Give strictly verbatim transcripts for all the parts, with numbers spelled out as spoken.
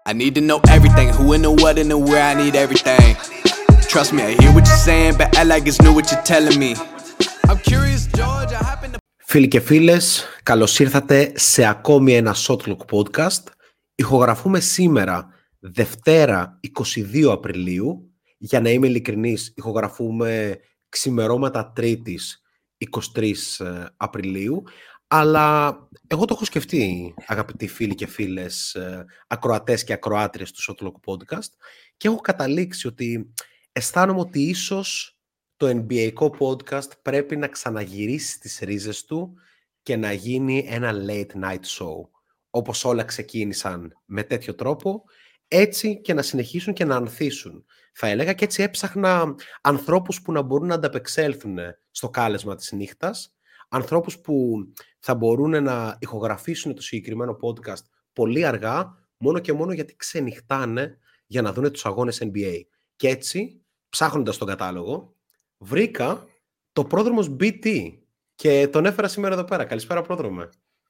I need to know everything, who and the what and the where, I need everything. Trust me, I hear what you're saying, but I like it's new what you're telling me. I'm curious, George, I happen to... Φίλοι και φίλες, καλώς ήρθατε σε ακόμη ένα Shotlock podcast. Ηχογραφούμε σήμερα, Δευτέρα εικοστή δεύτερη Απριλίου. Για να είμαι ειλικρινής, ηχογραφούμε ξημερώματα Τρίτης εικοστή τρίτη Απριλίου. Αλλά εγώ το έχω σκεφτεί, αγαπητοί φίλοι και φίλες, ακροατές και ακροάτριες του Shotlock podcast, και έχω καταλήξει ότι αισθάνομαι ότι ίσως το N B A podcast πρέπει να ξαναγυρίσει στις ρίζες του και να γίνει ένα late night show. Όπως όλα ξεκίνησαν με τέτοιο τρόπο, έτσι και να συνεχίσουν και να ανθίσουν. Θα έλεγα, και έτσι έψαχνα ανθρώπους που να μπορούν να ανταπεξέλθουν στο κάλεσμα της νύχτας, ανθρώπους που θα μπορούν να ηχογραφήσουν το συγκεκριμένο podcast πολύ αργά, μόνο και μόνο γιατί ξενυχτάνε για να δουν τους αγώνες N B A. Και έτσι, ψάχνοντας τον κατάλογο, βρήκα το πρόδρομος μπι τι και τον έφερα σήμερα εδώ πέρα. Καλησπέρα, πρόδρομε.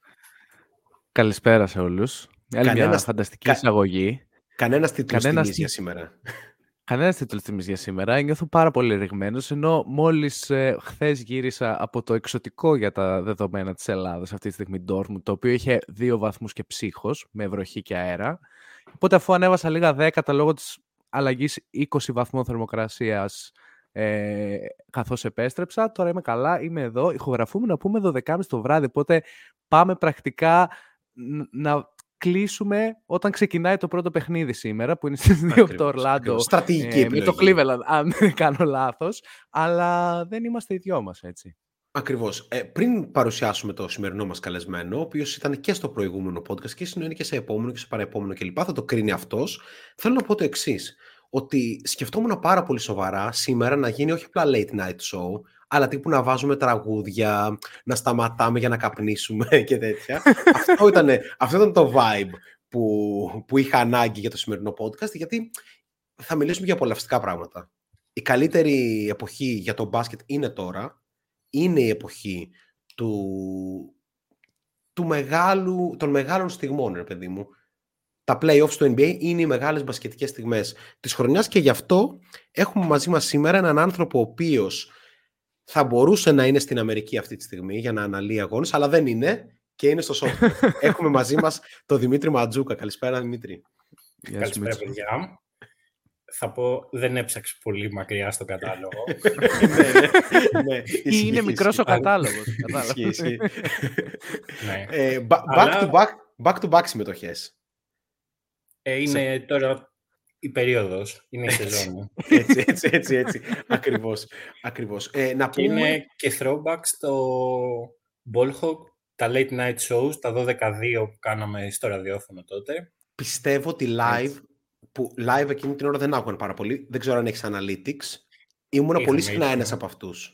Καλησπέρα σε όλους. Άλλη Κανένας... μια φανταστική κα... εισαγωγή. Κανένας τίτλος Κανένας... τιμής για σήμερα. Κανένας τίτλος τιμής για σήμερα. Νιώθω πάρα πολύ ρηγμένος, ενώ μόλις ε, χθες γύρισα από το εξωτικό για τα δεδομένα της Ελλάδας, αυτή τη στιγμή Dortmund, το οποίο είχε δύο βαθμούς και ψύχος, με βροχή και αέρα. Οπότε αφού ανέβασα λίγα δέκατα λόγω της αλλαγής είκοσι βαθμών θερμοκρασίας, Ε, καθώς επέστρεψα, τώρα είμαι καλά, είμαι εδώ, ηχογραφούμε να πούμε δώδεκα και μισή το βράδυ, οπότε πάμε πρακτικά να κλείσουμε όταν ξεκινάει το πρώτο παιχνίδι σήμερα, που είναι στις δύο από το Ορλάντο, ε, με το Cleveland, αν δεν κάνω λάθος, αλλά δεν είμαστε οι δυο μας, έτσι. Ακριβώς. Ε, πριν παρουσιάσουμε το σημερινό μας καλεσμένο, ο οποίος ήταν και στο προηγούμενο podcast και συνεννοεί και σε επόμενο και σε παραεπόμενο κλπ. Θα το κρίνει αυτός. Θέλω να πω το εξής, ότι σκεφτόμουν πάρα πολύ σοβαρά σήμερα να γίνει όχι απλά late night show, αλλά τύπου να βάζουμε τραγούδια, να σταματάμε για να καπνίσουμε και τέτοια. αυτό, ήταν, αυτό ήταν το vibe που, που είχα ανάγκη για το σημερινό podcast, γιατί θα μιλήσουμε για απολαυστικά πράγματα. Η καλύτερη εποχή για το μπάσκετ είναι τώρα. Είναι η εποχή του, του μεγάλου, των μεγάλων στιγμών, ρε παιδί μου. Τα play-offs του N B A είναι οι μεγάλες μπασκετικές στιγμές της χρονιάς και γι' αυτό έχουμε μαζί μας σήμερα έναν άνθρωπο ο οποίος θα μπορούσε να είναι στην Αμερική αυτή τη στιγμή για να αναλύει αγώνες, αλλά δεν είναι και είναι στο Shotlock. Έχουμε μαζί μας τον Δημήτρη Ματζούκα. Καλησπέρα, Δημήτρη. Καλησπέρα, παιδιά. Θα πω, δεν έψαξε πολύ μακριά στο κατάλογο. ναι, ναι. Ή είναι μικρός ο κατάλογος. Back to back συμμετοχές. Ε, είναι σε... τώρα η περίοδος, είναι η σεζόν μου. έτσι, έτσι, έτσι, έτσι. ακριβώς, ακριβώς. Ε, να πούμε... Είναι και throwback στο Ballhawk, τα late night shows, τα δώδεκα δύο που κάναμε στο ραδιόφωνο τότε. Πιστεύω ότι live, έτσι. που live εκείνη την ώρα δεν άκουγαν πάρα πολύ, δεν ξέρω αν έχεις analytics, ήμουνα πολύ συχνά είχαμε. ένας από αυτούς.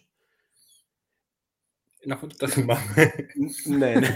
Να πω το θυμάμαι. ναι, ναι.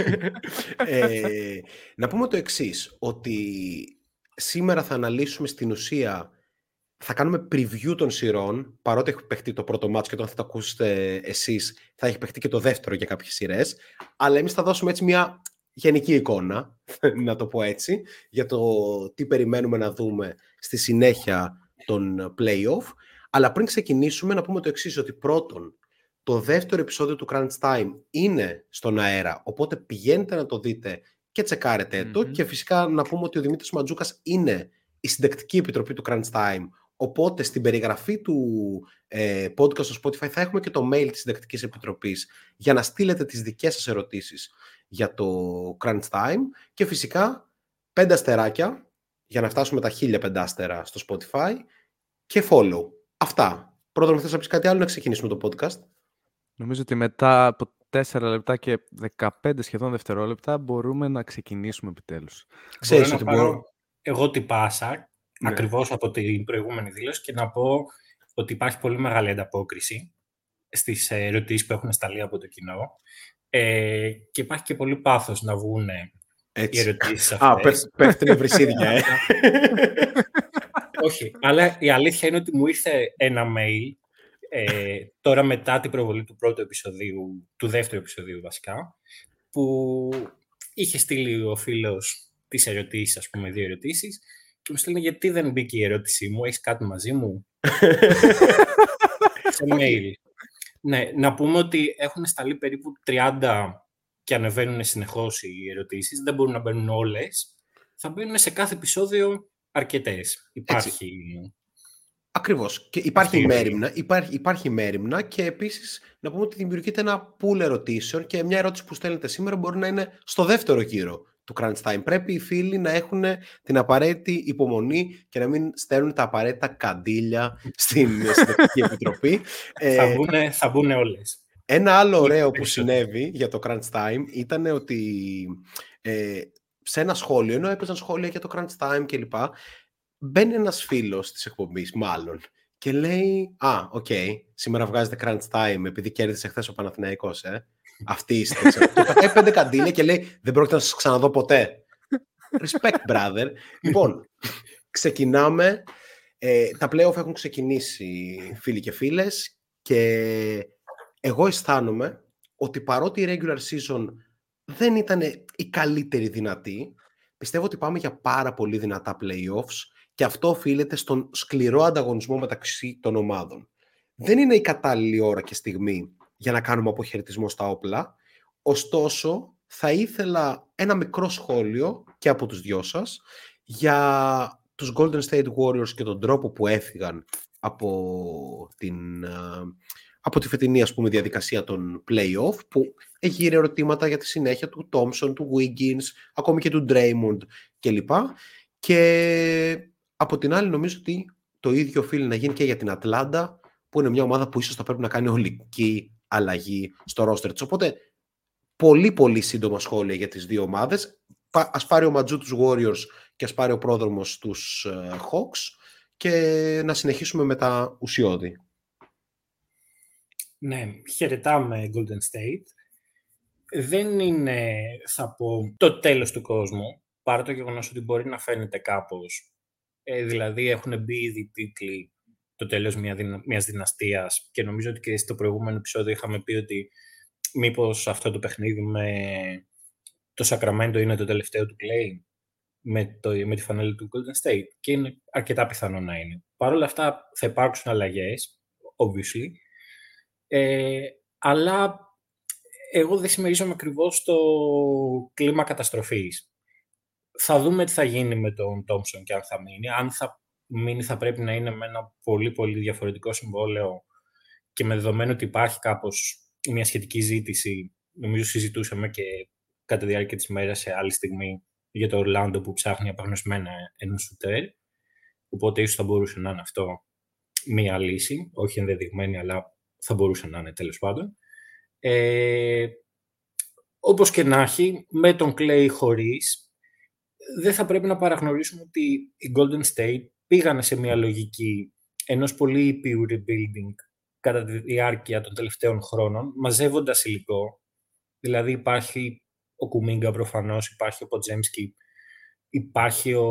ε, να πούμε το εξής, ότι σήμερα θα αναλύσουμε στην ουσία, θα κάνουμε preview των σειρών, παρότι έχει παιχτεί το πρώτο μάτσο και όταν θα το ακούσετε εσείς θα έχει παιχτεί και το δεύτερο για κάποιες σειρές, αλλά εμείς θα δώσουμε έτσι μια γενική εικόνα, να το πω έτσι, για το τι περιμένουμε να δούμε στη συνέχεια των play-off. Αλλά πριν ξεκινήσουμε να πούμε το εξής, ότι πρώτον, το δεύτερο επεισόδιο του Crunch Time είναι στον αέρα, οπότε πηγαίνετε να το δείτε και τσεκάρετε mm-hmm. το. Και φυσικά να πούμε ότι ο Δημήτρης Ματζούκας είναι η συντακτική επιτροπή του Crunch Time, οπότε στην περιγραφή του ε, podcast στο Spotify θα έχουμε και το mail της συντακτικής επιτροπής για να στείλετε τις δικές σας ερωτήσεις για το Crunch Time και φυσικά πέντε αστεράκια για να φτάσουμε τα χίλια πέντε άστερα στο Spotify και follow. Αυτά. Πρώτον, θες να πεις κάτι άλλο, να ξεκινήσουμε το podcast? Νομίζω ότι μετά από τέσσερα λεπτά και δεκαπέντε σχεδόν δευτερόλεπτα μπορούμε να ξεκινήσουμε επιτέλους. Ξέρεις ότι μπορώ... Πάρω εγώ την πάσα, ναι. ακριβώς από την προηγούμενη δήλωση, και να πω ότι υπάρχει πολύ μεγάλη ανταπόκριση στις ερωτήσεις που έχουν σταλεί από το κοινό ε, και υπάρχει και πολύ πάθος να βγουν οι ερωτήσεις αυτές. Α, πέφτουν βρυσίδια, ε. Όχι, αλλά η αλήθεια είναι ότι μου ήρθε ένα mail Ε, τώρα μετά την προβολή του πρώτου επεισοδίου, του δεύτερου επεισοδίου βασικά, που είχε στείλει ο φίλος τις ερωτήσεις, ας πούμε, δύο ερωτήσεις, και μου στέλνει γιατί δεν μπήκε η ερώτησή μου, έχεις κάτι μαζί μου? Σε mail. Ναι, να πούμε ότι έχουν σταλεί περίπου τριάντα και ανεβαίνουν συνεχώς οι ερωτήσεις. Δεν μπορούν να μπαίνουν όλες. Θα μπαίνουν σε κάθε επεισόδιο αρκετές. Υπάρχει... Έτσι. Ακριβώς. Και υπάρχει μέριμνα, υπάρχει, υπάρχει μέριμνα και επίσης να πούμε ότι δημιουργείται ένα pool ερωτήσεων και μια ερώτηση που στέλνετε σήμερα μπορεί να είναι στο δεύτερο γύρο του Crunch Time. Πρέπει οι φίλοι να έχουν την απαραίτητη υπομονή και να μην στέλνουν τα απαραίτητα καντήλια στην Συνδετική Επιτροπή. θα, μπουνε, θα μπουνε όλες. Ένα άλλο ωραίο που συνέβη για το Crunch Time ήταν ότι ε, σε ένα σχόλιο, ενώ έπαιζαν σχόλια για το Crunch Time κλπ, μπαίνει ένας φίλος της εκπομπής, μάλλον, και λέει «Α, οκ, okay, σήμερα βγάζετε Crunch Time επειδή κέρδισε χθες ο Παναθηναϊκός, ε. Αυτοί είστε». Και πατάει πέντε καντήλια και λέει «Δεν πρόκειται να σας ξαναδώ ποτέ». Respect, brother. Λοιπόν, ξεκινάμε. Ε, τα play-off έχουν ξεκινήσει, φίλοι και φίλες, και εγώ αισθάνομαι ότι παρότι η regular season δεν ήταν η καλύτερη δυνατή, πιστεύω ότι πάμε για πάρα πολύ δυνατά play-offs και αυτό οφείλεται στον σκληρό ανταγωνισμό μεταξύ των ομάδων. Δεν είναι η κατάλληλη ώρα και στιγμή για να κάνουμε αποχαιρετισμό στα όπλα, ωστόσο θα ήθελα ένα μικρό σχόλιο και από τους δυο σας για τους Golden State Warriors και τον τρόπο που έφυγαν από την, από τη φετινή, ας πούμε, διαδικασία των play-off, που έχει γύρει ερωτήματα για τη συνέχεια του Thompson, του Wiggins, ακόμη και του Draymond κλπ. Και από την άλλη νομίζω ότι το ίδιο οφείλει να γίνει και για την Ατλάντα, που είναι μια ομάδα που ίσως θα πρέπει να κάνει ολική αλλαγή στο roster της. Οπότε πολύ πολύ σύντομα σχόλια για τις δύο ομάδες. Ας πάρει ο Ματζού τους Warriors και ας πάρει ο πρόδρομος τους Hawks και να συνεχίσουμε με τα ουσιώδη. Ναι, χαιρετάμε Golden State. Δεν είναι, θα πω, το τέλος του κόσμου, παρά το γεγονός ότι μπορεί να φαίνεται κάπως. Ε, δηλαδή έχουν μπει ήδη τίτλοι το τέλος μια δυνα... μιας δυναστείας και νομίζω ότι και στο προηγούμενο επεισόδιο είχαμε πει ότι μήπως αυτό το παιχνίδι με το Sacramento είναι το τελευταίο του Clay με, το... με τη φανέλα του Golden State, και είναι αρκετά πιθανό να είναι. Παρ' όλα αυτά θα υπάρξουν αλλαγές, obviously, ε, αλλά εγώ δεν συμμερίζομαι ακριβώς στο κλίμα καταστροφής. Θα δούμε τι θα γίνει με τον Thompson και αν θα μείνει. Αν θα μείνει θα πρέπει να είναι με ένα πολύ πολύ διαφορετικό συμβόλαιο και με δεδομένο ότι υπάρχει κάπως μια σχετική ζήτηση. Νομίζω συζητούσαμε και κατά τη διάρκεια της μέρας σε άλλη στιγμή για το Orlando που ψάχνει απαγνωσμένα έναν σουτέρ. Οπότε ίσως θα μπορούσε να είναι αυτό μια λύση, όχι ενδεδειγμένη, αλλά θα μπορούσε να είναι τέλος πάντων. Ε, όπως και να έχει, με τον Clay χωρίς, δεν θα πρέπει να παραγνωρίσουμε ότι οι Golden State πήγανε σε μια λογική ενός πολύ ήπιου rebuilding κατά τη διάρκεια των τελευταίων χρόνων, μαζεύοντας υλικό. Δηλαδή υπάρχει ο Κουμίγκα προφανώς, υπάρχει ο Ποτζέμσκι, υπάρχει ο,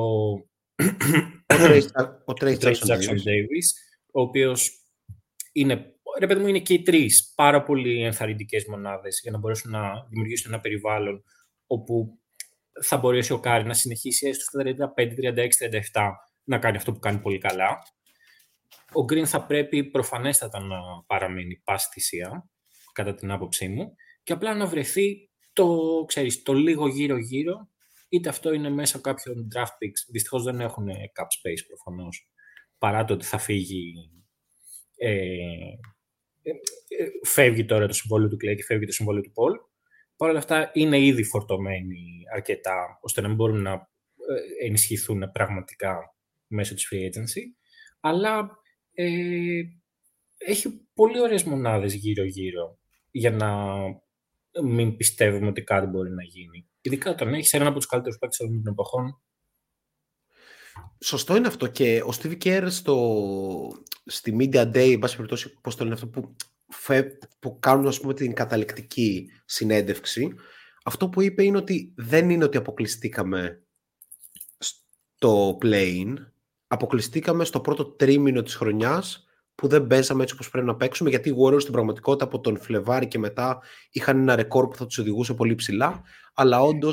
ο Trey Jackson Davis, ο οποίος είναι, ρε παιδί μου, είναι και οι τρεις πάρα πολύ ενθαρρυντικές μονάδες για να μπορέσουν να δημιουργήσουν ένα περιβάλλον όπου θα μπορέσει ο Κάρι να συνεχίσει έστω στα τριάντα πέντε, τριάντα έξι, τριάντα επτά να κάνει αυτό που κάνει πολύ καλά. Ο Green θα πρέπει προφανέστατα να παραμείνει πάση θυσία, κατά την άποψή μου, και απλά να βρεθεί το, ξέρεις, το λίγο γύρω-γύρω, είτε αυτό είναι μέσα κάποιων draft picks. Δυστυχώς δεν έχουν cap space προφανώς, παρά το ότι θα φύγει. Ε, ε, ε, φεύγει τώρα το συμβόλαιο του Clay και φεύγει το συμβόλαιο του Paul. Παρ' όλα αυτά είναι ήδη φορτωμένοι αρκετά ώστε να μην μπορούν να ενισχυθούν πραγματικά μέσω της free agency. Αλλά ε, έχει πολύ ωραίες μονάδες γύρω-γύρω για να μην πιστεύουμε ότι κάτι μπορεί να γίνει. Ειδικά όταν έχεις έναν από τους καλύτερους παίκτες όλων των εποχών. Σωστό είναι αυτό, και ο Steve Kerr στο, στη Media Day, εν πάση περιπτώσει, πώς το λένε αυτό, που, που κάνουν, ας πούμε, την καταληκτική συνέντευξη, αυτό που είπε είναι ότι δεν είναι ότι αποκλειστήκαμε στο play-in, αποκλειστήκαμε στο πρώτο τρίμηνο της χρονιάς που δεν παίζαμε έτσι όπως πρέπει να παίξουμε, γιατί οι Warriors στην πραγματικότητα από τον Φλεβάρι και μετά είχαν ένα ρεκόρ που θα τους οδηγούσε πολύ ψηλά, αλλά όντως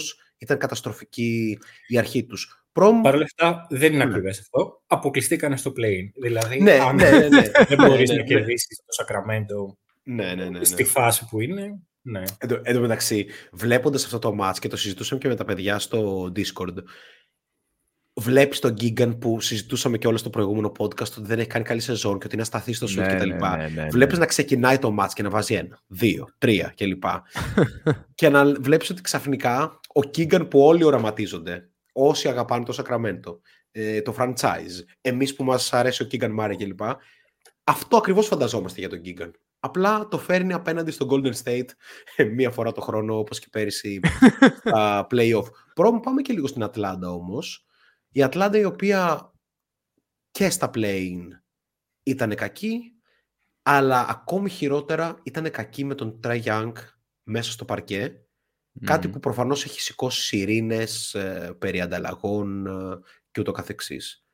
ήταν καταστροφική η αρχή τους. Προμ... Παρ' όλα αυτά δεν είναι ναι. ακριβές αυτό. Αποκλειστήκανε στο play-in. Δηλαδή, ναι, αν ναι, ναι, ναι. δεν μπορείς ναι, ναι, να κερδίσεις το Σακραμέντο ναι, ναι, ναι, ναι. στη φάση που είναι. Ναι. Εν τω μεταξύ, βλέποντας αυτό το match και το συζητούσαμε και με τα παιδιά στο Discord, βλέπεις τον Gigan που συζητούσαμε και όλο στο προηγούμενο podcast ότι δεν έχει κάνει καλή σεζόν και ότι είναι ασταθής στο shoot ναι, κτλ. Ναι, ναι, ναι, βλέπεις ναι. να ξεκινάει το match και να βάζει ένα, δύο, τρία κλπ. Και να βλέπεις ότι ξαφνικά ο Gigan που όλοι οραματίζονται, όσοι αγαπάνε το Sacramento, ε, το franchise, εμείς που μας αρέσει ο Keegan Murray κλπ. Αυτό ακριβώς φανταζόμαστε για τον Gigan. Απλά το φέρνει απέναντι στο Golden State μία φορά το χρόνο, όπως και πέρυσι στα play-off. Πρώτα πάμε και λίγο στην Ατλάντα όμως. Η Ατλάντα η οποία και στα play-in ήταν κακή, αλλά ακόμη χειρότερα ήταν κακή με τον Trae Young μέσα στο παρκέ. Mm. Κάτι που προφανώς έχει σηκώσει σιρήνες ε, περί ανταλλαγών ε, και ούτω καθεξής.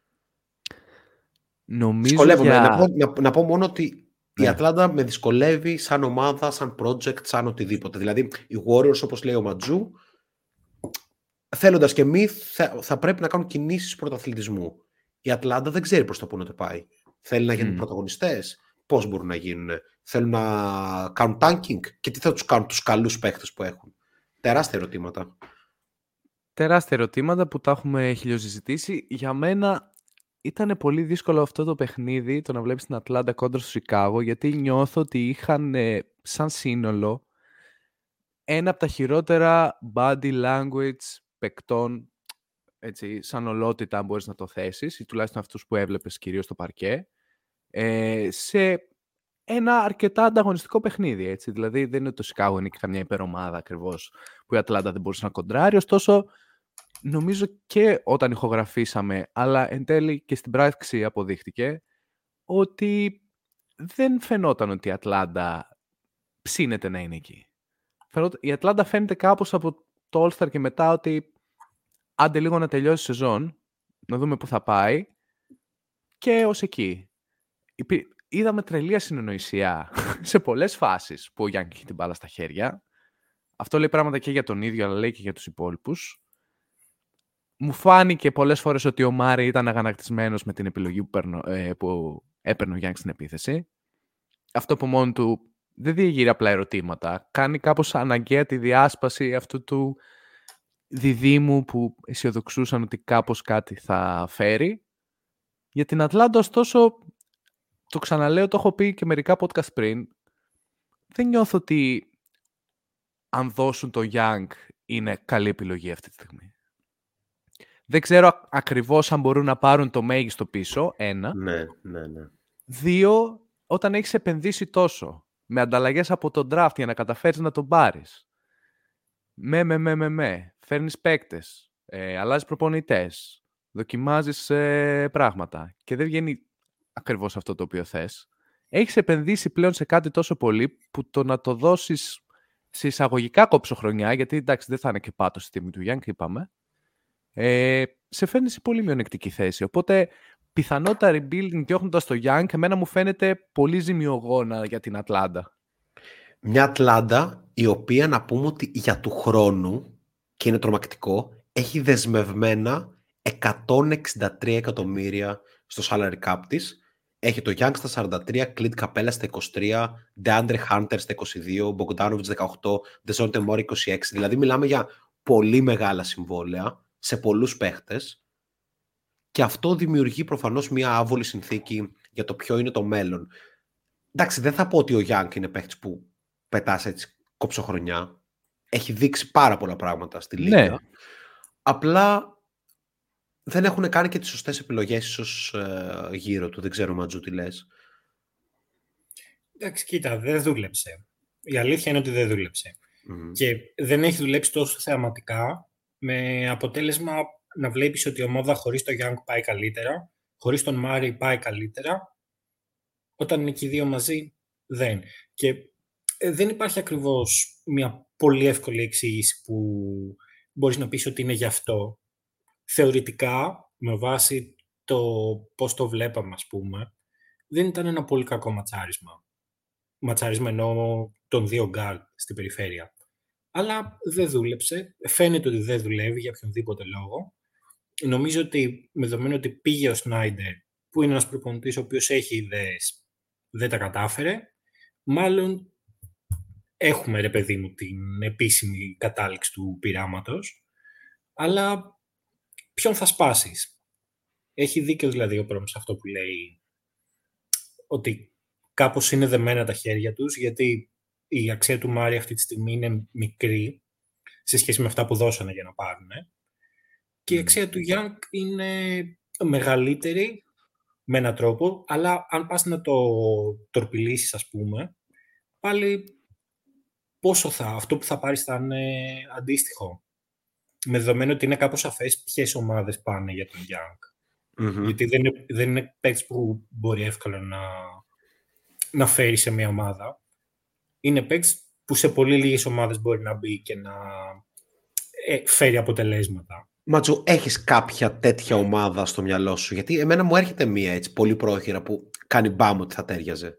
Νομίζω Δυσκολεύομαι. για... Να, πω, να, να πω μόνο ότι ναι. η Ατλάντα με δυσκολεύει σαν ομάδα, σαν project, σαν οτιδήποτε. Δηλαδή, οι Warriors, όπως λέει ο Ματζού, θέλοντας και μη, θα, θα πρέπει να κάνουν κινήσεις πρωταθλητισμού. Η Ατλάντα δεν ξέρει προς το πού να το πάει. Θέλει να γίνουν mm. πρωταγωνιστές. Πώς μπορούν να γίνουν. Θέλουν να κάνουν tanking. Και τι θα τους κάνουν τους καλούς παίχτες που έχουν. Τεράστια ερωτήματα. Τεράστια ερωτήματα που τα έχουμε χιλιοζητήσει. Για μένα ήταν πολύ δύσκολο αυτό το παιχνίδι, το να βλέπεις την Ατλάντα κόντρα στο Σικάγο, γιατί νιώθω ότι είχαν ε, σαν σύνολο ένα από τα χειρότερα body language παικτών, έτσι, σαν ολότητα, αν μπορείς να το θέσεις, ή τουλάχιστον αυτούς που έβλεπες κυρίως στο παρκέ, ε, σε ένα αρκετά ανταγωνιστικό παιχνίδι. Έτσι. Δηλαδή δεν είναι το Σικάγο, είναι και καμιά υπερομάδα ακριβώς που η Ατλάντα δεν μπορούσε να κοντράρει, ωστόσο νομίζω και όταν ηχογραφήσαμε, αλλά εν τέλει και στην πράξη αποδείχτηκε ότι δεν φαινόταν ότι η Ατλάντα ψήνεται να είναι εκεί. Η Ατλάντα φαίνεται κάπως από το All-Star και μετά ότι άντε λίγο να τελειώσει η σεζόν, να δούμε πού θα πάει και ως εκεί. Είδαμε τρελία συνεννοησία σε πολλές φάσεις που ο Γιάννη έχει την μπάλα στα χέρια. Αυτό λέει πράγματα και για τον ίδιο, αλλά λέει και για τους υπόλοιπους. Μου φάνηκε πολλές φορές ότι ο Μάρι ήταν αγανακτισμένος με την επιλογή που, παίρνω, ε, που έπαιρνε ο Γιάννης στην επίθεση. Αυτό από μόνο του δεν διεγείρει απλά ερωτήματα. Κάνει κάπως αναγκαία τη διάσπαση αυτού του διδήμου που αισιοδοξούσαν ότι κάπως κάτι θα φέρει. Για την Ατλάντα, ωστόσο, το ξαναλέω, το έχω πει και μερικά podcast πριν, δεν νιώθω ότι αν δώσουν το Young είναι καλή επιλογή αυτή τη στιγμή. Δεν ξέρω ακριβώς αν μπορούν να πάρουν το μέγιστο πίσω, ένα. Ναι, ναι, ναι. Δύο, όταν έχεις επενδύσει τόσο, με ανταλλαγές από τον draft για να καταφέρεις να τον πάρεις. Με, με, με, με, με. Φέρνεις παίκτες, ε, αλλάζεις προπονητές, δοκιμάζεις ε, πράγματα και δεν βγαίνει ακριβώς αυτό το οποίο θες. Έχεις επενδύσει πλέον σε κάτι τόσο πολύ που το να το δώσεις σε εισαγωγικά κόψοχρονιά, γιατί εντάξει δεν θα είναι και πάτος στη τιμή του Young, είπαμε, ε, σε φέρνει σε πολύ μειονεκτική θέση. Οπότε πιθανότητα rebuilding διώχνοντας το Young, εμένα μου φαίνεται πολύ ζημιογόνα για την Ατλάντα. Μια Ατλάντα η οποία να πούμε ότι για του χρόνου, και είναι τρομακτικό, έχει δεσμευμένα εκατόν εξήντα τρία εκατομμύρια στο salary cap της. Έχει το Young στα σαράντα τρία, Clint Capella στα είκοσι τρία, DeAndre Hunter στα είκοσι δύο, Bogdanovic δεκαοκτώ, DeJounte Murray είκοσι έξι. Δηλαδή μιλάμε για πολύ μεγάλα συμβόλαια σε πολλούς παίχτες και αυτό δημιουργεί προφανώς μια άβολη συνθήκη για το ποιο είναι το μέλλον. Εντάξει, δεν θα πω ότι ο Young είναι παίχτης που πετάς έτσι κόψοχρονιά. Έχει δείξει πάρα πολλά πράγματα στη λίγα. Ναι. Απλά δεν έχουν κάνει και τις σωστές επιλογές ίσως ε, γύρω του. Δεν ξέρω, Ματζού, τι λες. Εντάξει, κοίτα, δεν δούλεψε. Η αλήθεια είναι ότι δεν δούλεψε. Mm. Και δεν έχει δουλέψει τόσο θεαματικά, με αποτέλεσμα να βλέπεις ότι η ομάδα χωρίς τον Young πάει καλύτερα, χωρίς τον Murray πάει καλύτερα, όταν είναι και οι δύο μαζί δεν. Και δεν υπάρχει ακριβώς μια πολύ εύκολη εξήγηση που μπορείς να πεις ότι είναι γι' αυτό. Θεωρητικά, με βάση το πώς το βλέπαμε, ας πούμε, δεν ήταν ένα πολύ κακό ματσάρισμα. Ματσάρισμα εννοώ των δύο guard στην περιφέρεια. αλλά δεν δούλεψε. Φαίνεται ότι δεν δουλεύει για οποιονδήποτε λόγο. Νομίζω ότι με δεδομένο ότι πήγε ο Σνάιντερ, που είναι ένας προπονητής ο οποίος έχει ιδέες, δεν τα κατάφερε, μάλλον έχουμε, ρε παιδί μου, την επίσημη κατάληξη του πειράματος, αλλά ποιον θα σπάσεις? Έχει δίκιο δηλαδή ο Πρόμς αυτό που λέει, ότι κάπως είναι δεμένα τα χέρια τους, γιατί η αξία του Μάρι αυτή τη στιγμή είναι μικρή σε σχέση με αυτά που δώσανε για να πάρουν. Και η αξία του Young είναι μεγαλύτερη με έναν τρόπο, αλλά αν πας να το τορπιλήσεις, ας πούμε, πάλι πόσο θα, αυτό που θα πάρεις θα είναι αντίστοιχο. Με δεδομένο ότι είναι κάπως σαφές ποιες ομάδες πάνε για τον Young. Mm-hmm. Γιατί δεν είναι, δεν είναι παίκτης που μπορεί εύκολα να, να φέρει σε μια ομάδα. Είναι παίκτης που σε πολύ λίγες ομάδες μπορεί να μπει και να ε, φέρει αποτελέσματα. Ματζο, έχεις κάποια τέτοια ομάδα στο μυαλό σου? Γιατί εμένα μου έρχεται μία έτσι πολύ πρόχειρα που κάνει μπάμ ότι θα τέριαζε.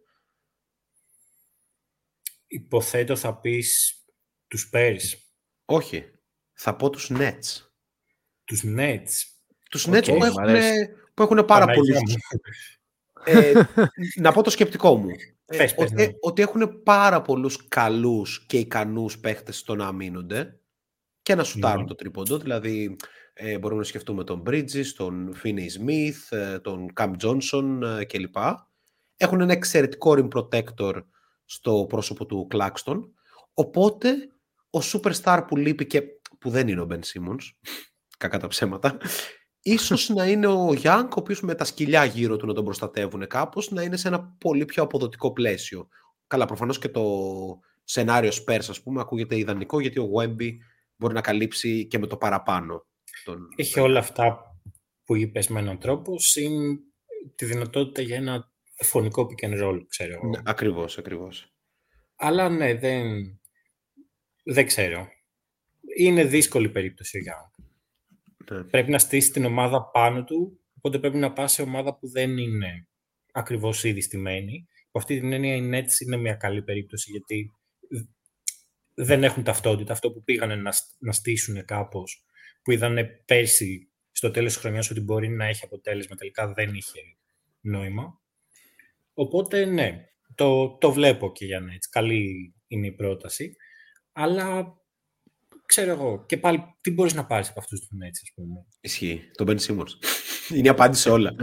Υποθέτω θα πεις τους Spurs. Όχι. Θα πω τους Nets. Τους Nets. Τους okay, Nets που, έχουν, που έχουν πάρα πολλούς. ε, να πω το σκεπτικό μου. Πες, πες, ότι, ναι. ότι έχουν πάρα πολλούς καλούς και ικανούς παίχτες στο να αμήνονται και να σουτάρουν mm. το τρίποντο. Δηλαδή ε, μπορούμε να σκεφτούμε τον Bridges, τον Finney Smith, ε, τον Cam Johnson ε, κλπ. Έχουν ένα εξαιρετικό rim protector στο πρόσωπο του Claxton. Οπότε ο superstar που λείπει και που δεν είναι ο Ben Simmons, κακά τα ψέματα, ίσως να είναι ο Young, ο οποίος με τα σκυλιά γύρω του να τον προστατεύουν κάπως, να είναι σε ένα πολύ πιο αποδοτικό πλαίσιο. Καλά, προφανώς και το σενάριο Spurs, ας πούμε, ακούγεται ιδανικό, γιατί ο Wemby μπορεί να καλύψει και με το παραπάνω. Τον... Έχει όλα αυτά που είπες με έναν τρόπο, συν τη δυνατότητα για ένα φωνικό pick and roll, ξέρω. Ναι, ακριβώς, ακριβώς. Αλλά ναι, δεν, δεν ξέρω. Είναι δύσκολη περίπτωση ο Young. Ναι. Πρέπει να στήσει την ομάδα πάνω του, οπότε πρέπει να πάει σε ομάδα που δεν είναι ακριβώς ήδη στημένη. Από αυτή την έννοια οι Nets είναι μια καλή περίπτωση, γιατί δεν έχουν ταυτότητα. Αυτό που πήγανε να, να στήσουν κάπως, που είδανε πέρσι στο τέλος της χρονιάς ότι μπορεί να έχει αποτέλεσμα, τελικά δεν είχε νόημα. Οπότε ναι, το, το βλέπω και για Nets. Καλή είναι η πρόταση, αλλά ξέρω εγώ, και πάλι τι μπορείς να πάρεις από αυτούς τους Nets, ας πούμε. Ισχύει, τον Ben Simmons. Είναι η απάντηση σε όλα.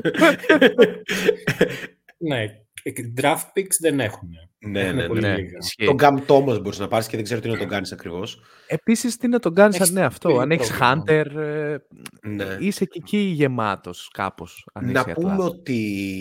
Ναι, draft picks δεν έχουν. Ναι, έχουν ναι, πολύ ναι. λίγα. Τον Cam Thomas μπορείς να πάρεις και δεν ξέρω τι να τον κάνεις ακριβώς. Επίσης, τι να τον κάνεις αν είναι αυτό. Αν έχεις πρόβλημα. Hunter, ε, Ναι. είσαι και εκεί γεμάτος κάπως. Αν Να είσαι πούμε Ατλάντα. ότι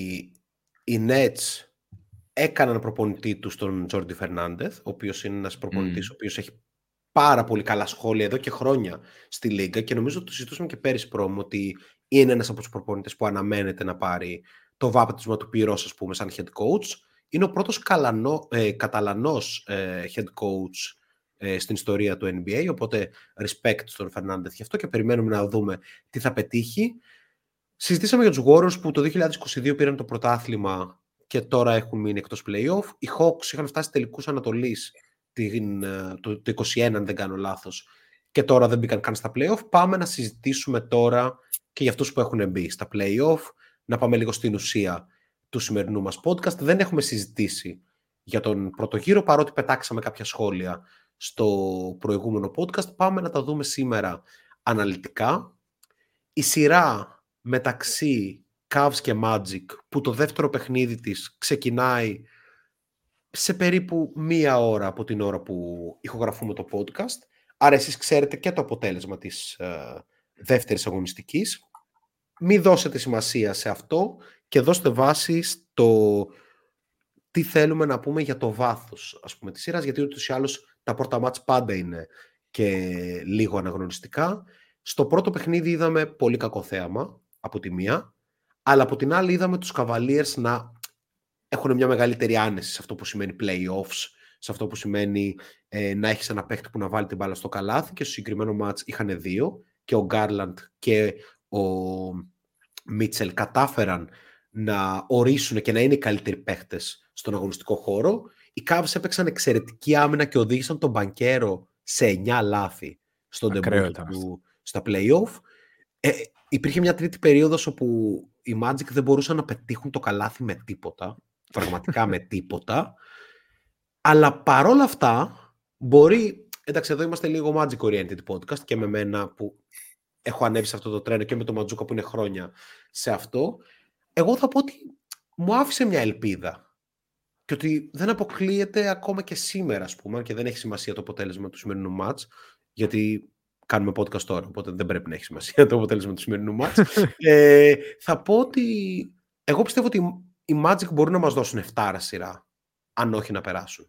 οι Nets έκαναν προπονητή του στον Jordi Fernandez, ο οποίος είναι ένας προπονητής, Mm. ο οποίος έχει πάρα πολύ καλά σχόλια εδώ και χρόνια στη Λίγκα, και νομίζω ότι το συζητούσαμε και πέρυσι πρόμο, ότι είναι ένας από τους προπονητές που αναμένεται να πάρει το βάπτισμα του πυρός, ας πούμε, σαν head coach. Είναι ο πρώτος καλανό, ε, καταλανός ε, head coach ε, στην ιστορία του N B A, οπότε respect στον Fernandez γι' αυτό και περιμένουμε να δούμε τι θα πετύχει. Συζητήσαμε για τους Warriors που το δύο χιλιάδες είκοσι δύο πήραν το πρωτάθλημα και τώρα έχουν μείνει εκτός play-off. Οι Hawks είχαν φτάσει τελικούς Ανατολής την, το, το είκοσι ένα, αν δεν κάνω λάθος, και τώρα δεν μπήκαν καν στα play-off. Πάμε να συζητήσουμε τώρα και για αυτούς που έχουν μπει στα play-off, να πάμε λίγο στην ουσία του σημερινού μας podcast. Δεν έχουμε συζητήσει για τον πρώτο γύρο, παρότι πετάξαμε κάποια σχόλια στο προηγούμενο podcast. Πάμε να τα δούμε σήμερα αναλυτικά. Η σειρά μεταξύ Cavs και Magic, που το δεύτερο παιχνίδι της ξεκινάει σε περίπου μία ώρα από την ώρα που ηχογραφούμε το podcast. Άρα εσείς ξέρετε και το αποτέλεσμα της ε, δεύτερης αγωνιστικής. Μην δώσετε σημασία σε αυτό και δώστε βάση στο τι θέλουμε να πούμε για το βάθος, ας πούμε, της σειράς, γιατί ούτως ή άλλως τα πρώτα μάτς πάντα είναι και λίγο αναγνωριστικά. Στο πρώτο παιχνίδι είδαμε πολύ κακό θέαμα από τη μία, αλλά από την άλλη είδαμε τους Cavaliers να έχουν μια μεγαλύτερη άνεση σε αυτό που σημαίνει playoffs, σε αυτό που σημαίνει ε, να έχεις ένα παίχτη που να βάλει την μπάλα στο καλάθι, και στο συγκεκριμένο μάτς είχαν δύο, και ο Garland και ο Μίτσελ κατάφεραν να ορίσουν και να είναι οι καλύτεροι παίχτες στον αγωνιστικό χώρο. Οι Cavs έπαιξαν εξαιρετική άμυνα και οδήγησαν τον Μπανκέρο σε εννιά λάθη στον debut του στα play-off. Ε, υπήρχε μια τρίτη περίοδος όπου οι Magic δεν μπορούσαν να πετύχουν το καλάθι με τίποτα, πραγματικά με τίποτα, αλλά παρόλα αυτά μπορεί, εντάξει εδώ είμαστε λίγο Magic oriented podcast και με μένα που έχω ανέβει σε αυτό το τρένο και με τον Ματζούκα που είναι χρόνια σε αυτό, εγώ θα πω ότι μου άφησε μια ελπίδα και ότι δεν αποκλείεται ακόμα και σήμερα, ας πούμε, και δεν έχει σημασία το αποτέλεσμα του σημερινού μάτς, γιατί κάνουμε podcast τώρα, οπότε δεν πρέπει να έχει σημασία το αποτέλεσμα του σημερινού μάτς. ε, θα πω ότι εγώ πιστεύω ότι οι Magic μπορούν να μας δώσουν εφτάρα σειρά, αν όχι να περάσουν.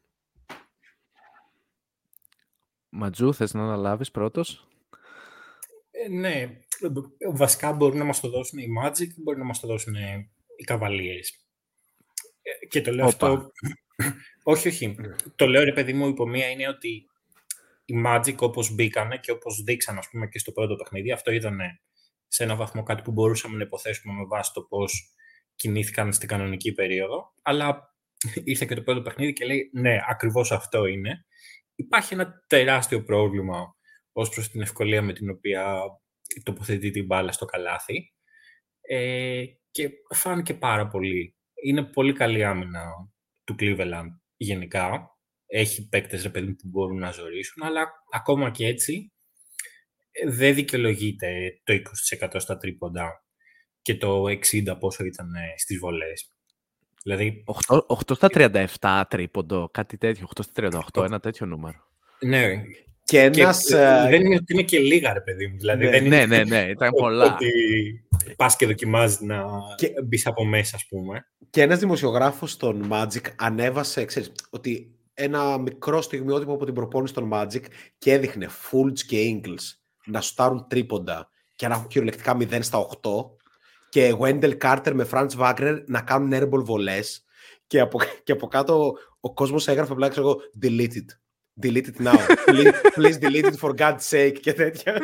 Ματζού, θες να αναλάβεις πρώτος? Ε, ναι, βασικά μπορούν να μας το δώσουν οι Magic, μπορεί να μας το δώσουν οι Cavaliers. Ε, και το λέω Οπα. αυτό... όχι, όχι. Το λέω, ρε παιδί μου, υπό μία είναι ότι οι Magic όπως μπήκανε και όπως δείξαν, ας πούμε, και στο πρώτο παιχνίδι, αυτό ήταν σε ένα βαθμό κάτι που μπορούσαμε να υποθέσουμε με βάση το πώς κινήθηκαν στην κανονική περίοδο, αλλά ήρθε και το πρώτο παιχνίδι και λέει, ναι, ακριβώς αυτό είναι. Υπάρχει ένα τεράστιο πρόβλημα ως προς την ευκολία με την οποία τοποθετεί την μπάλα στο καλάθι ε, και φάνηκε πάρα πολύ. Είναι πολύ καλή άμυνα του Cleveland γενικά. Έχει παίκτες, ρε παιδί, που μπορούν να ζορίσουν, αλλά ακόμα και έτσι δεν δικαιολογείται το είκοσι τοις εκατό στα τρίποντα και το εξήντα τοις εκατό πόσο ήταν στις βολές. Δηλαδή... οκτώ στα τριάντα επτά τρίποντο, κάτι τέτοιο, οκτώ στα τριάντα οκτώ, ένα τέτοιο νούμερο. Ναι. Και ένας... Και, uh... δεν είναι ότι είναι και λίγα, ρε παιδί μου. Δηλαδή, ναι, δεν ναι, είναι ναι, ναι, ήταν πολλά. Ότι πας και δοκιμάζεις να και... μπεις από μέσα, ας πούμε. Και ένας δημοσιογράφος στον Magic ανέβασε, ξέρεις, ότι ένα μικρό στιγμιότυπο από την προπόνηση των Magic και έδειχνε Fultz και Ingles να σουτάρουν τρίποντα και να έχουν κυριολεκτικά μηδέν στα οκτώ και Wendell Carter με Franz Wagner να κάνουν airball βολές και από, και από κάτω ο κόσμος έγραφε απλά, ξέρω εγώ, delete it. Delete it now. Please, please delete it for God's sake και τέτοια.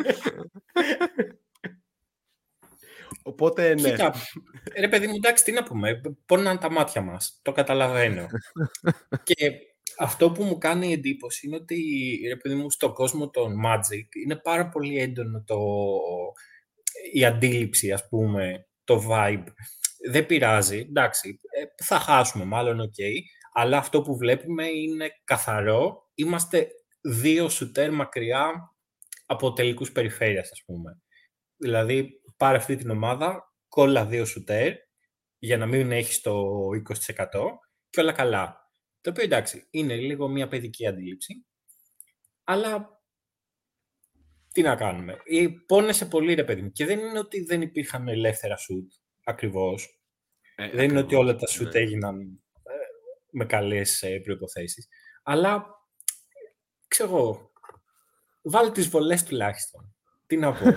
Οπότε, ναι. Κοίτα, ρε παιδί μου, εντάξει, τι να πούμε. Πόναν τα μάτια μας. Το καταλαβαίνω. Και αυτό που μου κάνει εντύπωση είναι ότι, ρε παιδί μου, στον κόσμο των Magic είναι πάρα πολύ έντονο το, η αντίληψη, ας πούμε, το vibe. Δεν πειράζει, εντάξει, θα χάσουμε μάλλον, οκ. Okay, αλλά αυτό που βλέπουμε είναι καθαρό. Είμαστε δύο σουτέρ μακριά από τελικούς περιφέρειας, ας πούμε. Δηλαδή, πάρε αυτή την ομάδα, κόλλα δύο σουτέρ, για να μην έχεις το είκοσι τοις εκατό και όλα καλά. Το οποίο, εντάξει, είναι λίγο μια παιδική αντίληψη, αλλά τι να κάνουμε. Πόνεσε πολύ, ρε παιδί μου. Και δεν είναι ότι δεν υπήρχαν ελεύθερα σουτ, ακριβώς. Ε, δεν ακριβώς, είναι ότι όλα τα σουτ ναι. έγιναν ε, με καλές ε, προϋποθέσεις. Αλλά, ξέρω εγώ, βάλε τις βολές τουλάχιστον. Τι να πω.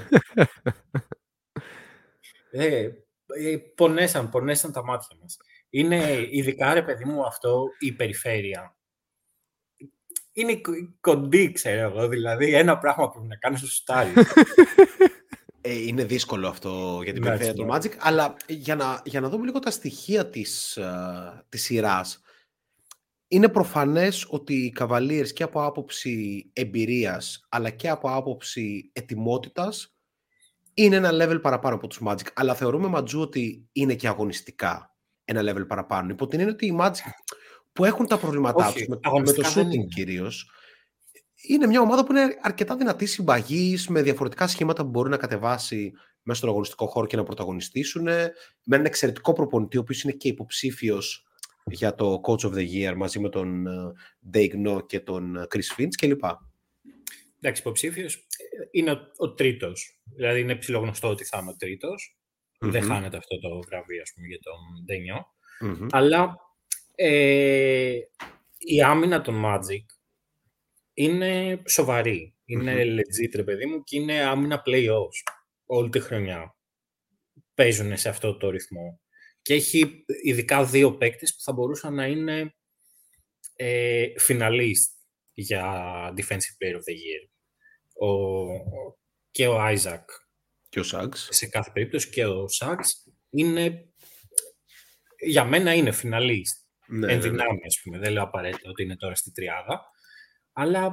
ε, ε, πονέσαν, πονέσαν τα μάτια μας. Είναι ειδικά, ρε παιδί μου, αυτό η περιφέρεια. Είναι κοντή, ξέρω εγώ, δηλαδή ένα πράγμα που να κάνεις στο σουτάρι. Ε, είναι δύσκολο αυτό για την περιφέρεια του Magic, αλλά για να, για να δούμε λίγο τα στοιχεία της, uh, της σειράς, είναι προφανές ότι οι Cavaliers και από άποψη εμπειρίας, αλλά και από άποψη ετοιμότητας, είναι ένα level παραπάνω από τους Magic. Αλλά θεωρούμε, Ματζού, ότι είναι και αγωνιστικά ένα level παραπάνω. Υπό την είναι ότι οι Magic που έχουν τα προβλήματά τους, με, με το shooting κυρίως, είναι μια ομάδα που είναι αρκετά δυνατή συμπαγής, με διαφορετικά σχήματα που μπορεί να κατεβάσει μέσα στον αγωνιστικό χώρο και να πρωταγωνιστήσουν, με έναν εξαιρετικό προπονητή, ο οποίος είναι και υποψήφιος για το Coach of the Year μαζί με τον Daigneault και τον Chris Finch κλπ. Εντάξει, υποψήφιος είναι ο, ο τρίτος. Δηλαδή είναι ψιλογνωστό ότι θα είναι ο τρίτος. Mm-hmm. Δεν χάνεται αυτό το βραβείο, ας πούμε, για τον Daigneault. Mm-hmm. Αλλά ε, η άμυνα των Magic είναι σοβαρή. Είναι mm-hmm. legit, ρε παιδί μου, και είναι άμυνα play-offs. Όλη τη χρονιά παίζουν σε αυτό το ρυθμό. Και έχει ειδικά δύο παίκτες που θα μπορούσαν να είναι ε, finalist για Defensive Player of the Year. Ο, ο, και ο Isaac. Και ο Suggs. Σε κάθε περίπτωση και ο Suggs είναι, για μένα είναι finalist. Ναι, εν δυνάμει, ας πούμε. Δεν λέω απαραίτητα ότι είναι τώρα στη τριάδα. Αλλά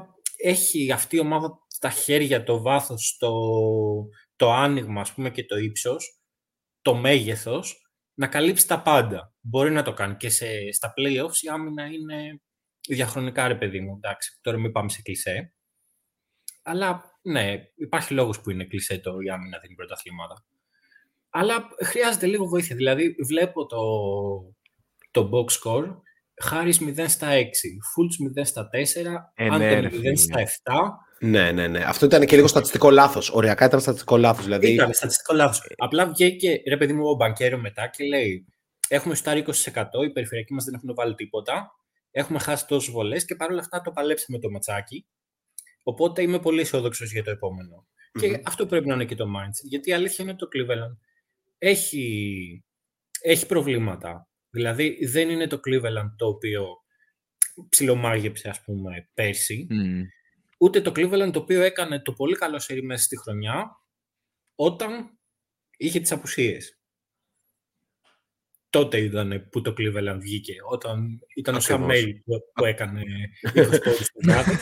έχει αυτή η ομάδα στα χέρια το βάθος, το, το άνοιγμα, ας πούμε, και το ύψος, το μέγεθος, να καλύψει τα πάντα. Μπορεί να το κάνει και σε, στα play-offs η άμυνα είναι διαχρονικά, ρε παιδί μου. Εντάξει, τώρα μην πάμε σε κλισέ. Αλλά ναι, υπάρχει λόγος που είναι κλισέ το η άμυνα δίνει πρωταθλήματα. Αλλά χρειάζεται λίγο βοήθεια. Δηλαδή, βλέπω το, το box score, Χάρις μηδέν στα έξι, Φούλτς μηδέν στα τέσσερα, Ε, Άντων ναι, ρε μηδέν φίλε. στα επτά. Ναι, ναι, ναι. Αυτό ήταν και λίγο στατιστικό λάθος. Οριακά ήταν στατιστικό λάθος. Δηλαδή... Ήταν στατιστικό λάθος. Απλά βγήκε, ρε παιδί μου, ο Μπανκέρο μετά και λέει: έχουμε σουτάρει είκοσι τοις εκατό, οι περιφερειακοί μας δεν έχουν βάλει τίποτα. Έχουμε χάσει τόσες βολές και παρόλα αυτά το παλέψαμε το ματσάκι. Οπότε είμαι πολύ αισιόδοξος για το επόμενο. Mm-hmm. Και αυτό πρέπει να είναι και το mindset. Γιατί η αλήθεια είναι ότι το Cleveland έχει, έχει προβλήματα. Δηλαδή δεν είναι το Cleveland το οποίο ψιλομάγεψε, ας πούμε, πέρσι. Mm. Ούτε το Cleveland το οποίο έκανε το πολύ καλό σερί μέσα στη χρονιά όταν είχε τις απουσίες. Τότε ήταν που το Cleveland βγήκε. Όταν ήταν ακριβώς ο Σαμέλ που, που έκανε είκοσι πόντους στην βράδυ.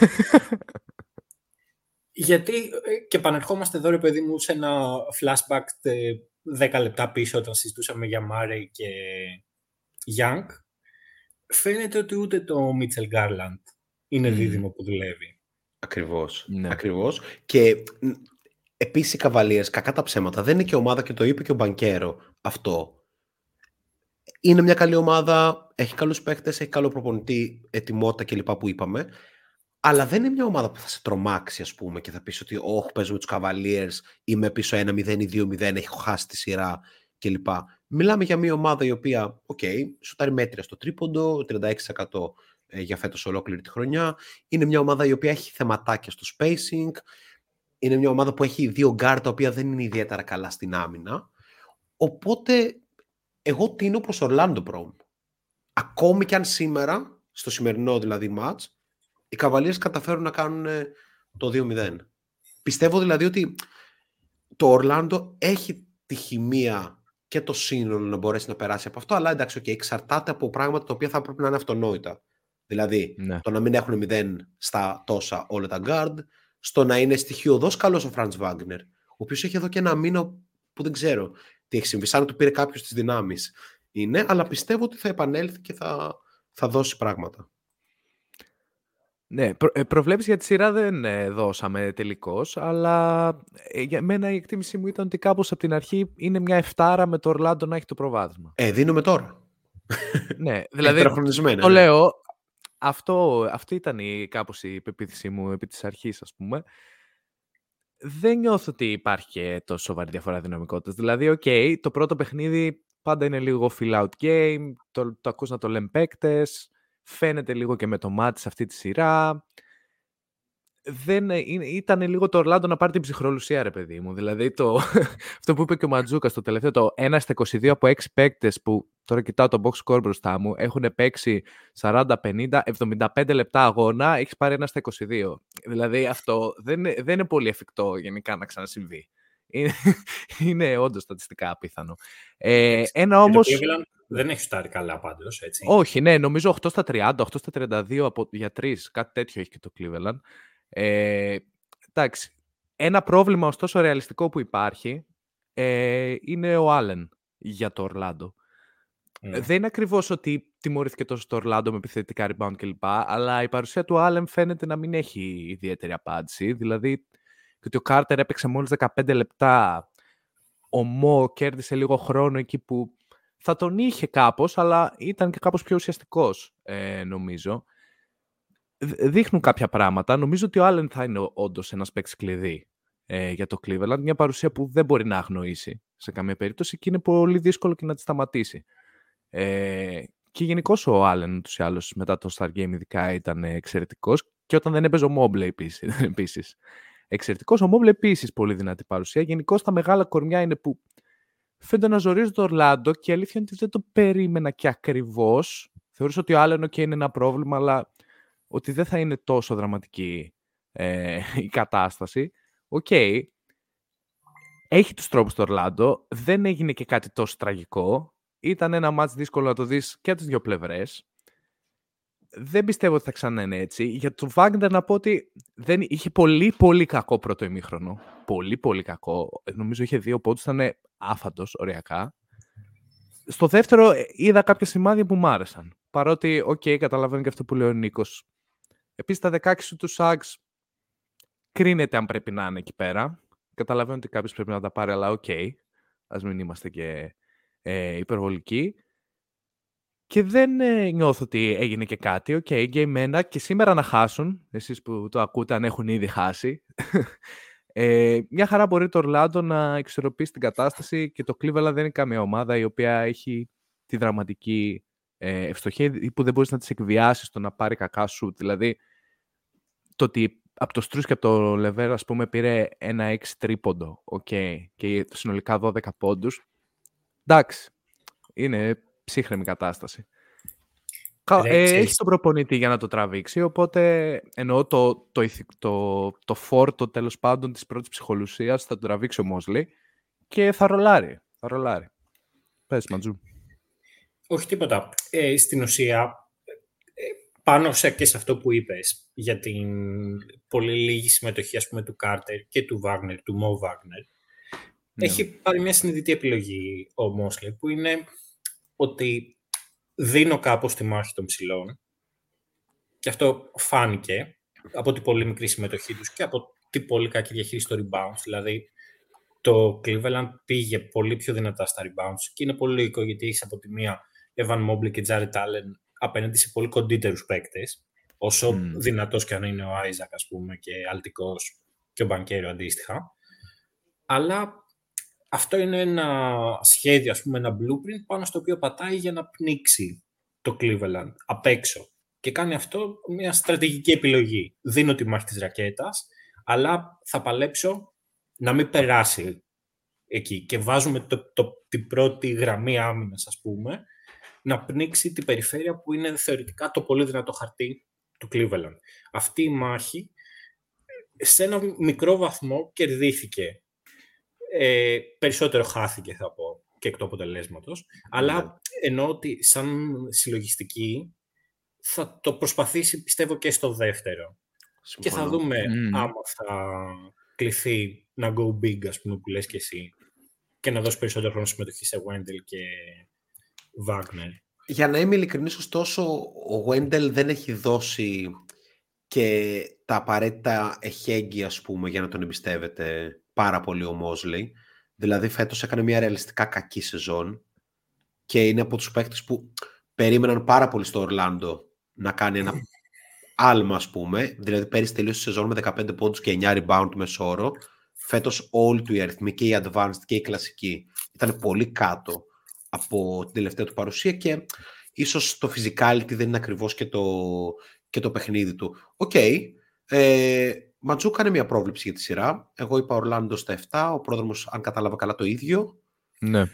Γιατί, και επανερχόμαστε εδώ, ρε παιδί μου, σε ένα flashback δέκα λεπτά πίσω όταν συζητούσαμε για Murray και Young. Φαίνεται ότι ούτε το Mitchell Garland είναι mm. δίδυμο που δουλεύει. Ακριβώς. Ναι. Ακριβώς. Και επίσης οι Cavaliers, κακά τα ψέματα, δεν είναι και ομάδα, και το είπε και ο Μπανκέρο αυτό. Είναι μια καλή ομάδα, έχει καλούς παίκτες, έχει καλό προπονητή, ετοιμότητα κλπ. Που είπαμε. Αλλά δεν είναι μια ομάδα που θα σε τρομάξει, ας πούμε, και θα πεις ότι όχι, παίζουμε τους Cavaliers, είμαι πίσω ένα μηδέν ή δύο μηδέν, έχω χάσει τη σειρά κλπ. Μιλάμε για μια ομάδα η οποία, οκ, okay, σουτάρει μέτρια στο τρίποντο, τριάντα έξι τοις εκατό για φέτος ολόκληρη τη χρονιά. Είναι μια ομάδα η οποία έχει θεματάκια στο spacing. Είναι μια ομάδα που έχει δύο guard τα οποία δεν είναι ιδιαίτερα καλά στην άμυνα. Οπότε, εγώ τίνω προς Orlando Prom. Ακόμη κι αν σήμερα, στο σημερινό δηλαδή match, οι Cavaliers καταφέρουν να κάνουν το δύο μηδέν. Πιστεύω δηλαδή ότι το Orlando έχει τη χημεία και το σύνολο να μπορέσει να περάσει από αυτό, αλλά εντάξει, okay, εξαρτάται από πράγματα τα οποία θα πρέπει να είναι αυτονόητα. Δηλαδή, ναι. το να μην έχουν μηδέν στα τόσα όλα τα guard, στο να είναι στοιχειωδώς καλός ο Franz Wagner, ο οποίος έχει εδώ και ένα μήνα που δεν ξέρω τι έχει συμβεί, σαν να του πήρε κάποιος τις δυνάμεις. Είναι, αλλά πιστεύω ότι θα επανέλθει και θα, θα δώσει πράγματα. Ναι, προ, προβλέψεις για τη σειρά δεν ε, δώσαμε τελικώς, αλλά ε, για μένα η εκτίμησή μου ήταν ότι κάπως από την αρχή είναι μια εφτάρα με το Ορλάντο να έχει το προβάδισμα. Ε, δίνουμε τώρα. Ναι, δηλαδή το ναι. λέω, αυτό, αυτή ήταν η, κάπως η πεποίθησή μου επί της αρχής, ας πούμε. Δεν νιώθω ότι υπάρχει και τόσο σοβαρή διαφορά δυναμικότητας. Δηλαδή, οκ, okay, το πρώτο παιχνίδι πάντα είναι λίγο fill-out game, το, το ακούς να το λένε παίκτες, φαίνεται λίγο και με το μάτι σε αυτή τη σειρά. Δεν, ήταν λίγο το Ορλάντο να πάρει την ψυχρολουσία, ρε παιδί μου. Δηλαδή, το, αυτό που είπε και ο Ματζούκας στο τελευταίο, το ένα στα είκοσι δύο από έξι παίκτες που τώρα κοιτάω το box score μπροστά μου, έχουν παίξει σαράντα πενήντα εβδομήντα πέντε λεπτά αγώνα, έχεις πάρει ένα στα είκοσι δύο. Δηλαδή, αυτό δεν, δεν είναι πολύ εφικτό γενικά να ξανασυμβεί. Είναι, είναι όντως στατιστικά απίθανο. Ε, ένα όμως... Δεν έχει στάρει καλά πάντως, έτσι. Όχι, ναι, νομίζω οκτώ στα τριάντα, οκτώ στα τριάντα δύο από, για τρεις, κάτι τέτοιο έχει και το Cleveland. Ε, εντάξει, ένα πρόβλημα ωστόσο ρεαλιστικό που υπάρχει ε, είναι ο Άλεν για το Ορλάντο. Mm. Δεν είναι ακριβώς ότι τιμωρήθηκε τόσο το Ορλάντο με επιθετικά rebound κλπ, αλλά η παρουσία του Άλεν φαίνεται να μην έχει ιδιαίτερη απάντηση. Δηλαδή, και ότι ο Κάρτερ έπαιξε μόλις δεκαπέντε λεπτά, ο Μό κέρδισε λίγο χρόνο εκεί που θα τον είχε κάπως, αλλά ήταν και κάπως πιο ουσιαστικός, ε, νομίζω. Δείχνουν κάποια πράγματα. Νομίζω ότι ο Άλεν θα είναι όντως ένας παίκτης κλειδί ε, για το Cleveland. Μια παρουσία που δεν μπορεί να αγνοήσει σε καμία περίπτωση και είναι πολύ δύσκολο και να τη σταματήσει. Ε, και γενικώς ο Άλεν, ούτως ή άλλως, μετά το Star Game ειδικά ήταν εξαιρετικός και όταν δεν έπαιζε ο Mobley επίσης. Εξαιρετικός. Ο Mobley επίσης πολύ δυνατή παρουσία. Γενικώς τα μεγάλα κορμιά είναι που φαίνεται να ζορίζει το Ορλάντο και η αλήθεια είναι ότι δεν το περίμενα και ακριβώς. Θεωρούσα ότι ο Άλεν okay, είναι ένα πρόβλημα, αλλά ότι δεν θα είναι τόσο δραματική ε, η κατάσταση. Οκ. Okay. Έχει τους τρόπους το Ορλάντο. Δεν έγινε και κάτι τόσο τραγικό. Ήταν ένα μάτς δύσκολο να το δεις και από τις δύο πλευρές. δεν πιστεύω ότι θα ξανά είναι έτσι. Για τον Βάγνερ να πω ότι δεν, είχε πολύ πολύ κακό πρώτο ημίχρονο. Πολύ πολύ κακό. Νομίζω είχε δύο πόντους, ήταν άφαντος οριακά. Στο δεύτερο είδα κάποια σημάδια που μου άρεσαν. Παρότι, οκ, okay, καταλαβαίνω και αυτό που λέει ο Νίκος. Επίσης, τα δεκαέξι του Σάγκς κρίνεται αν πρέπει να είναι εκεί πέρα. Καταλαβαίνω ότι κάποιος πρέπει να τα πάρει, αλλά οκ. Okay, ας μην είμαστε και ε, υπερβολικοί. Και δεν ε, νιώθω ότι έγινε και κάτι. Οκ, okay, game ένα και σήμερα να χάσουν. Εσείς που το ακούτε, αν έχουν ήδη χάσει. Ε, μια χαρά μπορεί το Ορλάντο να εξορροπήσει την κατάσταση και το Cleveland δεν είναι καμία ομάδα η οποία έχει τη δραματική ε, ευστοχία ή που δεν μπορείς να τις εκβιάσεις στο να πάρει κακά σουτ. Δηλαδή, το ότι από το Στρούς και από το Λεβέρ, ας πούμε, πήρε ένα έξι τρίποντο okay, και συνολικά δώδεκα πόντους. Εντάξει, είναι ψύχρεμη κατάσταση. Ε, έχει τον προπονητή για να το τραβήξει, οπότε εννοώ το, το, το, το φόρτο τέλος πάντων της πρώτης ψυχολουσίας θα το τραβήξει ο Μόσλι και θα ρολάρει. Θα ρολάρει. Πες, Ματζού. Όχι τίποτα. Ε, στην ουσία, ε, πάνω σε, και σε αυτό που είπες για την πολύ λίγη συμμετοχή, ας πούμε, του Κάρτερ και του Βάγνερ, του Μο Βάγνερ, ναι. Έχει πάρει μια συνειδητή επιλογή ο Μόσλι, που είναι ότι δίνω κάπως τη μάχη των ψηλών και αυτό φάνηκε από την πολύ μικρή συμμετοχή τους και από την πολύ κακή διαχείριση των rebounds. Δηλαδή, το Cleveland πήγε πολύ πιο δυνατά στα rebounds και είναι πολύ λογικό γιατί έχει από τη μία Evan Mobley και Jarrett Allen απέναντι σε πολύ κοντύτερους παίκτες, όσο mm. δυνατός και αν είναι ο Isaac, ας πούμε, και αλτικός και ο Μπανκέρο αντίστοιχα. Αλλά αυτό είναι ένα σχέδιο, ας πούμε, ένα blueprint πάνω στο οποίο πατάει για να πνίξει το Cleveland απ' έξω. Και κάνει αυτό μια στρατηγική επιλογή. Δίνω τη μάχη της ρακέτας, αλλά θα παλέψω να μην περάσει εκεί. Και βάζουμε το, το, την πρώτη γραμμή άμυνας, ας πούμε, να πνίξει την περιφέρεια που είναι θεωρητικά το πολύ δυνατό χαρτί του Cleveland. Αυτή η μάχη σε ένα μικρό βαθμό κερδίθηκε. Ε, περισσότερο χάθηκε, θα πω, και εκ του αποτελέσματος. Mm. Αλλά εννοώ ότι σαν συλλογιστική θα το προσπαθήσει, πιστεύω, και στο δεύτερο. Συμφωνώ. Και θα δούμε mm. άμα θα κληθεί να go big, ας πούμε, που λες και εσύ, και να δώσει περισσότερο χρόνο συμμετοχή σε Wendell και Wagner. Για να είμαι ειλικρινής, ωστόσο, ο Wendell δεν έχει δώσει και τα απαραίτητα εχέγγυα, ας πούμε, για να τον εμπιστεύεται πάρα πολύ ο Μόσλι. Δηλαδή φέτος έκανε μια ρεαλιστικά κακή σεζόν και είναι από τους παίκτες που περίμεναν πάρα πολύ στο Ορλάντο να κάνει ένα άλμα, ας πούμε. Δηλαδή πέρυσι τελείωσε τη σεζόν με δεκαπέντε πόντους και εννιά rebound μέσο όρο. Φέτος όλοι του οι αριθμοί, και οι advanced και οι κλασικοί, ήταν πολύ κάτω από την τελευταία του παρουσία και ίσως το physicality δεν είναι ακριβώς και το, και το παιχνίδι του. Οκ. Okay. Ε, Ματζού κάνει μια πρόβλεψη για τη σειρά. Εγώ είπα Ορλάντο στα επτά, ο πρόδρομος, αν κατάλαβα καλά, το ίδιο. Ναι. Ε,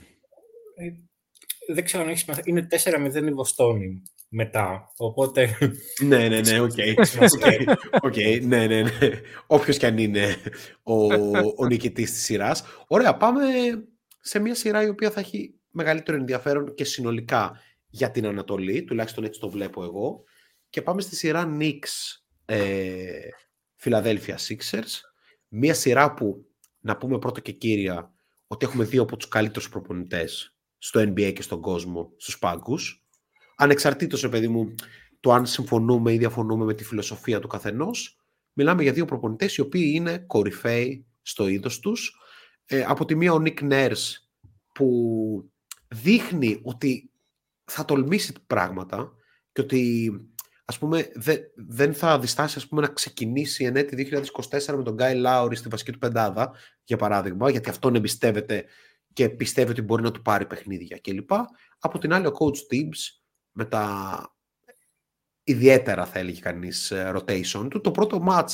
δεν ξέρω αν έχει σημασία. Είναι τέσσερα μηδέν η Βοστόνη μετά, οπότε... ναι, ναι, ναι, οκ. Okay. okay. okay. ναι, ναι, ναι. Όποιος κι αν είναι ο, ο νικητής της σειράς. Ωραία, πάμε σε μια σειρά η οποία θα έχει μεγαλύτερο ενδιαφέρον και συνολικά για την Ανατολή, τουλάχιστον έτσι το βλέπω εγώ. Και πάμε στη σειρά Knicks ε, Philadelphia Sixers. Μια σειρά που, να πούμε πρώτα και κύρια, ότι έχουμε δύο από τους καλύτερους προπονητές στο N B A και στον κόσμο, στους πάγκους. Ανεξαρτήτως, παιδί μου, το αν συμφωνούμε ή διαφωνούμε με τη φιλοσοφία του καθενός, μιλάμε για δύο προπονητές οι οποίοι είναι κορυφαίοι στο είδος τους. Ε, από τη μία ο Nick Nurse, που δείχνει ότι θα τολμήσει πράγματα και ότι, ας πούμε, δε, δεν θα διστάσει, ας πούμε, να ξεκινήσει εν έτη δύο χιλιάδες είκοσι τέσσερα με τον Γκάι Λάουρι στη βασική του πεντάδα, για παράδειγμα, γιατί αυτόν εμπιστεύεται και πιστεύει ότι μπορεί να του πάρει παιχνίδια κλπ. Από την άλλη, ο coach Tibbs, με τα ιδιαίτερα, θα έλεγε κανείς, rotation του, το πρώτο match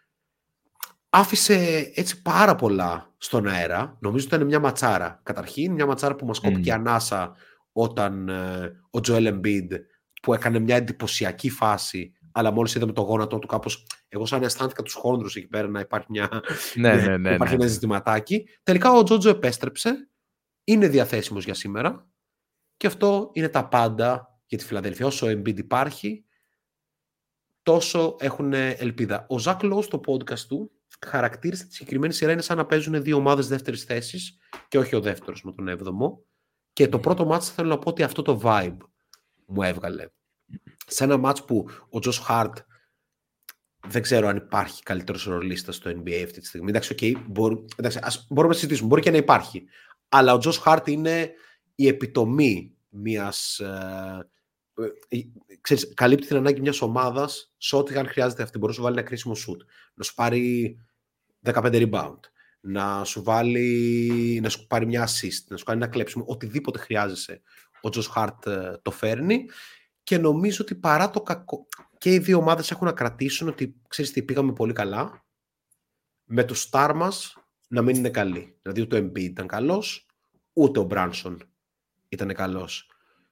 άφησε έτσι πάρα πολλά στον αέρα. Νομίζω ότι ήταν μια ματσάρα. Καταρχήν, μια ματσάρα που μας κόπηκε mm. ανάσα όταν ε, ο Joel Embiid, που έκανε μια εντυπωσιακή φάση, αλλά μόλις είδαμε το γόνατό του κάπως, εγώ σαν αισθάνθηκα τους χόνδρους εκεί πέρα να υπάρχει, μια, ναι, ναι, ναι, υπάρχει ναι. ένα ζητηματάκι. Τελικά ο Τζότζο επέστρεψε, είναι διαθέσιμος για σήμερα και αυτό είναι τα πάντα για τη Φιλαδέλφια. Όσο ο Embiid υπάρχει, τόσο έχουν ελπίδα. Ο Ζακ Λόου στο podcast του χαρακτήρισε τη συγκεκριμένη σειρά είναι σαν να παίζουν δύο ομάδες δεύτερης θέσης και όχι ο δεύτερος με τον έβδομο. Και το πρώτο μάτς θέλω να πω ότι αυτό το vibe μου έβγαλε. Σε ένα μάτς που ο Τζος Χαρτ δεν ξέρω αν υπάρχει καλύτερος ρολίστας στο N B A αυτή τη στιγμή. Εντάξει, okay, μπορούμε, εντάξει, ας, μπορούμε να συζητήσουμε. Μπορεί και να υπάρχει. Αλλά ο Τζος Χαρτ είναι η επιτομή μιας... Ε, ε, ξέρεις, καλύπτει την ανάγκη μιας ομάδας σε ό,τι αν χρειάζεται αυτή. Μπορεί να σου βάλει ένα κρίσιμο shoot, να σου πάρει δεκαπέντε rebound, να σου, βάλει, να σου πάρει μια assist, να σου κάνει ένα κλέψιμο. Οτιδήποτε χρειάζεσαι, ο Τζος Χαρτ ε, το φέρνει. Και νομίζω ότι παρά το κακό και οι δύο ομάδες έχουν να κρατήσουν ότι ξέρεις τι, πήγαμε πολύ καλά με το star μας να μην είναι καλή. Δηλαδή ούτε ο Embiid ήταν καλός, ούτε ο Brunson ήταν καλός.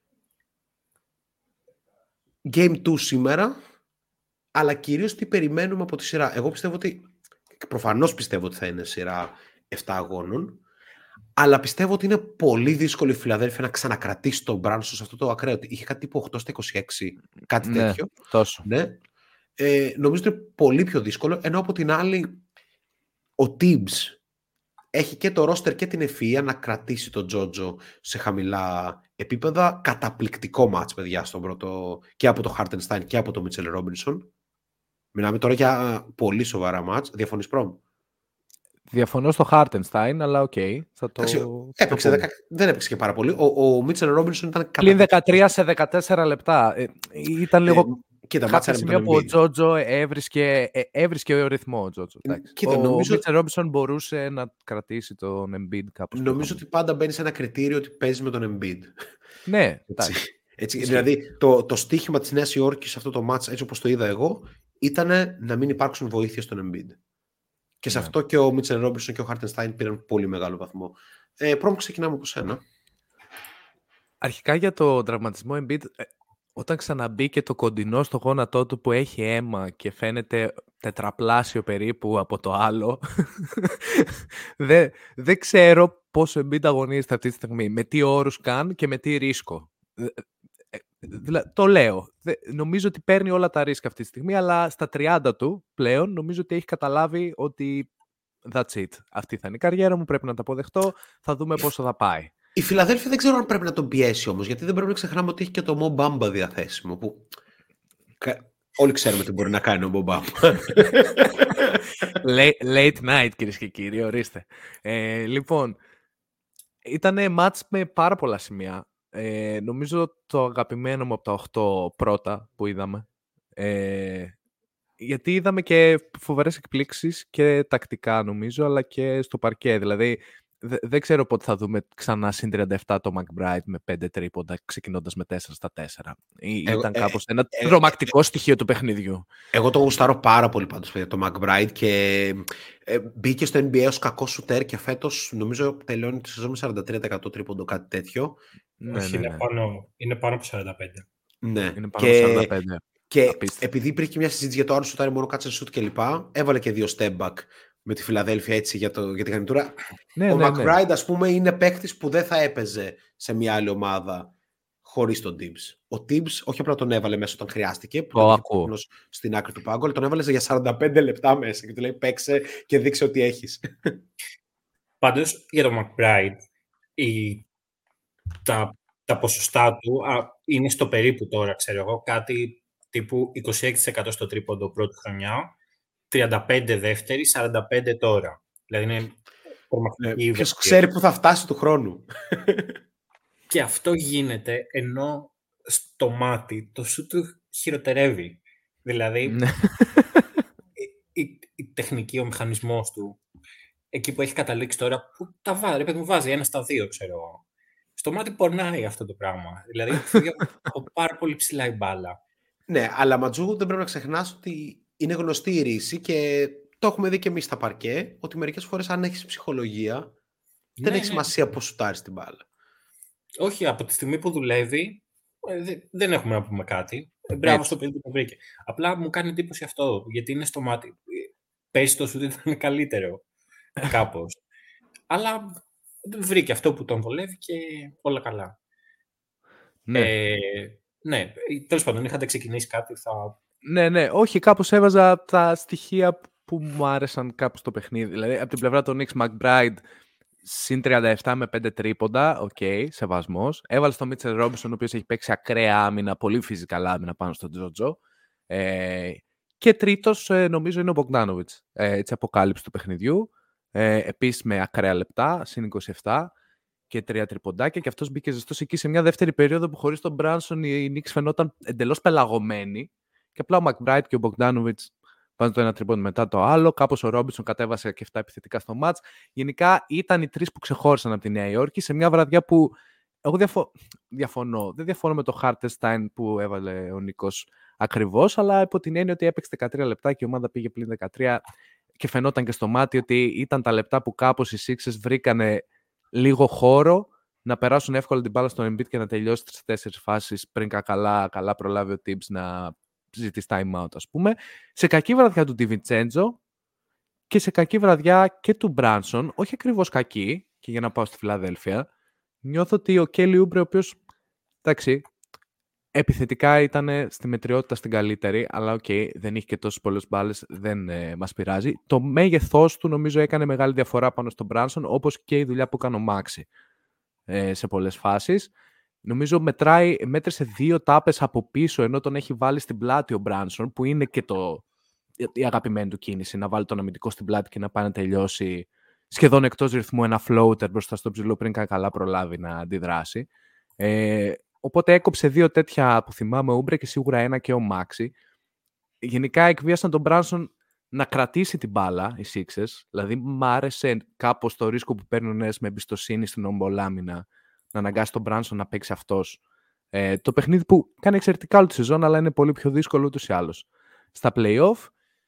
Game δύο σήμερα, αλλά κυρίως τι περιμένουμε από τη σειρά. Εγώ πιστεύω ότι, προφανώς πιστεύω ότι θα είναι σειρά επτά αγώνων, αλλά πιστεύω ότι είναι πολύ δύσκολο η Φιλαδέλφια να ξανακρατήσει τον Μπράνσον σε αυτό το ακραίο. Είχε κάτι τύπου οκτώ στα είκοσι έξι, κάτι ναι, τέτοιο. Τόσο. Ναι. Ε, νομίζω ότι είναι πολύ πιο δύσκολο, ενώ από την άλλη ο Tibbs έχει και το ρόστερ και την ευφυΐα να κρατήσει τον Τζότζο σε χαμηλά επίπεδα. Καταπληκτικό μάτς, παιδιά, στον πρώτο, και από το Hartenstein και από το Μίτσελ Ρόμπινσον. Μιλάμε τώρα για πολύ σοβαρά μάτς. Διαφωνείς, Πρόμ? Διαφωνώ στο Hartenstein, αλλά οκ. Okay, θα το... Έπαιξε, το δεκα... δεν έπαιξε και πάρα πολύ. Ο, ο Μίτσελ Ρόμπινσον ήταν πλην δεκατρία σε δεκατέσσερα λεπτά. Ε, ήταν λίγο... Ε, κοίτα, κάποια σημεία που ο Τζότζο έβρισκε, ε, έβρισκε ο ρυθμό. Ο, Τζότζο, κοίτα, ο νομίζω... Μίτσελ Ρόμπινσον μπορούσε να κρατήσει τον Embiid κάπως. Νομίζω ότι πάντα μπαίνει σε ένα κριτήριο ότι παίζει με τον Embiid. Ναι, έτσι. Έτσι, δηλαδή το, το στίχημα της Νέας Υόρκης σε αυτό το μάτς, έτσι όπως το είδα εγώ, ήταν να μην υπάρξουν βοήθειες στον Embiid. Και σε yeah. αυτό και ο Μίτσελ Ρόμπινσον και ο Hartenstein πήραν πολύ μεγάλο βαθμό. Ε, Πρώτα ξεκινάμε από σένα. Αρχικά για το τραυματισμό Embiid, όταν ξαναμπήκε το κοντινό στο γόνατό του που έχει αίμα και φαίνεται τετραπλάσιο περίπου από το άλλο, δεν, δεν ξέρω πόσο Embiid αγωνίζεται αυτή τη στιγμή, με τι όρους καν και με τι ρίσκο. Δηλαδή, το λέω. Νομίζω ότι παίρνει όλα τα ρίσκα αυτή τη στιγμή, αλλά στα τριάντα του πλέον νομίζω ότι έχει καταλάβει ότι that's it. Αυτή θα είναι η καριέρα μου, πρέπει να τα αποδεχτώ, θα δούμε πόσο θα πάει. Η Φιλαδέλφια δεν ξέρω αν πρέπει να τον πιέσει όμως, γιατί δεν πρέπει να ξεχνάμε ότι έχει και το Mo Bamba διαθέσιμο, που όλοι ξέρουμε τι μπορεί να κάνει ο Mo Bamba. Late night, κυρίες και κύριοι, ορίστε. Ε, λοιπόν, ήταν μάτς με πάρα πολλά σημεία. Ε, νομίζω το αγαπημένο μου από τα οκτώ πρώτα που είδαμε. Ε, γιατί είδαμε και φοβερές εκπλήξεις και τακτικά νομίζω, αλλά και στο παρκέ. Δηλαδή, δε, δεν ξέρω πότε θα δούμε ξανά συν τριάντα επτά το McBride με πέντε τρίποντα, ξεκινώντας με τέσσερα στα τέσσερα. Εγώ, Ήταν κάπως ε, ένα ε, τρομακτικό ε, στοιχείο του παιχνιδιού. Εγώ το γουστάρω πάρα πολύ πάντως για το McBride και ε, μπήκε στο N B A ως κακό σουτέρ και φέτος νομίζω τελειώνει τη σεζόν με σαράντα τρία τοις εκατό τρίποντο, κάτι τέτοιο. Ναι, Όχι, ναι, ναι. Είναι, πάνω, είναι πάνω από σαράντα πέντε. Ναι, είναι πάνω και, από σαράντα πέντε. Και Απίστευ. επειδή υπήρχε μια συζήτηση για το άλλο σουτάρι μόνο κάτσε σουτ κλπ. Έβαλε και δύο step back με τη Φιλαδέλφια έτσι για, το, για την garnitura. Ναι, ο ναι, McBride, ναι. ας πούμε, είναι παίκτης που δεν θα έπαιζε σε μια άλλη ομάδα χωρίς τον Tibbs. Ο Tibbs όχι απλά τον έβαλε μέσα όταν χρειάστηκε, που το ήταν στην άκρη του πάγκου, αλλά τον έβαλε για σαράντα πέντε λεπτά μέσα και του λέει παίξε και δείξε ότι έχεις. Πάντως, για τον McBride, η... τα, τα ποσοστά του α, είναι στο περίπου τώρα, ξέρω εγώ, κάτι τύπου είκοσι έξι τοις εκατό στο τρίποντο πρώτη χρονιά, τριάντα πέντε δεύτερη, σαράντα πέντε τώρα. Δηλαδή είναι τρομακτική. Ποιος ξέρει που θα φτάσει του χρόνου. Και αυτό γίνεται ενώ στο μάτι το σου του χειροτερεύει. Δηλαδή η, η, η τεχνική, ο μηχανισμός του, εκεί που έχει καταλήξει τώρα, που τα βάζει, ρε, μου βάζει ένα στα δύο, ξέρω εγώ. Στο μάτι πονάει αυτό το πράγμα. Δηλαδή από πάρα πολύ ψηλά η μπάλα. Ναι, αλλά Ματζού δεν πρέπει να ξεχνάς ότι είναι γνωστή η ρίση και το έχουμε δει και εμείς στα παρκέ, ότι μερικές φορές αν έχεις ψυχολογία, ναι, δεν έχει σημασία ναι. πώς σουτάρεις την μπάλα. Όχι, από τη στιγμή που δουλεύει, δεν έχουμε να πούμε κάτι. Μπράβο στο παιδί που το βρήκε. Απλά μου κάνει εντύπωση αυτό, γιατί είναι στο μάτι. Πέσει το σουτ ήταν καλύτερο, κάπως. Αλλά βρήκε αυτό που τον βολεύει και όλα καλά. Ναι. Ε, ναι, τέλος πάντων, είχατε ξεκινήσει κάτι, θα Ναι, ναι, όχι, κάπως έβαζα τα στοιχεία που μου άρεσαν κάπου στο παιχνίδι. Δηλαδή, από την πλευρά των Knicks, McBride, συν τριάντα επτά με πέντε τρίποντα, οκ, okay, σεβασμός. Έβαλε στον Μίτσελ Ρόμπινσον, ο οποίος έχει παίξει ακραία άμυνα, πολύ φυσικά άμυνα πάνω στον Τζότζο. Ε, και τρίτος, ε, νομίζω, είναι ο Μπογκντάνοβιτς. Ε, έτσι, αποκάλυψη του παιχνιδιού. Ε, επίσης με ακραία λεπτά, συν είκοσι επτά και τρία τριποντάκια. Και αυτός μπήκε ζεστός εκεί σε μια δεύτερη περίοδο που χωρίς τον Μπράνσον οι Knicks φαινόταν εντελώς πελαγωμένοι. Και απλά ο McBride και ο Μπογκντάνοβιτς βάζουν το ένα τρίποντο μετά το άλλο. Κάπως ο Ρόμπινσον κατέβασε και επτά επιθετικά στο μάτς. Γενικά ήταν οι τρεις που ξεχώρισαν από τη Νέα Υόρκη σε μια βραδιά που εγώ διαφο... διαφωνώ. Δεν διαφωνώ με το Hartenstein που έβαλε ο Νίκος ακριβώς, αλλά υπό την έννοια ότι έπαιξε δεκατρία λεπτά και η ομάδα πήγε πλην δεκατρία και φαινόταν και στο μάτι ότι ήταν τα λεπτά που κάπως οι Sixers βρήκανε λίγο χώρο να περάσουν εύκολα την μπάλα στον Embiid και να τελειώσει τις τέσσερις φάσεις πριν καλά, καλά προλάβει ο Tibbs να ζητήσει time out, ας πούμε. Σε κακή βραδιά του DiVincenzo και σε κακή βραδιά και του Branson, όχι ακριβώς κακή, και για να πάω στη Φιλαδέλφια, νιώθω ότι ο Kelly Oubre, ο οποίος, εντάξει, επιθετικά ήταν στη μετριότητα στην καλύτερη, αλλά οκ, okay, δεν είχε και τόσες πολλές μπάλες, δεν ε, μας πειράζει. Το μέγεθός του νομίζω έκανε μεγάλη διαφορά πάνω στον Branson, όπως και η δουλειά που έκανε ο Maxi ε, σε πολλές φάσεις. Νομίζω μετράει, μέτρησε δύο τάπες από πίσω, ενώ τον έχει βάλει στην πλάτη ο Branson, που είναι και το, η αγαπημένη του κίνηση, να βάλει τον αμυντικό στην πλάτη και να πάει να τελειώσει σχεδόν εκτός ρυθμού ένα floater μπροστά στο ψηλό πριν καλά προλάβει να αντιδράσει. Ε, οπότε έκοψε δύο τέτοια που θυμάμαι, ο Ούμπρε και σίγουρα ένα και ο Μάξι. Γενικά εκβίασαν τον Branson να κρατήσει την μπάλα, οι Sixers. Δηλαδή μ' άρεσε κάπως το ρίσκο που παίρνουν με εμπιστοσύνη στην ομπολάμινα να αναγκάσει τον Branson να παίξει αυτός. Ε, το παιχνίδι που κάνει εξαιρετικά όλη τη σεζόν, αλλά είναι πολύ πιο δύσκολο ούτως ή άλλως στα play-off.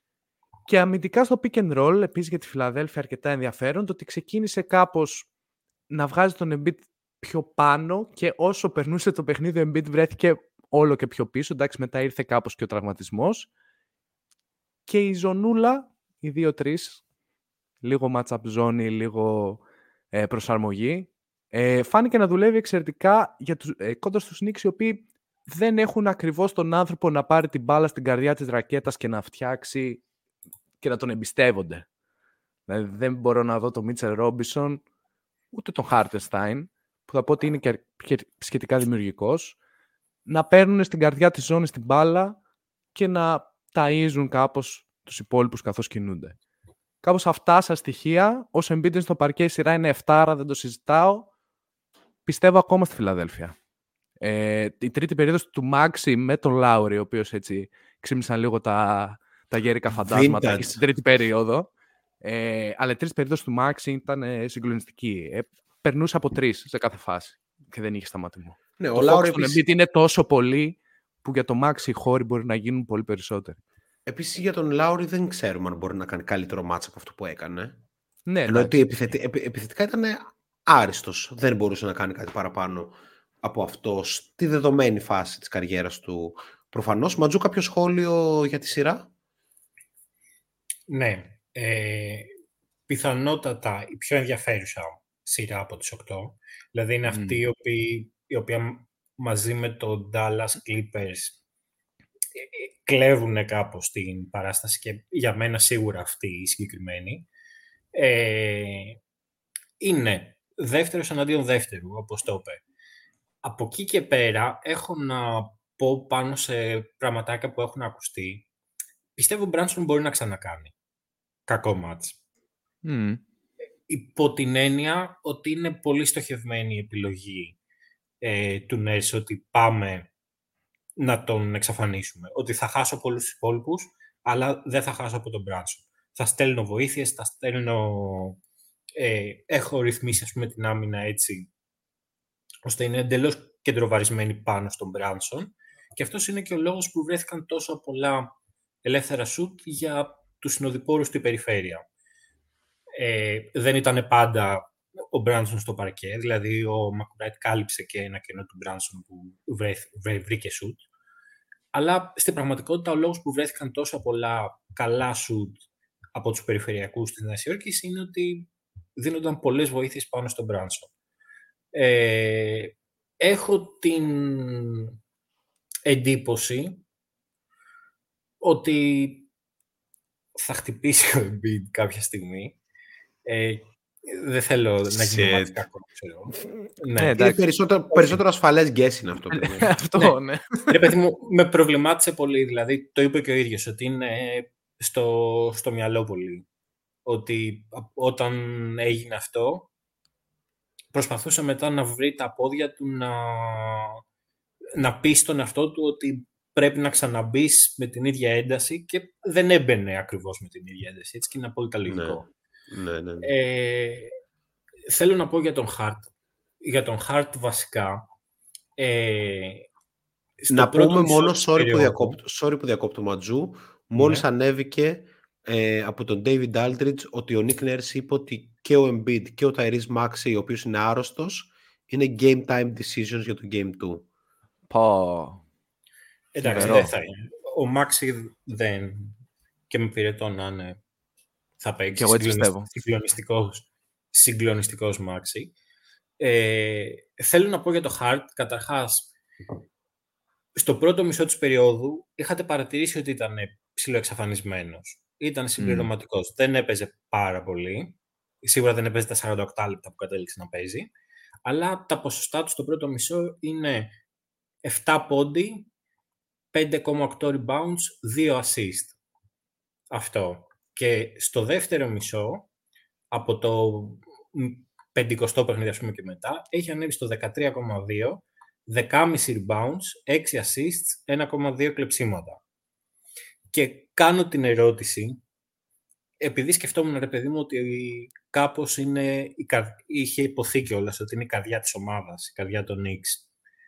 Και αμυντικά στο pick and roll, επίσης για τη Φιλαδέλφια αρκετά ενδιαφέρον, το ότι ξεκίνησε κάπως να βγάζει τον Embiid πιο πάνω και όσο περνούσε το παιχνίδι ο Embiid βρέθηκε όλο και πιο πίσω. Εντάξει, μετά ήρθε κάπως και ο τραυματισμός. Και η ζωνούλα, οι δύο τρεις, λίγο match-up ζώνη, λίγο ε, προσαρμογή, ε, φάνηκε να δουλεύει εξαιρετικά για τους, ε, κόντρα στους Knicks, οι οποίοι δεν έχουν ακριβώς τον άνθρωπο να πάρει την μπάλα στην καρδιά της ρακέτας και να φτιάξει και να τον εμπιστεύονται. Δηλαδή δεν μπορώ να δω τον Μίτσελ Ρόμπινσον ούτε τον Hartenstein, που θα πω ότι είναι και, και σχετικά δημιουργικός, να παίρνουν στην καρδιά της ζώνης την μπάλα και να ταΐζουν κάπως τους υπόλοιπους καθώς κινούνται. Κάπως αυτά σαν στοιχεία, όσο Embiid στο παρκέ η σειρά είναι επτά, άρα δεν το συζητάω, πιστεύω ακόμα στη Φιλαδέλφια. Ε, η τρίτη περίοδος του Maxi με τον Λάουρι, ο οποίος έτσι ξύμισαν λίγο τα, τα γέρικα φαντάσματα και στην τρίτη περίοδο. Ε, αλλά η τρίτη περίοδος του Maxi ήταν ε, συγκλονιστική. Ε, περνούσε από τρεις σε κάθε φάση και δεν είχε σταματημό. Ναι, το ο Λάουρι Embiid επίσης... είναι τόσο πολύ που για το Maxi οι χώροι μπορεί να γίνουν πολύ περισσότεροι. Επίσης για τον Λάουρι δεν ξέρουμε αν μπορεί να κάνει καλύτερο μάτσα από αυτό που έκανε. Ναι, ενώ ότι επιθετη... επι... επιθετικά ήταν άριστος. Δεν μπορούσε να κάνει κάτι παραπάνω από αυτό στη δεδομένη φάση της καριέρας του. Προφανώς. Ματζού, κάποιο σχόλιο για τη σειρά? Ναι. Ε, πιθανότατα η πιο ενδιαφέρουσα σειρά από τις οκτώ. Δηλαδή είναι αυτή mm. η, οποία, η οποία μαζί με το Dallas Clippers κλέβουν κάπως την παράσταση και για μένα σίγουρα αυτή η συγκεκριμένη. Ε, είναι δεύτερος εναντίον δεύτερου, όπως το είπε. Από εκεί και πέρα έχω να πω πάνω σε πραγματάκια που έχουν ακουστεί. Πιστεύω ο Μπράνσον μπορεί να ξανακάνει κακό μάτς. Mm. Υπό την έννοια ότι είναι πολύ στοχευμένη η επιλογή ε, του Νέρς, ότι πάμε να τον εξαφανίσουμε. Ότι θα χάσω πολλούς υπόλοιπους, αλλά δεν θα χάσω από τον Μπράνσον. Θα στέλνω βοήθειες, θα στέλνω... Ε, έχω ρυθμίσει, ας πούμε, την άμυνα έτσι, ώστε είναι εντελώς κεντροβαρισμένη πάνω στον Μπράνσον. Και αυτός είναι και ο λόγος που βρέθηκαν τόσο πολλά ελεύθερα σουτ για τους συνοδοιπόρους στην περιφέρεια. Ε, δεν ήταν πάντα ο Μπράνσον στο παρκέ, δηλαδή ο McBride κάλυψε και ένα κενό του Μπράνσον που βρέ, βρέ, βρήκε σουτ. Αλλά στην πραγματικότητα ο λόγος που βρέθηκαν τόσα πολλά καλά σουτ από τους περιφερειακούς της Νέας Υόρκης είναι ότι δίνονταν πολλές βοήθειες πάνω στον Μπράνσον. Ε, έχω την εντύπωση ότι θα χτυπήσει ο Embiid κάποια στιγμή. Ε, δεν θέλω να γίνει μάτι κακό, ξέρω. Ναι, είναι περισσότερο, περισσότερο ασφαλές guess είναι αυτό. Αυτό, ναι. Ρε παιδί μου, με προβλημάτισε πολύ. Δηλαδή, το είπε και ο ίδιος, ότι είναι στο, στο μυαλό πολύ. Ότι όταν έγινε αυτό, προσπαθούσε μετά να βρει τα πόδια του να, να πει στον εαυτό του ότι πρέπει να ξαναμπείς με την ίδια ένταση και δεν έμπαινε ακριβώς με την ίδια ένταση. Έτσι και είναι απόλυτα λογικό. Ναι, ναι, ναι. Ε, θέλω να πω για τον Hart. Για τον Hart βασικά. Ε, να πούμε μόνο, sorry που, διακόπτω, sorry που διακόπτω Ματζού, μόλις ναι. ανέβηκε ε, από τον David Aldridge ότι ο Nick Nurse είπε ότι και ο Embiid και ο Tyrese Maxey, ο οποίος είναι άρρωστος, είναι game time decisions για το Game two. Πω. Εντάξει, δεν θα είναι. Ο Maxey δεν, και με πυρετό να είναι, θα παίξει συγκλονιστικός, συγκλονιστικός Maxey. Ε, θέλω να πω για το Hart, καταρχάς, στο πρώτο μισό της περίοδου είχατε παρατηρήσει ότι ήταν ψιλοεξαφανισμένος. Ήταν συμπληρωματικός. Mm. Δεν έπαιζε πάρα πολύ. Σίγουρα δεν έπαιζε τα σαράντα οκτώ λεπτά που κατέληξε να παίζει. Αλλά τα ποσοστά του στο πρώτο μισό είναι επτά πόντι, πέντε κόμμα οκτώ rebounds, δύο assist. Αυτό. Και στο δεύτερο μισό, από το πεντηκοστό παιχνίδι ας πούμε και μετά, έχει ανέβει στο δεκατρία κόμμα δύο, δεκάμισι rebounds, έξι assists, ένα κόμμα δύο κλεψίματα. Και κάνω την ερώτηση, επειδή σκεφτόμουν ρε παιδί μου ότι κάπως είναι, είχε υποθεί κιόλας ότι είναι η καρδιά της ομάδας, η καρδιά των Knicks.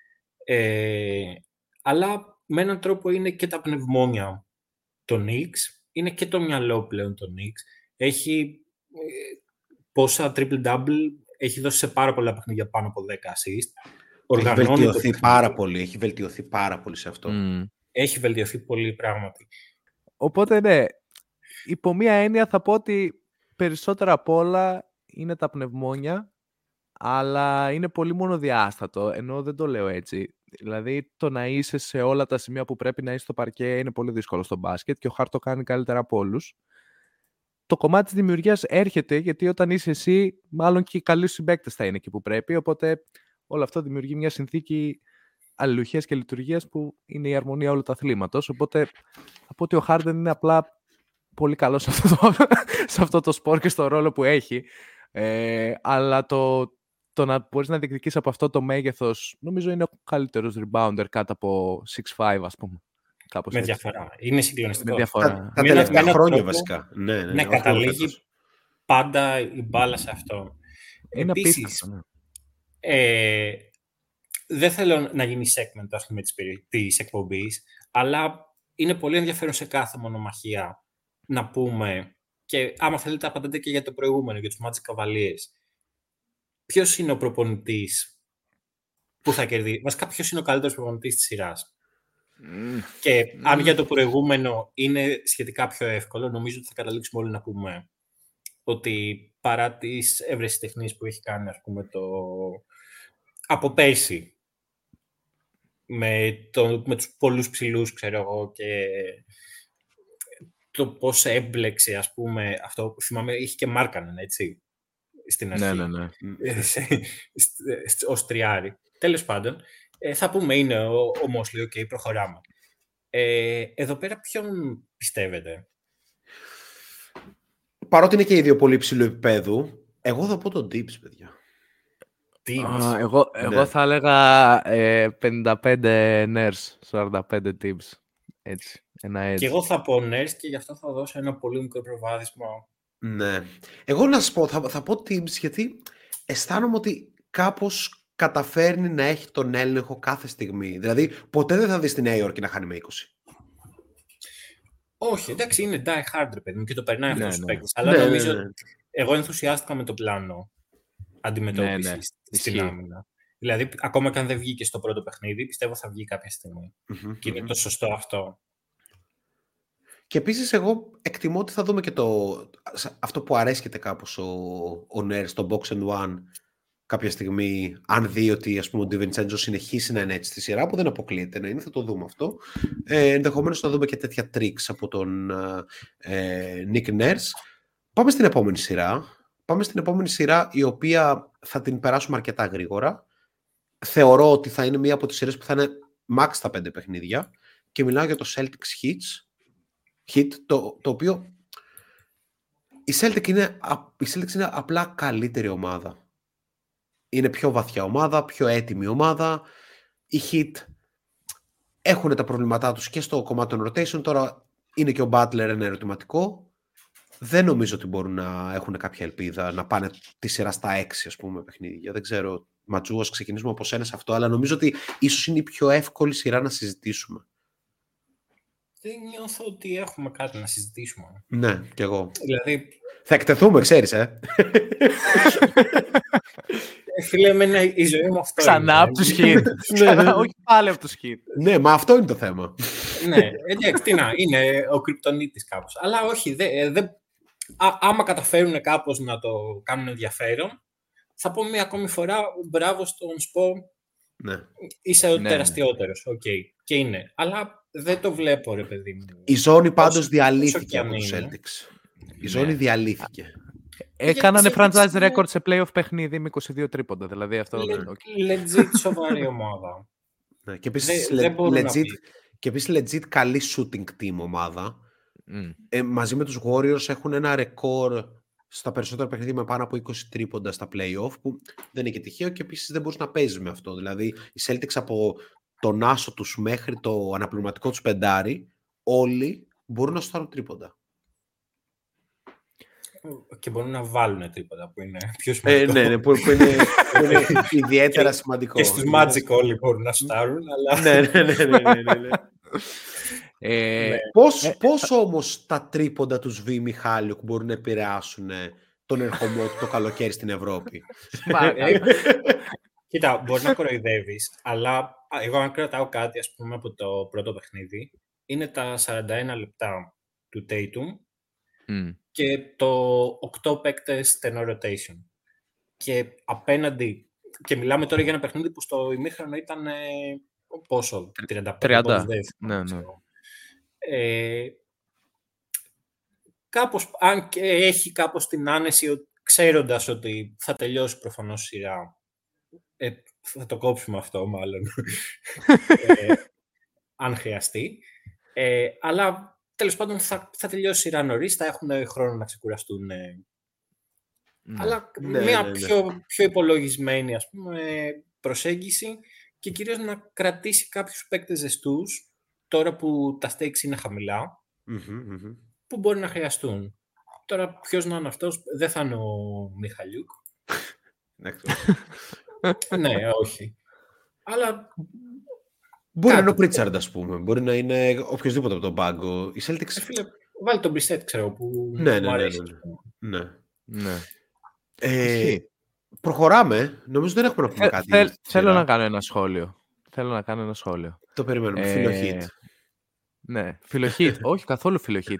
Ε, αλλά με έναν τρόπο είναι και τα πνευμόνια των Knicks, είναι και το μυαλό πλέον των Knicks. Έχει ε, πόσα triple-double, έχει δώσει σε πάρα πολλά παιχνίδια πάνω από δέκα assist. Έχει βελτιωθεί πάρα πολύ, έχει βελτιωθεί πάρα πολύ σε αυτό. Mm. Έχει βελτιωθεί πολύ πράγματι. Οπότε ναι, υπό μία έννοια θα πω ότι περισσότερα απ' όλα είναι τα πνευμόνια, αλλά είναι πολύ μονοδιάστατο, ενώ δεν το λέω έτσι. Δηλαδή το να είσαι σε όλα τα σημεία που πρέπει να είσαι στο παρκέ είναι πολύ δύσκολο στο μπάσκετ και ο Hart το κάνει καλύτερα από όλους. Το κομμάτι της δημιουργίας έρχεται γιατί όταν είσαι εσύ, μάλλον και οι καλοί συμπαίκτες θα είναι εκεί που πρέπει, οπότε όλο αυτό δημιουργεί μια συνθήκη αλληλουχίας και λειτουργίας που είναι η αρμονία όλου του αθλήματος. Οπότε από ότι ο Harden είναι απλά πολύ καλός σε αυτό το, σε αυτό το σπορ και στο ρόλο που έχει. Ε, αλλά το, το να μπορείς να διεκδικήσεις από αυτό το μέγεθος, νομίζω είναι ο καλύτερος rebounder κάτω από έξι πέντε, ας πούμε. Κάπως με έτσι. διαφορά. Είναι συγκλονιστικό. Με διαφορά. Τα, τα τελευταία ένα χρόνια τρόπο, βασικά. Ναι, ναι, ναι, ναι, καταλήγει πάντα η μπάλα σε αυτό. Είναι Επίσης, απίστευτο, ναι. ε, δεν θέλω να γίνει segment ας πούμε, της, της εκπομπής, αλλά είναι πολύ ενδιαφέρον σε κάθε μονομαχία να πούμε, και άμα θέλετε απαντάτε και για το προηγούμενο, για τους Magic Cavaliers. Ποιος είναι ο προπονητής που θα κερδίσει? Βασικά, ποιος είναι ο καλύτερος προπονητής της σειράς? Mm. Και mm. αν για το προηγούμενο είναι σχετικά πιο εύκολο, νομίζω ότι θα καταλήξουμε όλοι να πούμε ότι παρά τις ευρεσιτεχνίες που έχει κάνει, ας πούμε, το... από πέρσι, με, το... με τους πολλούς ψηλούς, ξέρω εγώ, και το πώς έμπλεξε, ας πούμε, αυτό, θυμάμαι, είχε και Μάρκανεν, έτσι, στην αρχή. Ναι, ναι, ναι. Ως τριάρι. Τέλος πάντων, ε, θα πούμε είναι ο, ο Μόσλι, οκ, okay, προχωράμε. Ε, εδώ πέρα ποιον πιστεύετε? Παρότι είναι και οι δύο πολύ υψηλού επίπεδου, εγώ θα πω τον Tibbs, παιδιά. Ah, εγώ, ναι. εγώ θα έλεγα ε, πενήντα πέντε Nurse, σαράντα πέντε Tibbs. Έτσι, ένα έτσι. Και εγώ θα πω Nurse και γι' αυτό θα δώσω ένα πολύ μικρό προβάδισμα. Ναι. Εγώ να σας πω, θα, θα πω Tibbs γιατί αισθάνομαι ότι κάπως καταφέρνει να έχει τον έλεγχο κάθε στιγμή. Δηλαδή, ποτέ δεν θα δει στη Νέα Υόρκη να χάνει με είκοσι. Όχι, εντάξει, είναι die hard, ρε παιδί μου, και το περνάει ναι, αυτός ναι. ο παίκτης. Αλλά ναι, νομίζω ναι, ναι. εγώ ενθουσιάστηκα με το πλάνο αντιμετώπισης ναι, ναι. στην Ισχύει. άμυνα. Δηλαδή, ακόμα και αν δεν βγήκε στο πρώτο παιχνίδι, πιστεύω θα βγει κάποια στιγμή. Mm-hmm, και είναι mm-hmm. το σωστό αυτό. Και επίσης εγώ εκτιμώ ότι θα δούμε και το, αυτό που αρέσκεται κάπως ο, ο Nurse, το box and one, κάποια στιγμή, αν δει ότι ας πούμε, ο Ντιβιντσέντζο συνεχίσει να είναι έτσι στη σειρά, που δεν αποκλείεται να είναι, θα το δούμε αυτό. Ε, ενδεχομένως θα δούμε και τέτοια τρίξ από τον ε, Nick Nurse. Πάμε στην επόμενη σειρά. Πάμε στην επόμενη σειρά, η οποία θα την περάσουμε αρκετά γρήγορα. Θεωρώ ότι θα είναι μία από τις σειρές που θα είναι max τα πέντε παιχνίδια. Και μιλάω για το Celtics Hits, Hit, το, το οποίο η Celtics είναι, η Celtics είναι απλά καλύτερη ομάδα. Είναι πιο βαθιά ομάδα, πιο έτοιμη ομάδα. Οι Heat έχουν τα προβλήματά τους και στο κομμάτι των rotation. Τώρα είναι και ο Butler ένα ερωτηματικό. Δεν νομίζω ότι μπορούν να έχουν κάποια ελπίδα να πάνε τη σειρά στα έξι, ας πούμε, παιχνίδια. Δεν ξέρω, Ματζούας, ξεκινήσουμε από σένα σε αυτό, αλλά νομίζω ότι ίσως είναι η πιο εύκολη σειρά να συζητήσουμε. Δεν νιώθω ότι έχουμε κάτι να συζητήσουμε. Ναι, κι εγώ. Δηλαδή... Θα εκτεθούμε, ξέρεις, ε. Φίλε, εμένα η ζωή μου αυτό Ξανά είναι. από τους Heat. Όχι πάλι από τους Heat. Ναι, μα αυτό είναι το θέμα. Ναι, εντάξει, τι να, είναι ο κρυπτονίτης κάπως. Αλλά όχι, δε, δε, α, άμα καταφέρουν κάπως να το κάνουν ενδιαφέρον, θα πω μία ακόμη φορά, μπράβο στον Σπο, Ναι. είσαι ο Ναι, τεραστιότερος, οκ. Okay. Και είναι, αλλά δεν το βλέπω, ρε παιδί μου. Η ζώνη πάντως Όσο- διαλύθηκε όσο από κι τους αν είναι. Celtics. Η ζώνη διαλύθηκε. Έκανανε Γιατί franchise είναι- record σε playoff παιχνίδι με είκοσι δύο τρίποντα. Δηλαδή αυτό. Le- οκ. Legit σοβαρή ομάδα. Ναι. Και επίσης Δεν- δεν le- μπορώ να legit, πει. και επίσης legit καλή shooting team ομάδα. Μμ. Ε, μαζί με τους Warriors έχουν ένα ρεκόρ στα περισσότερα παιχνίδια με πάνω από είκοσι τρίποντα στα play-off, που δεν είναι και τυχαίο, και επίσης δεν μπορείς να παίζεις με αυτό. Δηλαδή οι Celtics από τον άσο τους μέχρι το αναπληρωματικό τους πεντάρι, όλοι μπορούν να στάρουν τρίποντα. Και μπορούν να βάλουν τίποτα που είναι πιο Ε, σημαντικό. ναι, ναι, που, που είναι, που είναι ιδιαίτερα σημαντικό. Και στους Magic όλοι μπορούν να σουτάρουν, αλλά... Ναι, ναι, ναι, ναι, ναι, ναι, ναι. Ε, Ναι. Πώς, πώς όμως τα τρίποντα τους Β. Μιχάλιουκ μπορούν να επηρεάσουν τον ερχομό του το καλοκαίρι στην Ευρώπη? μα- Ε, Κοίτα, μπορεί να κοροϊδεύεις, αλλά α, εγώ αν κρατάω κάτι, ας πούμε, από το πρώτο παιχνίδι, είναι τα σαράντα ένα λεπτά του Tatum Μμ. και το οκτώ παίκτες στενό rotation. Και απέναντι, και μιλάμε τώρα για ένα παιχνίδι που στο ημίχρονο ήταν ε, πόσο, τριάντα πέντε τριάντα. πόντους δεύτερο, Ναι, ναι. ξέρω. Ε, κάπως, αν και έχει κάπως την άνεση, ο- ξέροντας ότι θα τελειώσει προφανώς η σειρά, ε, θα το κόψουμε αυτό μάλλον, ε, αν χρειαστεί. Ε, αλλά τέλος πάντων θα, θα τελειώσει η σειρά νωρίς, θα έχουν χρόνο να ξεκουραστούν. ε. Ναι. Αλλά Ναι, μια ναι, ναι. Πιο, πιο υπολογισμένη, ας πούμε, προσέγγιση και κυρίως να κρατήσει κάποιους παίκτες ζεστούς, τώρα που τα stakes είναι χαμηλά, Μμμ, μμμ. που μπορεί να χρειαστούν. Τώρα ποιος να είναι αυτός, δεν θα είναι ο Μιχαλιούκ. Εντάξει. Ναι, όχι. Αλλά Μπορεί να είναι ο Κάτι. Πρίτσαρντ, ας πούμε. Μπορεί να είναι οποιοδήποτε από τον πάγκο. Οι Celtics. ε, φίλε, βάλει τον Μπριστέτ, ξέρω, που Ναι, ναι, μου ναι, αρέσει. ναι, ναι. Ναι. Ναι. Ε, Ισχύει. προχωράμε. Νομίζω δεν έχουμε να πούμε Ε, κάτι. θέλ- στη θέλω σειρά. να κάνω ένα σχόλιο. Θέλω να κάνω ένα σχόλιο. Το περιμένουμε. Ε, Φιλοχίτ. Ναι, φιλοχίτ. Όχι, καθόλου φιλοχίτ.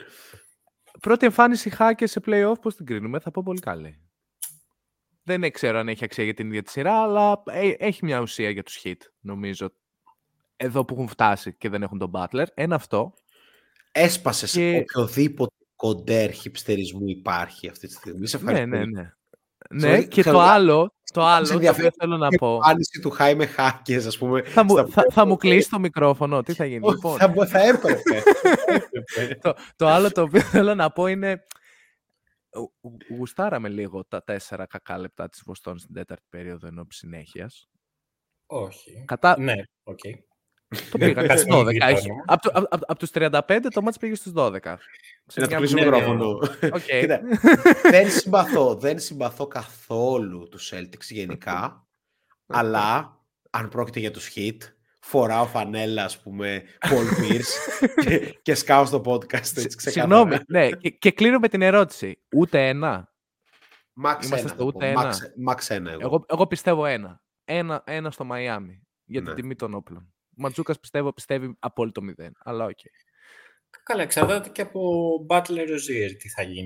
Πρώτη εμφάνιση Χάκε σε play-off, πώς την κρίνουμε, θα πω πολύ καλή. Δεν ξέρω αν έχει αξία για την ίδια τη σειρά, αλλά ε, έχει μια ουσία για τους hit, νομίζω. Εδώ που έχουν φτάσει και δεν έχουν τον Butler. Ένα αυτό. Έσπασε σε και- οποιοδήποτε κοντέρ χιπστερισμού υπάρχει αυτή τη στιγμή. Σε Ναι, ευχαριστώ. ναι, ναι. Ναι, Sorry, και θέλω- το άλλο, το άλλο το ενδιαφέρει οποίο θέλω να Η πω. εμφάνιση του Χάιμε Χάκες, ας πούμε. Θα μου, στα θα, θα μου κλείσει το μικρόφωνο, τι θα γίνει. Όχι, Λοιπόν, θα, μπο- θα έπρεπε. το, το άλλο το οποίο θέλω να πω είναι. γου- γου- Γουστάραμε λίγο τα τέσσερα κακά λεπτά της Βοστόν στην τέταρτη περίοδο ενώπιση συνέχειας. Όχι. Κατά- Ναι, οκ. Το πήγα και Ας στους μην δώδεκα. γλιτώνουμε. Έχει- Από, το- από, από τους τριάντα πέντε το μάτς πήγε στους δώδεκα. Σε Να του μια- κλείσω το ναι, ναι, μικρόφωνο. Οκ. Κοίτα, δεν συμπαθώ, δεν συμπαθώ καθόλου τους Celtics γενικά, αλλά αν πρόκειται για τους hit, φοράω φανέλα, ας πούμε, Paul Pierce και, και σκάω στο podcast, έτσι ξεκάθαρα. Συγγνώμη, ναι, και, και κλείνω με την ερώτηση. Ούτε ένα. Max Είμαστε ένα, στο θα ούτε πω. ένα. Max, Max ένα εγώ. Εγώ, εγώ πιστεύω ένα. ένα. Ένα στο Μαϊάμι. Για την Ναι. τιμή των όπλων. Ο Ματζούκας πιστεύω πιστεύει απόλυτο μηδέν. Αλλά οκ. Καλά, εξαρτάται και από Butler Rozier τι θα γίνει.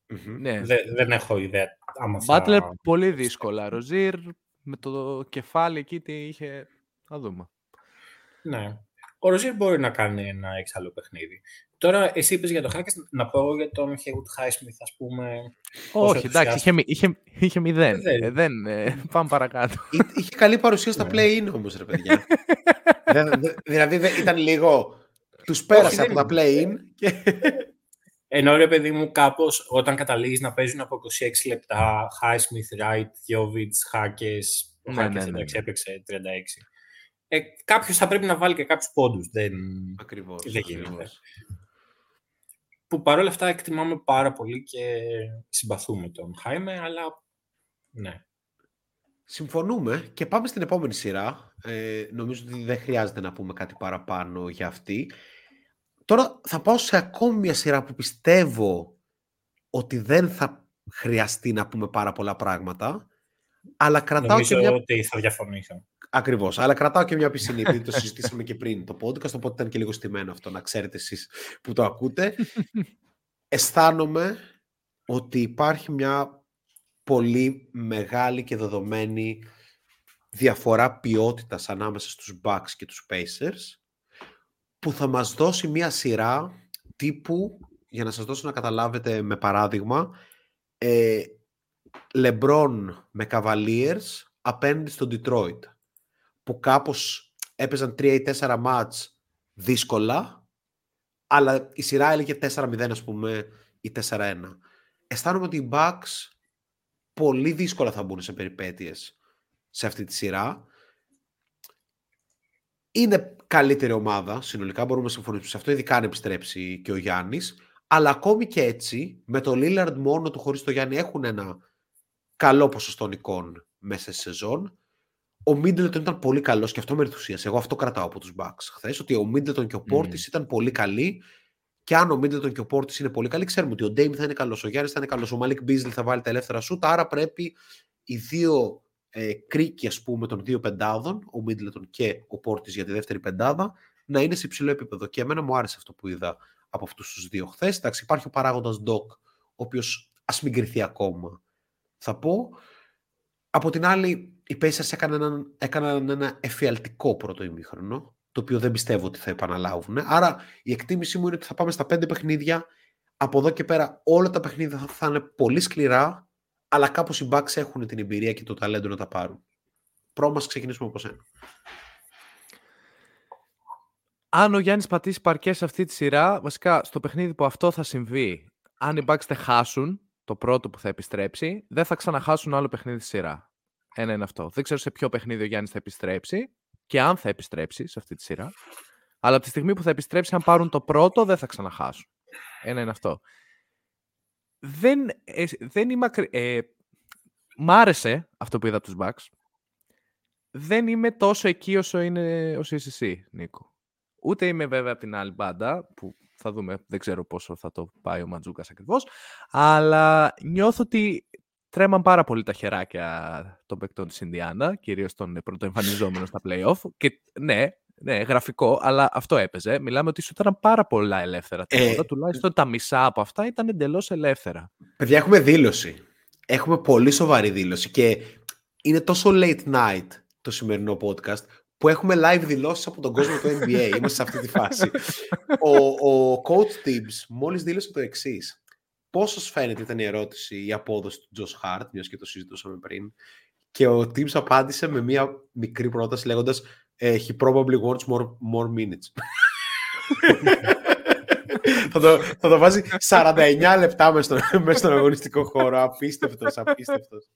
Mm-hmm. Ναι. Δε, δεν έχω ιδέα. Μπάτλερ θα... πολύ δύσκολα. Ροζίρ με το κεφάλι εκεί τι είχε. Θα δούμε. Ναι. Ο Ροζίρ μπορεί να κάνει ένα έξαλλο παιχνίδι. Τώρα, εσύ είπες για το Χάκες, να πω για τον Χέγουτ Χάισμιθ, ας πούμε. Όχι, εντάξει, είχε, είχε, είχε μηδέν. Δεν. Ε, δεν ε, πάμε παρακάτω. Είχε καλή παρουσία στα play-in όμως, ρε παιδιά. δε, δε, δηλαδή δε, ήταν λίγο... Τους πέρασε από τα play-in και... Ενώ ρε παιδί μου, κάπως όταν καταλήγεις να παίζουν από είκοσι έξι λεπτά, Highsmith, Wright, Jovic, Χάκες, ο Ναι, Χάκες ναι, ναι, εντάξει ναι. έπαιξε τριάντα έξι. Ε, κάποιος θα πρέπει να βάλει και κάποιους πόντους. Δεν, Ακριβώς, δεν ακριβώς. γίνεται. Που παρόλα αυτά εκτιμάμε πάρα πολύ και συμπαθούμε τον Χάιμε, αλλά ναι. Συμφωνούμε και πάμε στην επόμενη σειρά. Ε, νομίζω ότι δεν χρειάζεται να πούμε κάτι παραπάνω για αυτή. Τώρα θα πάω σε ακόμη μια σειρά που πιστεύω ότι δεν θα χρειαστεί να πούμε πάρα πολλά πράγματα, αλλά κρατάω Νομίζω και μια... ότι θα διαφωνήσω. Ακριβώς, αλλά κρατάω και μια πισινή, επειδή το συζητήσαμε και πριν το podcast, οπότε ήταν και λίγο στημένο αυτό, να ξέρετε εσείς που το ακούτε. Αισθάνομαι ότι υπάρχει μια πολύ μεγάλη και δεδομένη διαφορά ποιότητας ανάμεσα στους Bucks και τους Pacers, που θα μας δώσει μια σειρά τύπου, για να σας δώσω να καταλάβετε με παράδειγμα, ε, LeBron με Cavaliers απέναντι στο Detroit, που κάπως έπαιζαν τρία ή τέσσερα μάτς δύσκολα, αλλά η σειρά έλεγε τέσσερα μηδέν ας πούμε ή τέσσερα ένα. Αισθάνομαι ότι οι Bucks πολύ δύσκολα θα μπουν σε περιπέτειες σε αυτή τη σειρά. Είναι καλύτερη ομάδα, συνολικά μπορούμε να συμφωνήσουμε σε αυτό, ειδικά αν επιστρέψει και ο Γιάννης, αλλά ακόμη και έτσι, με το Lillard μόνο του χωρίς το Γιάννη έχουν ένα καλό ποσοστό νικών μέσα στη σεζόν. Ο Middleton ήταν πολύ καλός και αυτό με ενθουσίασε. Εγώ αυτό κρατάω από τους Bucks χθες, ότι ο Middleton και ο Portis mm. ήταν πολύ καλοί, και αν ο Middleton και ο Portis είναι πολύ καλοί, ξέρουμε ότι ο Dame θα είναι καλός, ο Γιάννης θα είναι καλός, ο Malik Beasley θα βάλει τα ελεύθερα σουτ, άρα πρέπει οι δύο ε, κρίκοι, ας πούμε, των δύο πεντάδων, ο Middleton και ο Portis για τη δεύτερη πεντάδα, να είναι σε υψηλό επίπεδο. Και εμένα μου άρεσε αυτό που είδα από αυτούς τους δύο χθες. Εντάξει, υπάρχει ο παράγοντας Doc, ο οποίος ας μην κρυθεί ακόμα, θα πω. Από την άλλη, οι Pacers έκαναν ένα, έκαναν ένα εφιαλτικό πρώτο ημίχρονο, το οποίο δεν πιστεύω ότι θα επαναλάβουν. Άρα η εκτίμησή μου είναι ότι θα πάμε στα πέντε παιχνίδια. Από εδώ και πέρα όλα τα παιχνίδια θα, θα είναι πολύ σκληρά, αλλά κάπως οι Bucks έχουν την εμπειρία και το ταλέντο να τα πάρουν. Πρόμας, ξεκινήσουμε από σένα. Αν ο Γιάννης πατήσει παρκές σε αυτή τη σειρά, βασικά στο παιχνίδι που αυτό θα συμβεί, αν οι Bucks δεν χάσουν το πρώτο που θα επιστρέψει, δεν θα ξαναχάσουν άλλο παιχνίδι στη σειρά. Ένα είναι αυτό. Δεν ξέρω σε ποιο παιχνίδι ο Γιάννης θα επιστρέψει και αν θα επιστρέψει σε αυτή τη σειρά. Αλλά από τη στιγμή που θα επιστρέψει, αν πάρουν το πρώτο, δεν θα ξαναχάσουν. Ένα είναι αυτό. Δεν, ε, δεν είμαι ακρι... ε, μ' άρεσε αυτό που είδα από τους Bucks. Δεν είμαι τόσο εκεί όσο, είναι, όσο είσαι εσύ, Νίκο. Ούτε είμαι βέβαια από την άλλη μπάντα, που θα δούμε, δεν ξέρω πόσο θα το πάει ο Ματζούκας ακριβώς, αλλά νιώθω ότι τρέμαν πάρα πολύ τα χεράκια των παικτών της Ινδιάνα, κυρίως των πρωτοεμφανιζόμενων στα play-off. Και ναι, ναι, γραφικό, αλλά αυτό έπαιζε. Μιλάμε ότι σου ήταν πάρα πολλά ελεύθερα. Ε, τώρα, τουλάχιστον τα μισά από αυτά ήταν εντελώς ελεύθερα. Παιδιά, έχουμε δήλωση. Έχουμε πολύ σοβαρή δήλωση και είναι τόσο late night το σημερινό podcast που έχουμε live δηλώσεις από τον κόσμο του N B A. Είμαστε σε αυτή τη φάση. ο, ο coach Tibbs μόλις δήλωσε το εξής. Πόσο φαίνεται ήταν η ερώτηση, η απόδοση του Josh Hart, μιας και το συζητούσαμε πριν, και ο Tibbs απάντησε με μια μικρή πρόταση λέγοντας he probably wants more, more minutes. θα, το, θα το βάζει σαράντα εννιά λεπτά μέσα στον, μέσα στον αγωνιστικό χώρο. Απίστευτος, απίστευτος.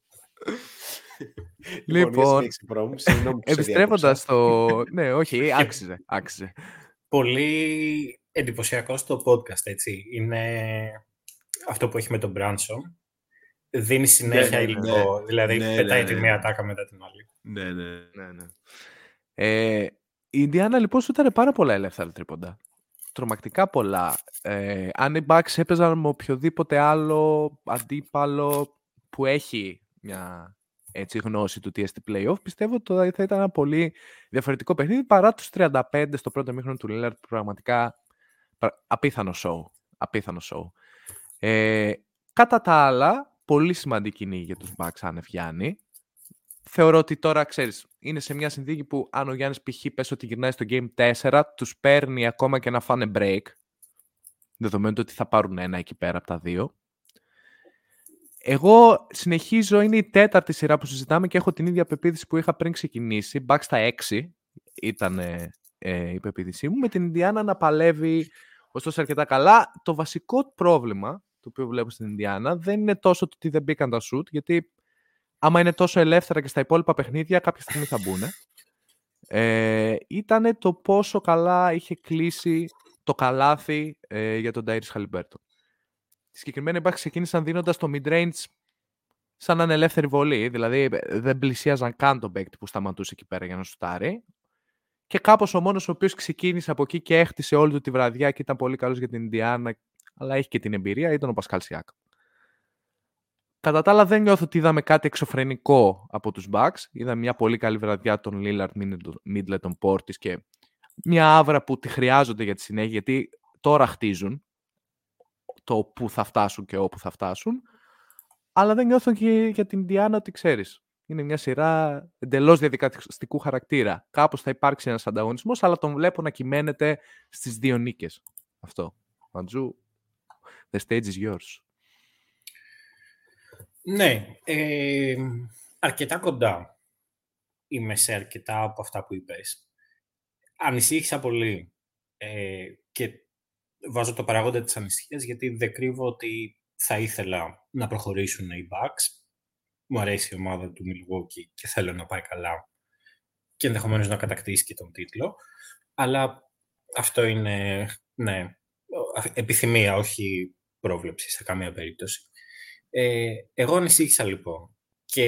Λοιπόν, επιστρέφοντας στο... ναι, όχι, άξιζε, άξιζε. Πολύ εντυπωσιακό στο podcast, έτσι. Είναι αυτό που έχει με τον Μπράνσον. Δίνει συνέχεια ναι, ναι, υλικό, ναι, δηλαδή ναι, πετάει ναι, τη ναι. μία ατάκα μετά την άλλη. Ναι, ναι, ναι. ναι. Ε, η Ινδιάνα λοιπόν σου ήταν πάρα πολλά ελεύθερα τρίποντα. Τρομακτικά πολλά. Ε, αν οι Bucks έπαιζαν με οποιοδήποτε άλλο αντίπαλο που έχει μια έτσι, γνώση του τι εστί play-off, πιστεύω ότι θα ήταν ένα πολύ διαφορετικό παιχνίδι παρά τους τριάντα πέντε στο πρώτο μήχρονο του Lillard, πραγματικά απίθανο show. Απίθανο show. Ε, Κατά τα άλλα, πολύ σημαντική νίκη για τους Bucks άνευ Γιάννη. Θεωρώ ότι τώρα, ξέρεις, είναι σε μια συνθήκη που αν ο Γιάννης π.χ. πες ότι γυρνάει στο Game τέσσερα, τους παίρνει ακόμα και να φάνε break, δεδομένου ότι θα πάρουν ένα εκεί πέρα από τα δύο. Εγώ συνεχίζω, είναι η τέταρτη σειρά που συζητάμε και έχω την ίδια πεποίθηση που είχα πριν ξεκινήσει. Bucks στα έξι ήταν ε, η πεποίθησή μου, με την Ινδιάνα να παλεύει ωστόσο αρκετά καλά. Το βασικό πρόβλημα το οποίο βλέπω στην Ινδιάνα δεν είναι τόσο το ότι δεν μπήκαν τα shoot, γιατί άμα είναι τόσο ελεύθερα και στα υπόλοιπα παιχνίδια, κάποια στιγμή θα μπουν. Ε, ήτανε το πόσο καλά είχε κλείσει το καλάθι ε, για τον Tyrese Haliburton. Συγκεκριμένα οι Bucks ξεκίνησαν δίνοντας το mid-range σαν να είναι ελεύθερη βολή, δηλαδή δεν πλησίαζαν καν τον παίκτη που σταματούσε εκεί πέρα για να σουτάρει. Και κάπως ο μόνος ο οποίος ξεκίνησε από εκεί και έχτισε όλη του τη βραδιά και ήταν πολύ καλός για την Ινδιάνα, αλλά έχει και την εμπειρία, ήταν ο Πασκάλ Σιάκαμ. Κατά τα άλλα δεν νιώθω ότι είδαμε κάτι εξωφρενικό από τους Bucks. Είδαμε μια πολύ καλή βραδιά των Lillard, Middleton, Portis και μια άβρα που τη χρειάζονται για τη συνέχεια, γιατί τώρα χτίζουν το που θα φτάσουν και όπου θα φτάσουν. Αλλά δεν νιώθω και για την Ινδιάνα ότι ξέρεις. Είναι μια σειρά εντελώς διαδικαστικού χαρακτήρα. Κάπως θα υπάρξει ένας ανταγωνισμός, αλλά τον βλέπω να κυμαίνεται στις δύο νίκες. Αυτό. Μαντζού, the stage is yours. Ναι, ε, αρκετά κοντά είμαι σε αρκετά από αυτά που είπες. Ανησύχησα πολύ ε, και βάζω το παράγοντα της ανησυχίας, γιατί δεν κρύβω ότι θα ήθελα να προχωρήσουν οι Bucks. Μου αρέσει η ομάδα του Milwaukee και θέλω να πάει καλά και ενδεχομένως να κατακτήσει και τον τίτλο. Αλλά αυτό είναι, ναι, επιθυμία, όχι πρόβλεψη σε καμία περίπτωση. Ε, εγώ ανησύχησα λοιπόν και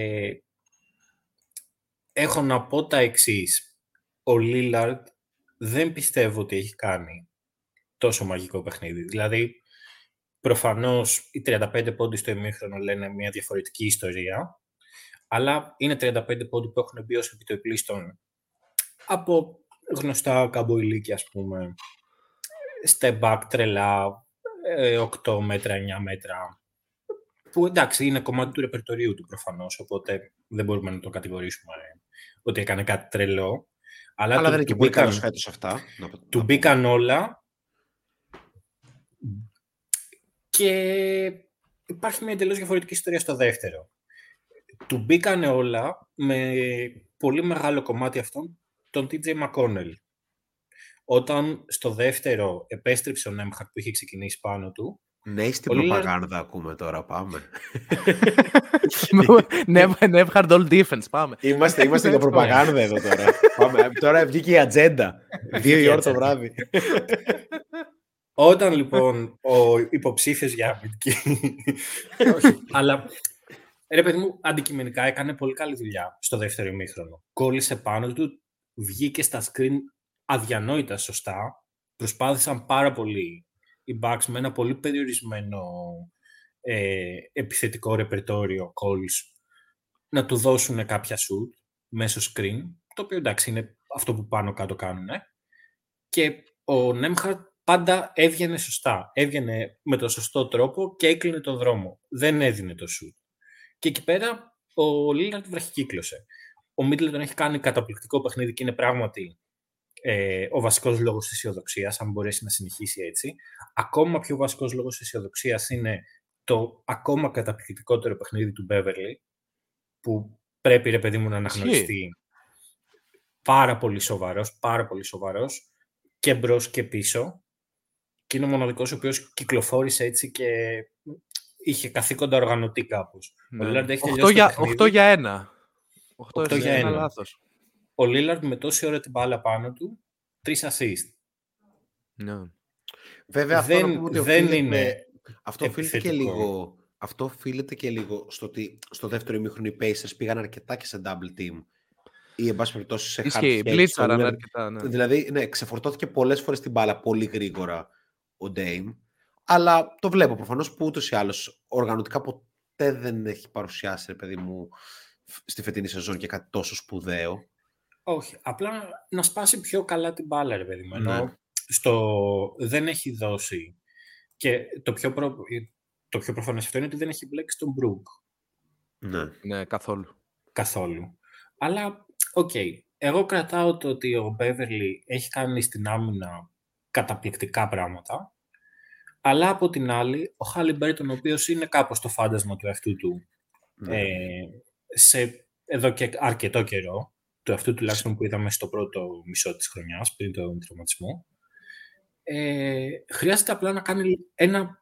έχω να πω τα εξής. Ο Lillard δεν πιστεύω ότι έχει κάνει τόσο μαγικό παιχνίδι. Δηλαδή, προφανώς οι τριάντα πέντε πόντοι στο ημίχρονο λένε μια διαφορετική ιστορία, αλλά είναι τριάντα πέντε πόντοι που έχουν μπει ως επιτοπλίστων από γνωστά καμποηλίκια, ας πούμε, step back τρελά, οκτώ μέτρα, εννιά μέτρα, που εντάξει είναι κομμάτι του ρεπερτορίου του προφανώς, οπότε δεν μπορούμε να το κατηγορήσουμε ότι έκανε κάτι τρελό. Αλλά, αλλά του, δεν είναι και πολύ καλός φέτος αυτά. Του μπήκαν όλα και υπάρχει μια εντελώς διαφορετική ιστορία στο δεύτερο. Του μπήκαν όλα με πολύ μεγάλο κομμάτι αυτόν τον τι τζέι McConnell. Όταν στο δεύτερο επέστρεψε ο Νέμχαρτ που είχε ξεκινήσει πάνω του. Ναι, στην προπαγάνδα ακούμε τώρα, πάμε. Νέμχαρτ all defense, πάμε. Είμαστε, είμαστε για προπαγάνδα εδώ τώρα. Πάμε. Τώρα βγήκε η ατζέντα. Δύο η ώρα το βράδυ. Όταν λοιπόν ο υποψήφιος για αμυντική. Όχι, αλλά ρε παιδί μου, αντικειμενικά έκανε πολύ καλή δουλειά στο δεύτερο ημίχρονο. Κόλλησε πάνω του, βγήκε στα screen αδιανόητα σωστά. Προσπάθησαν πάρα πολύ οι Bucks με ένα πολύ περιορισμένο ε, επιθετικό ρεπερτόριο calls να του δώσουν κάποια shoot μέσω screen, το οποίο εντάξει είναι αυτό που πάνω κάτω κάνουν. Και ο Νέμχαρτ πάντα έβγαινε σωστά. Έβγαινε με τον σωστό τρόπο και έκλεινε τον δρόμο. Δεν έδινε το shoot. Και εκεί πέρα ο Lillard βραχικύκλωσε. Ο Middleton έχει κάνει καταπληκτικό παιχνίδι και είναι πράγματι ε, ο βασικός λόγος της αισιοδοξίας, αν μπορέσει να συνεχίσει έτσι. Ακόμα πιο βασικός λόγος της αισιοδοξίας είναι το ακόμα καταπληκτικότερο παιχνίδι του Beverly, που πρέπει, ρε παιδί μου, να αναγνωριστεί πάρα πολύ σοβαρός, πάρα πολύ σοβαρός και μπρος και πίσω. Και είναι ο μοναδικός ο οποίος κυκλοφόρησε έτσι και είχε καθήκοντα οργανωτή κάπως. Ναι. οκτώ για ένα. οκτώ για ένα, λάθος. Ο Lillard με τόση ώρα την μπάλα πάνω του, τρεις assist. Ναι. Βέβαια, αυτό δεν, ότι δεν είναι αυτό οφείλεται και λίγο, αυτό οφείλεται και λίγο στο ότι στο δεύτερο ημίχρονο οι Pacers πήγαν αρκετά και σε double team. Ή εν πάση περιπτώσει σε hard blitz αρκετά, ναι. Δηλαδή, ναι, ξεφορτώθηκε πολλές φορές την μπάλα πολύ γρήγορα ο Dame. Αλλά το βλέπω προφανώς που ούτως ή άλλως οργανωτικά ποτέ δεν έχει παρουσιάσει, ρε παιδί μου, στη φετινή σεζόν και κάτι τόσο σπουδαίο. Όχι, απλά να σπάσει πιο καλά την μπάλα, ρε παιδί μου. Ενώ στο... δεν έχει δώσει. Και το πιο προ... το πιο προφανές αυτό είναι ότι δεν έχει μπλέξει τον Μπρουκ. Ναι. Ναι, καθόλου. Καθόλου. Αλλά, οκ. Okay. Εγώ κρατάω το ότι ο Μπέβερλι έχει κάνει στην άμυνα καταπληκτικά πράγματα. Αλλά από την άλλη, ο Χάλιμπερτον, ο οποίος είναι κάπως το φάντασμα του εαυτού του, ναι. ε, σε, εδώ και αρκετό καιρό, του εαυτού τουλάχιστον που είδαμε στο πρώτο μισό της χρονιάς, πριν τον τραυματισμό, ε, χρειάζεται απλά να κάνει ένα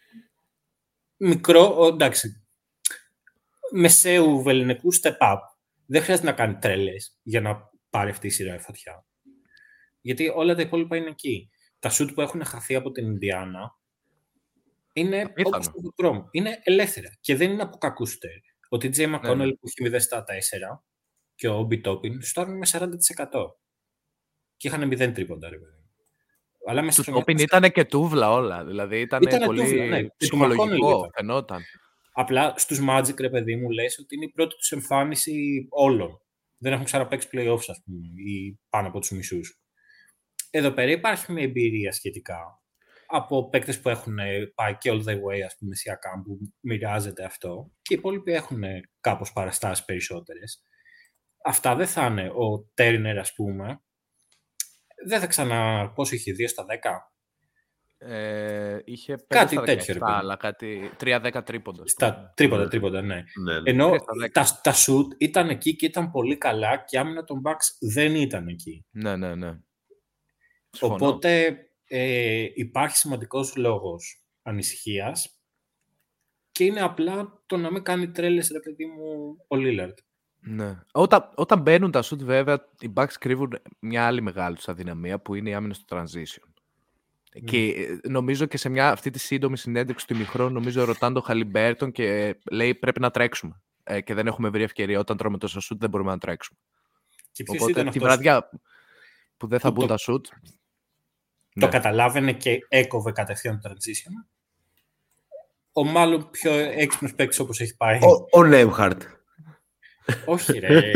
μικρό, εντάξει, μεσαίου βεληνικού step up. Δεν χρειάζεται να κάνει τρέλες για να πάρει αυτή η σειρά φωτιά. Γιατί όλα τα υπόλοιπα είναι εκεί. Τα σουτ που έχουν χαθεί από την Ινδιάνα είναι όπως το Κρόμ. Είναι ελεύθερα και δεν είναι από κακού σουτέρ. Ο τι τζέι McConnell ναι, ναι. που έχει μηδέν στα τέσσερα και ο Obi Toppin στάρουν με σαράντα τοις εκατό. Και είχαν μηδέν τρίποντα, ρε παιδί. Αλλά μέσα στο Toppin ήταν και τούβλα όλα. Δηλαδή ήταν ήτανε πολύ τούβλα, ναι. ψυχολογικό, φαινόταν. Απλά στους Magic, ρε παιδί μου, λες ότι είναι η πρώτη τους εμφάνιση όλων. Δεν έχουν ξαναπαίξει playoffs, ας πούμε, ή πάνω από τους μισούς. Εδώ πέρα υπάρχει μια εμπειρία σχετικά από παίκτες που έχουν πάει και all the way, ας πούμε, Siakam, που μοιράζεται αυτό, και οι υπόλοιποι έχουν κάπως παραστάσεις περισσότερες. Αυτά δεν θα είναι. Ο Turner, ας πούμε, δεν θα ξανά... Πόσο είχε, δύο στα δέκα? Ε, είχε κάτι στα τέτοιο, δεκαεπτά, αλλά κάτι τρία δέκα τρίποντα. Στα τρίποντα, τρίποντα, ναι. ναι, ναι. Ενώ τα, τα shoot ήταν εκεί και ήταν πολύ καλά και άμυνα των Bucks δεν ήταν εκεί. Ναι, ναι, ναι. Οπότε ε, υπάρχει σημαντικός λόγος ανησυχίας και είναι απλά το να μην κάνει τρέλες, ρε παιδί μου, ο Lillard. Ναι. Όταν, όταν μπαίνουν τα shoot, βέβαια, οι Bucks κρύβουν μια άλλη μεγάλη τους αδυναμία που είναι η άμυνα στο transition. Mm. Και νομίζω και σε μια, αυτή τη σύντομη συνέντευξη του ημιχρόνου, νομίζω ρωτάνε τον Χαλιμπέρτον και λέει πρέπει να τρέξουμε. Ε, και δεν έχουμε βρει ευκαιρία. Όταν τρώμε τόσο shoot δεν μπορούμε να τρέξουμε. Και οπότε τη βραδιά που δεν θα μπουν το, τα shoot. Το ναι. καταλάβαινε και έκοβε κατευθείαν το transition. Ο μάλλον πιο έξυπνος παίκτης όπως έχει πάει. Ο, ο Νέμχαρτ. Όχι ρε.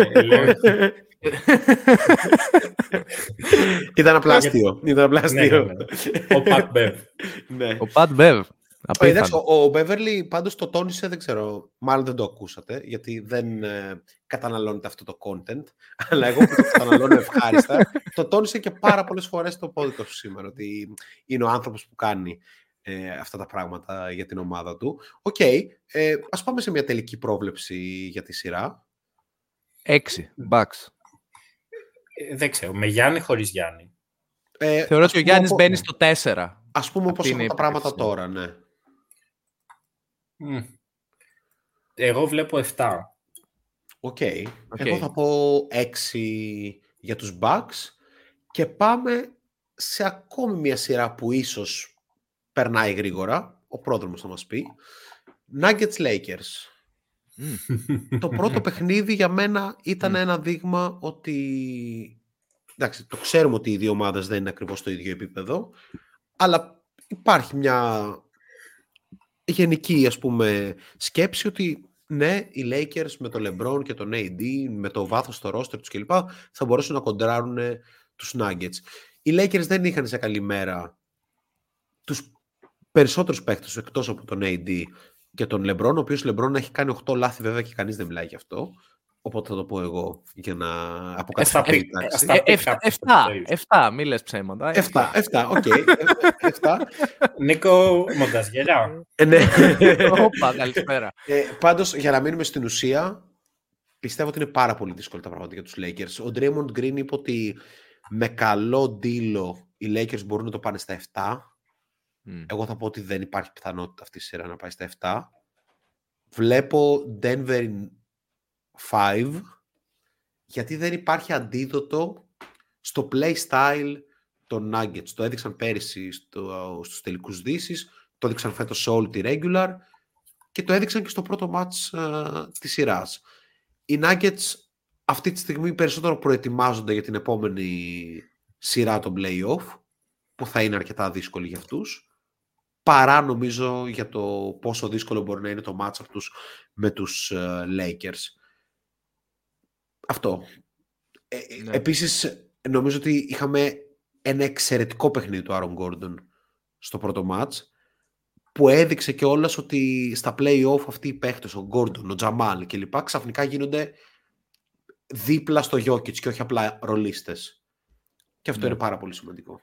Ήταν απλά αστείο. Ήταν απλά αστείο. Ναι, ναι, ναι. Ο Πατ Μπεβ. Ναι. Ο Πατ Μπεβ. Ο Μπέβερλι πάντως το τόνισε, δεν ξέρω, μάλλον δεν το ακούσατε, γιατί δεν ε, καταναλώνεται αυτό το content, αλλά εγώ που το καταναλώνω ευχάριστα, το τόνισε και πάρα πολλές φορές στο podcast του σήμερα, ότι είναι ο άνθρωπος που κάνει ε, αυτά τα πράγματα για την ομάδα του. Οκ, okay, ε, ας πάμε σε μια τελική πρόβλεψη για τη σειρά. Έξι, Bucks. Ε, δεν ξέρω, με Γιάννη χωρίς Γιάννη. Ε, Θεωρώ ότι ο Γιάννης από... μπαίνει στο τέσσερα. Ας πούμε πώς έχουν τα πράγματα τώρα, ναι. Mm. Εγώ βλέπω επτά. Οκ. Okay. Okay. Εγώ θα πω έξι για τους Bucks και πάμε σε ακόμη μια σειρά που ίσως περνάει γρήγορα. Ο πρόδρομος θα μας πει. Nuggets Lakers. Mm. Το πρώτο παιχνίδι για μένα ήταν mm. ένα δείγμα ότι... Εντάξει, το ξέρουμε ότι οι δύο ομάδες δεν είναι ακριβώς στο ίδιο επίπεδο, αλλά υπάρχει μια γενική, ας πούμε, σκέψη ότι ναι, οι Lakers με τον LeBron και τον έι ντι, με το βάθος στο roster τους κλπ, θα μπορέσουν να κοντράρουν τους Nuggets. Οι Lakers δεν είχαν σε καλή μέρα τους περισσότερους παίκτες εκτός από τον έι ντι και τον LeBron, ο οποίος LeBron έχει κάνει οκτώ λάθη βέβαια και κανείς δεν μιλάει γι' αυτό. Οπότε θα το πω εγώ για να αποκατασταθεί. Εφτά, μη λες ψέματα. Εφτά, εφτά, οκ. Εφτά. Νίκο Μονταζιέρα. Ναι. Όπα, καλησπέρα. Πάντως, για να μείνουμε στην ουσία, πιστεύω ότι είναι πάρα πολύ δύσκολα τα πράγματα για τους Lakers. Ο Draymond Green είπε ότι με καλό ντύλο οι Lakers μπορούν να το πάνε στα εφτά. Εγώ θα πω ότι δεν υπάρχει πιθανότητα αυτή η σειρά να πάει στα εφτά. Βλέπω Denver πέντε, γιατί δεν υπάρχει αντίδοτο στο play style των Nuggets. Το έδειξαν πέρυσι στο, στους τελικούς δύσεις, το έδειξαν φέτος σε όλη τη regular και το έδειξαν και στο πρώτο match uh, της σειράς. Οι Nuggets αυτή τη στιγμή περισσότερο προετοιμάζονται για την επόμενη σειρά των play-off, που θα είναι αρκετά δύσκολη για αυτούς, παρά νομίζω για το πόσο δύσκολο μπορεί να είναι το match αυτούς με τους uh, Lakers. Αυτό. Ε, ναι. Επίσης, νομίζω ότι είχαμε ένα εξαιρετικό παιχνίδι του Άρον Γκόρντον στο πρώτο μάτς. που έδειξε κιόλας ότι στα play-off αυτοί οι παίχτες, ο Γκόρντον, ο Τζαμάλ κλπ. Ξαφνικά γίνονται δίπλα στο Jokic και όχι απλά ρολίστες. Και αυτό ναι. είναι πάρα πολύ σημαντικό.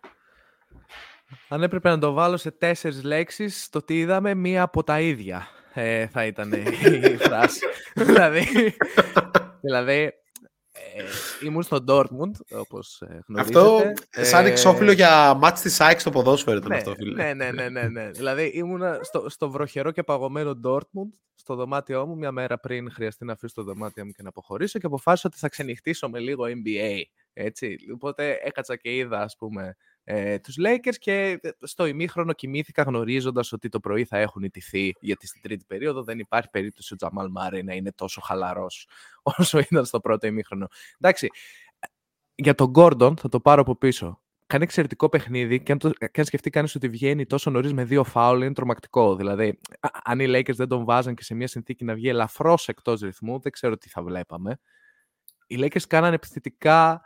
Αν έπρεπε να το βάλω σε τέσσερις λέξεις, το τι είδαμε, μία από τα ίδια ε, θα ήταν η φράση. δηλαδή, δηλαδή ε, ήμουν στο Dortmund, όπως γνωρίζετε. Αυτό ε, σαν εξώφυλλο για μάτς της ΑΕΚ στο ποδόσφαιρο ήταν ναι, αυτό, φίλε. Ναι, ναι, ναι, ναι, ναι. δηλαδή ήμουν στο, στο βροχερό και παγωμένο Dortmund, στο δωμάτιό μου, μια μέρα πριν χρειαστεί να αφήσω το δωμάτιο μου και να αποχωρήσω και αποφάσισα ότι θα ξενυχτήσω με λίγο N B A. Έτσι. Οπότε έκατσα και είδα, ας πούμε, ε, τους Lakers και στο ημίχρονο κοιμήθηκα γνωρίζοντας ότι το πρωί θα έχουν ιτηθεί, γιατί στην τρίτη περίοδο δεν υπάρχει περίπτωση ο Τζαμάλ Μάρεϊ να είναι τόσο χαλαρός όσο ήταν στο πρώτο ημίχρονο. Εντάξει, για τον Gordon θα το πάρω από πίσω. Κάνει εξαιρετικό παιχνίδι και αν, το, και αν σκεφτεί κανείς ότι βγαίνει τόσο νωρίς με δύο φάουλ είναι τρομακτικό. Δηλαδή, αν οι Lakers δεν τον βάζαν και σε μια συνθήκη να βγει ελαφρώς εκτός ρυθμού, δεν ξέρω τι θα βλέπαμε. Οι Lakers κάνανε επιθετικά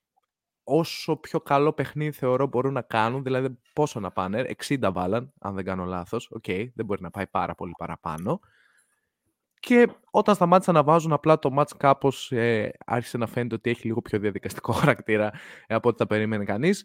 όσο πιο καλό παιχνίδι θεωρώ μπορούν να κάνουν, δηλαδή πόσο να πάνε, εξήντα βάλαν, αν δεν κάνω λάθος, οκ, okay, δεν μπορεί να πάει πάρα πολύ παραπάνω. Και όταν σταμάτησαν να βάζουν απλά το match κάπως ε, άρχισε να φαίνεται ότι έχει λίγο πιο διαδικαστικό χαρακτήρα ε, από ό,τι θα περίμενε κανείς.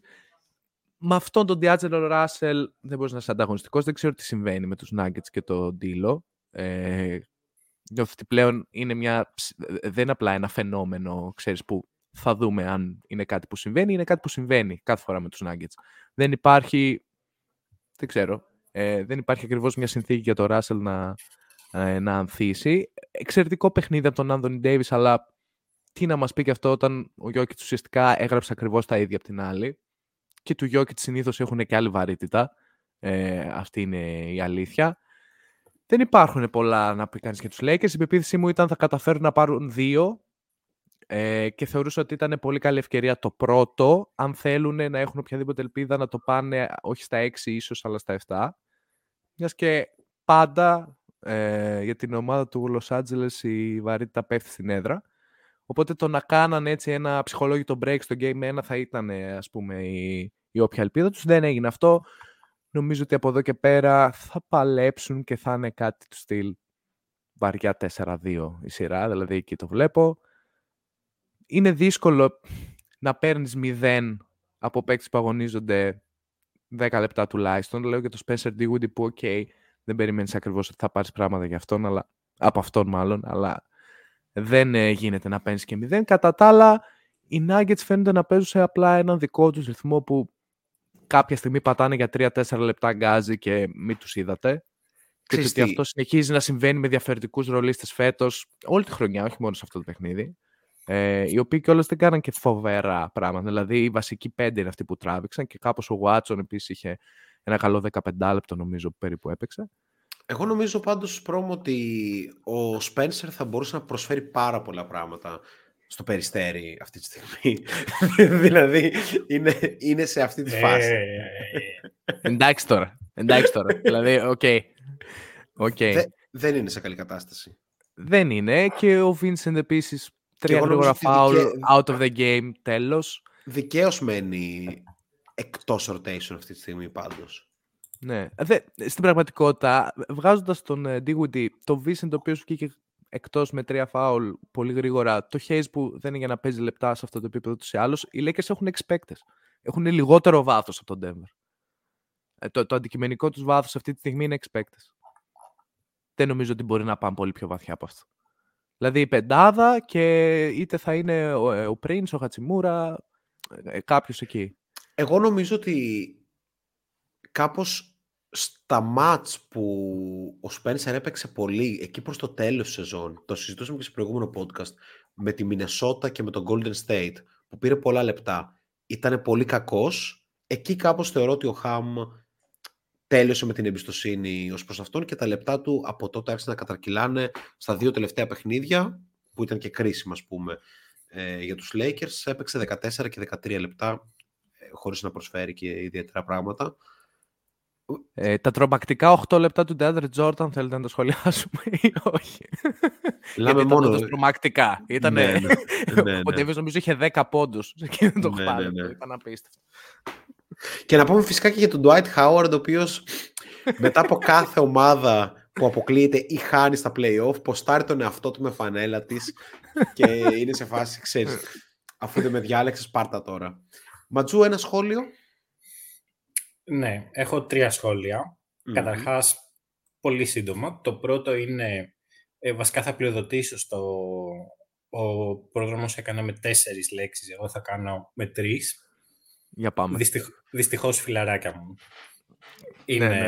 Με αυτόν τον D'Angelo Russell δεν μπορείς να είσαι ανταγωνιστικός, δεν ξέρω τι συμβαίνει με τους Nuggets και το D'Lo. Ε, νιώθω ότι πλέον είναι μια, δεν είναι απλά ένα φαινόμενο, ξέρεις, που θα δούμε αν είναι κάτι που συμβαίνει, είναι κάτι που συμβαίνει κάθε φορά με τους Nuggets. Δεν υπάρχει, δεν ξέρω, ε, δεν υπάρχει ακριβώς μια συνθήκη για το Russell να, ε, να ανθίσει. Εξαιρετικό παιχνίδι από τον Anthony Davis, αλλά τι να μας πει και αυτό όταν ο Jokic ουσιαστικά έγραψε ακριβώς τα ίδια από την άλλη και του Jokic συνήθως έχουν και άλλη βαρύτητα. Ε, αυτή είναι η αλήθεια. Δεν υπάρχουν πολλά να πει κανείς για τους Lakers. Η πεποίθησή μου ήταν θα καταφέρουν να πάρουν δύο ε, και θεωρούσα ότι ήταν πολύ καλή ευκαιρία το πρώτο, αν θέλουν να έχουν οποιαδήποτε ελπίδα να το πάνε όχι στα έξι ίσως, αλλά στα επτά. Μιας και πάντα ε, για την ομάδα του Los Angeles η βαρύτητα πέφτει στην έδρα. Οπότε το να κάνανε έτσι ένα ψυχολόγητο break στο Game ένα θα ήταν, ας πούμε, η, η όποια ελπίδα τους. Δεν έγινε αυτό. Νομίζω ότι από εδώ και πέρα θα παλέψουν και θα είναι κάτι του στυλ βαριά τέσσερα δύο η σειρά. Δηλαδή εκεί το βλέπω. Είναι δύσκολο να παίρνεις μηδέν από παίκτες που αγωνίζονται δέκα λεπτά τουλάχιστον. Λέω για τον Spencer Dinwiddie που, οκ, okay, δεν περιμένεις ακριβώς ότι θα πάρεις πράγματα για αυτόν, αλλά, από αυτόν μάλλον, αλλά δεν ε, γίνεται να παίρνεις και μηδέν. Κατά τα άλλα, οι Nuggets φαίνονται να παίζουν σε απλά έναν δικό τους ρυθμό που κάποια στιγμή πατάνε για τρία τέσσερα λεπτά γκάζι και μην τους είδατε. Και ότι αυτό συνεχίζει να συμβαίνει με διαφορετικούς ρολίστες φέτος, όλη τη χρονιά, όχι μόνο σε αυτό το παιχνίδι. Ε, οι οποίοι κιόλας δεν κάναν και φοβερά πράγματα. Δηλαδή, οι βασικοί πέντε είναι αυτοί που τράβηξαν και κάπως ο Watson επίσης είχε ένα καλό δεκαπέντε λεπτό, νομίζω, που περίπου έπαιξε. Εγώ νομίζω πάντως, Πρόμο, ότι ο Spencer θα μπορούσε να προσφέρει πάρα πολλά πράγματα στο Περιστέρι αυτή τη στιγμή. δηλαδή, είναι, είναι σε αυτή τη φάση. Εντάξει τώρα. Εντάξει τώρα. δηλαδή, οκ. Okay. Okay. Δε, δεν είναι σε καλή κατάσταση. Δεν είναι. Και ο Vincent επίσης τρία γρήγορα foul, δικαι... out of the game, τέλος. Δικαίως μένει εκτός rotation αυτή τη στιγμή πάντως. Ναι. Δε, στην πραγματικότητα, βγάζοντας τον uh, Dinwiddie, τον Vincent, ο οποίος βγήκε εκτός με τρία foul πολύ γρήγορα, το Hayes που δεν είναι για να παίζει λεπτά σε αυτό το επίπεδο τους ή άλλους, οι Lakers έχουν expectors. Έχουν λιγότερο βάθος από τον Denver. Ε, το, το αντικειμενικό τους βάθος αυτή τη στιγμή είναι expectors. Δεν νομίζω ότι μπορεί να πάνε πολύ πιο βαθιά από αυτό. Δηλαδή η πεντάδα και είτε θα είναι ο, ο Prince, ο Χατσιμούρα, κάποιος εκεί. Εγώ νομίζω ότι κάπως στα μάτς που ο Spencer έπαιξε πολύ εκεί προς το τέλος της σεζόν, το συζητούσαμε και σε προηγούμενο podcast, με τη Μινεσότα και με τον Golden State, που πήρε πολλά λεπτά, ήταν πολύ κακός. Εκεί κάπως θεωρώ ότι ο Χαμ τέλειωσε με την εμπιστοσύνη ως προς αυτόν και τα λεπτά του από τότε άρχισαν να κατρακυλάνε στα δύο τελευταία παιχνίδια, που ήταν και κρίσιμα, ας πούμε, ε, για τους Lakers. Έπαιξε δεκατέσσερα και δεκατρία λεπτά, ε, χωρίς να προσφέρει και ιδιαίτερα πράγματα. Ε, τα τρομακτικά οκτώ λεπτά του DeAndre Jordan θέλετε να τα σχολιάσουμε ή όχι? Λάμε ήταν μόνο... όντως τρομακτικά. Ήτανε... Ναι, ναι, ναι, ναι. Ο Davis νομίζω είχε δέκα πόντους σε εκείνο το χάλι. Ναι, ναι, ναι. Ήταν απίστευτο. Και να πούμε φυσικά και για τον Dwight Howard, ο οποίος μετά από κάθε ομάδα που αποκλείεται ή χάνει στα play-off, ποστάρει τον εαυτό του με φανέλα της και είναι σε φάση, ξέρεις, αφού δεν με διάλεξες, πάρτα τώρα. Ματζού, ένα σχόλιο. Ναι, έχω τρία σχόλια. Mm-hmm. Καταρχάς, πολύ σύντομα. Το πρώτο είναι, ε, βασικά θα πλειοδοτήσω στο... Ο πρόδρομος έκανε με τέσσερις λέξεις, εγώ θα κάνω με τρεις. Για πάμε. Δυστυχ... Δυστυχώς, φιλαράκια μου. Είναι ναι, ναι.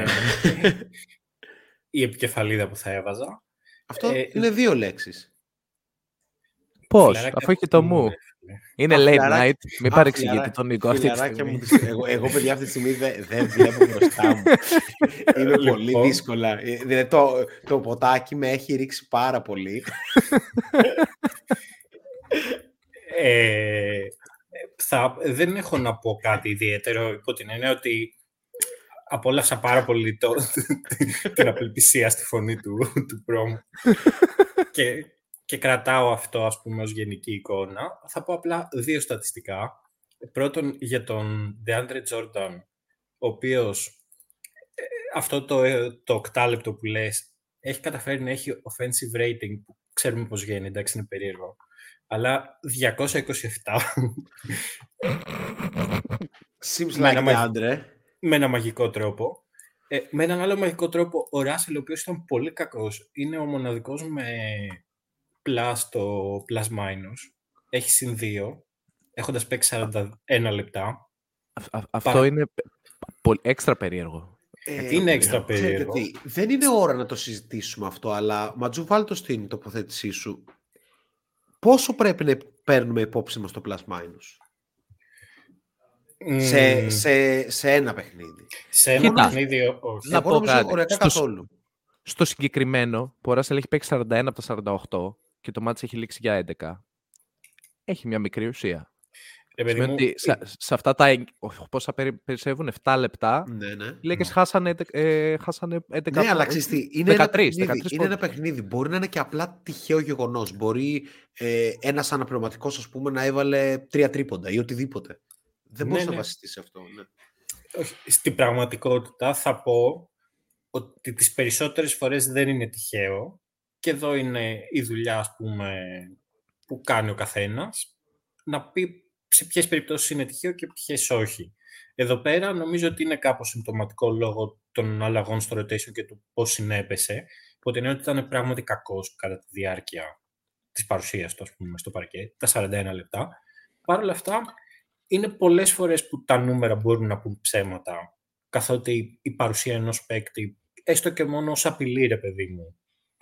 η επικεφαλίδα που θα έβαζα. Αυτό ε, είναι δύο λέξεις. Πώς, αφού έχει το μου. Είναι Α, late φιλαράκι... night, μην παρεξηγείτε τον Νίκο αυτή τη στιγμή. Μου, εγώ, εγώ, παιδιά, αυτή τη στιγμή δεν δε βλέπω μπροστά μου. Είναι πολύ δύσκολα. Δηλαδή, το, το ποτάκι με έχει ρίξει πάρα πολύ. ε, θα, δεν έχω να πω κάτι ιδιαίτερο, υπό την έννοια ότι απόλαυσα πάρα πολύ το, την απελπισία στη φωνή του, του πρόμου. και, και κρατάω αυτό, ας πούμε, ως γενική εικόνα. Θα πω απλά δύο στατιστικά. Πρώτον, για τον DeAndre Jordan, ο οποίος αυτό το, το οκτάλεπτο που λες έχει καταφέρει να έχει offensive rating που ξέρουμε πώς γίνει, εντάξει, είναι περίεργο. Αλλά διακόσια είκοσι επτά. Seems like DeAndre. Με ένα μαγικό τρόπο. Ε, με έναν άλλο μαγικό τρόπο, ο Ράσελ, ο οποίος ήταν πολύ κακός, είναι ο μοναδικός με plus το plus minus. Έχει συν δύο, έχοντας παίξει σαράντα ένα λεπτά. Α, αυτό Παρα... είναι πολύ έξτρα περίεργο. Ε, είναι έξτρα περίεργο. Τι, δεν είναι ώρα να το συζητήσουμε αυτό, αλλά Ματζού, βάλ' το στην τοποθέτησή σου. Πόσο πρέπει να παίρνουμε υπόψη μας το plus minus? Mm. Σε, σε, σε ένα παιχνίδι. Σε ένα Κοίτα, παιχνίδι, όχι. Να πω κάτι. Στο, καθόλου. στο συγκεκριμένο, που ο Ράσελ έχει παίξει σαράντα ένα από τα σαράντα οκτώ και το μάτς έχει λήξει για έντεκα, έχει μια μικρή ουσία. Ε, μου... ότι σε, σε αυτά τα πόσα περισσεύουν, επτά λεπτά, ναι, ναι. οι Lakers χάσανε, ε, χάσανε έντεκα. Ναι, αλλά ξέρεις τι, είναι, δεκατρείς, ένα, παιχνίδι, είναι ένα παιχνίδι. Μπορεί να είναι και απλά τυχαίο γεγονός. Μπορεί ε, ένας αναπληρωματικός, ας πούμε, να έβαλε τρία τρίποντα ή οτιδήποτε. Δεν μπορείς ναι, να ναι. βασιστείς σε αυτό. Ναι. Στην πραγματικότητα θα πω ότι τις περισσότερες φορές δεν είναι τυχαίο και εδώ είναι η δουλειά, ας πούμε, που κάνει ο καθένας να πει σε ποιες περιπτώσεις είναι τυχαίο και ποιες όχι. Εδώ πέρα νομίζω ότι είναι κάπως συμπτωματικό λόγω των αλλαγών στο rotation και του πώς συνέπεσε, οπότε είναι ότι ήταν πράγματι κακός κατά τη διάρκεια της παρουσίας του, ας πούμε, στο παρκέ, τα σαράντα ένα λεπτά. Παρ' όλα αυτά, είναι πολλές φορές που τα νούμερα μπορούν να πούν ψέματα, καθότι η παρουσία ενός παίκτη, έστω και μόνο ως απειλή, ρε παιδί μου,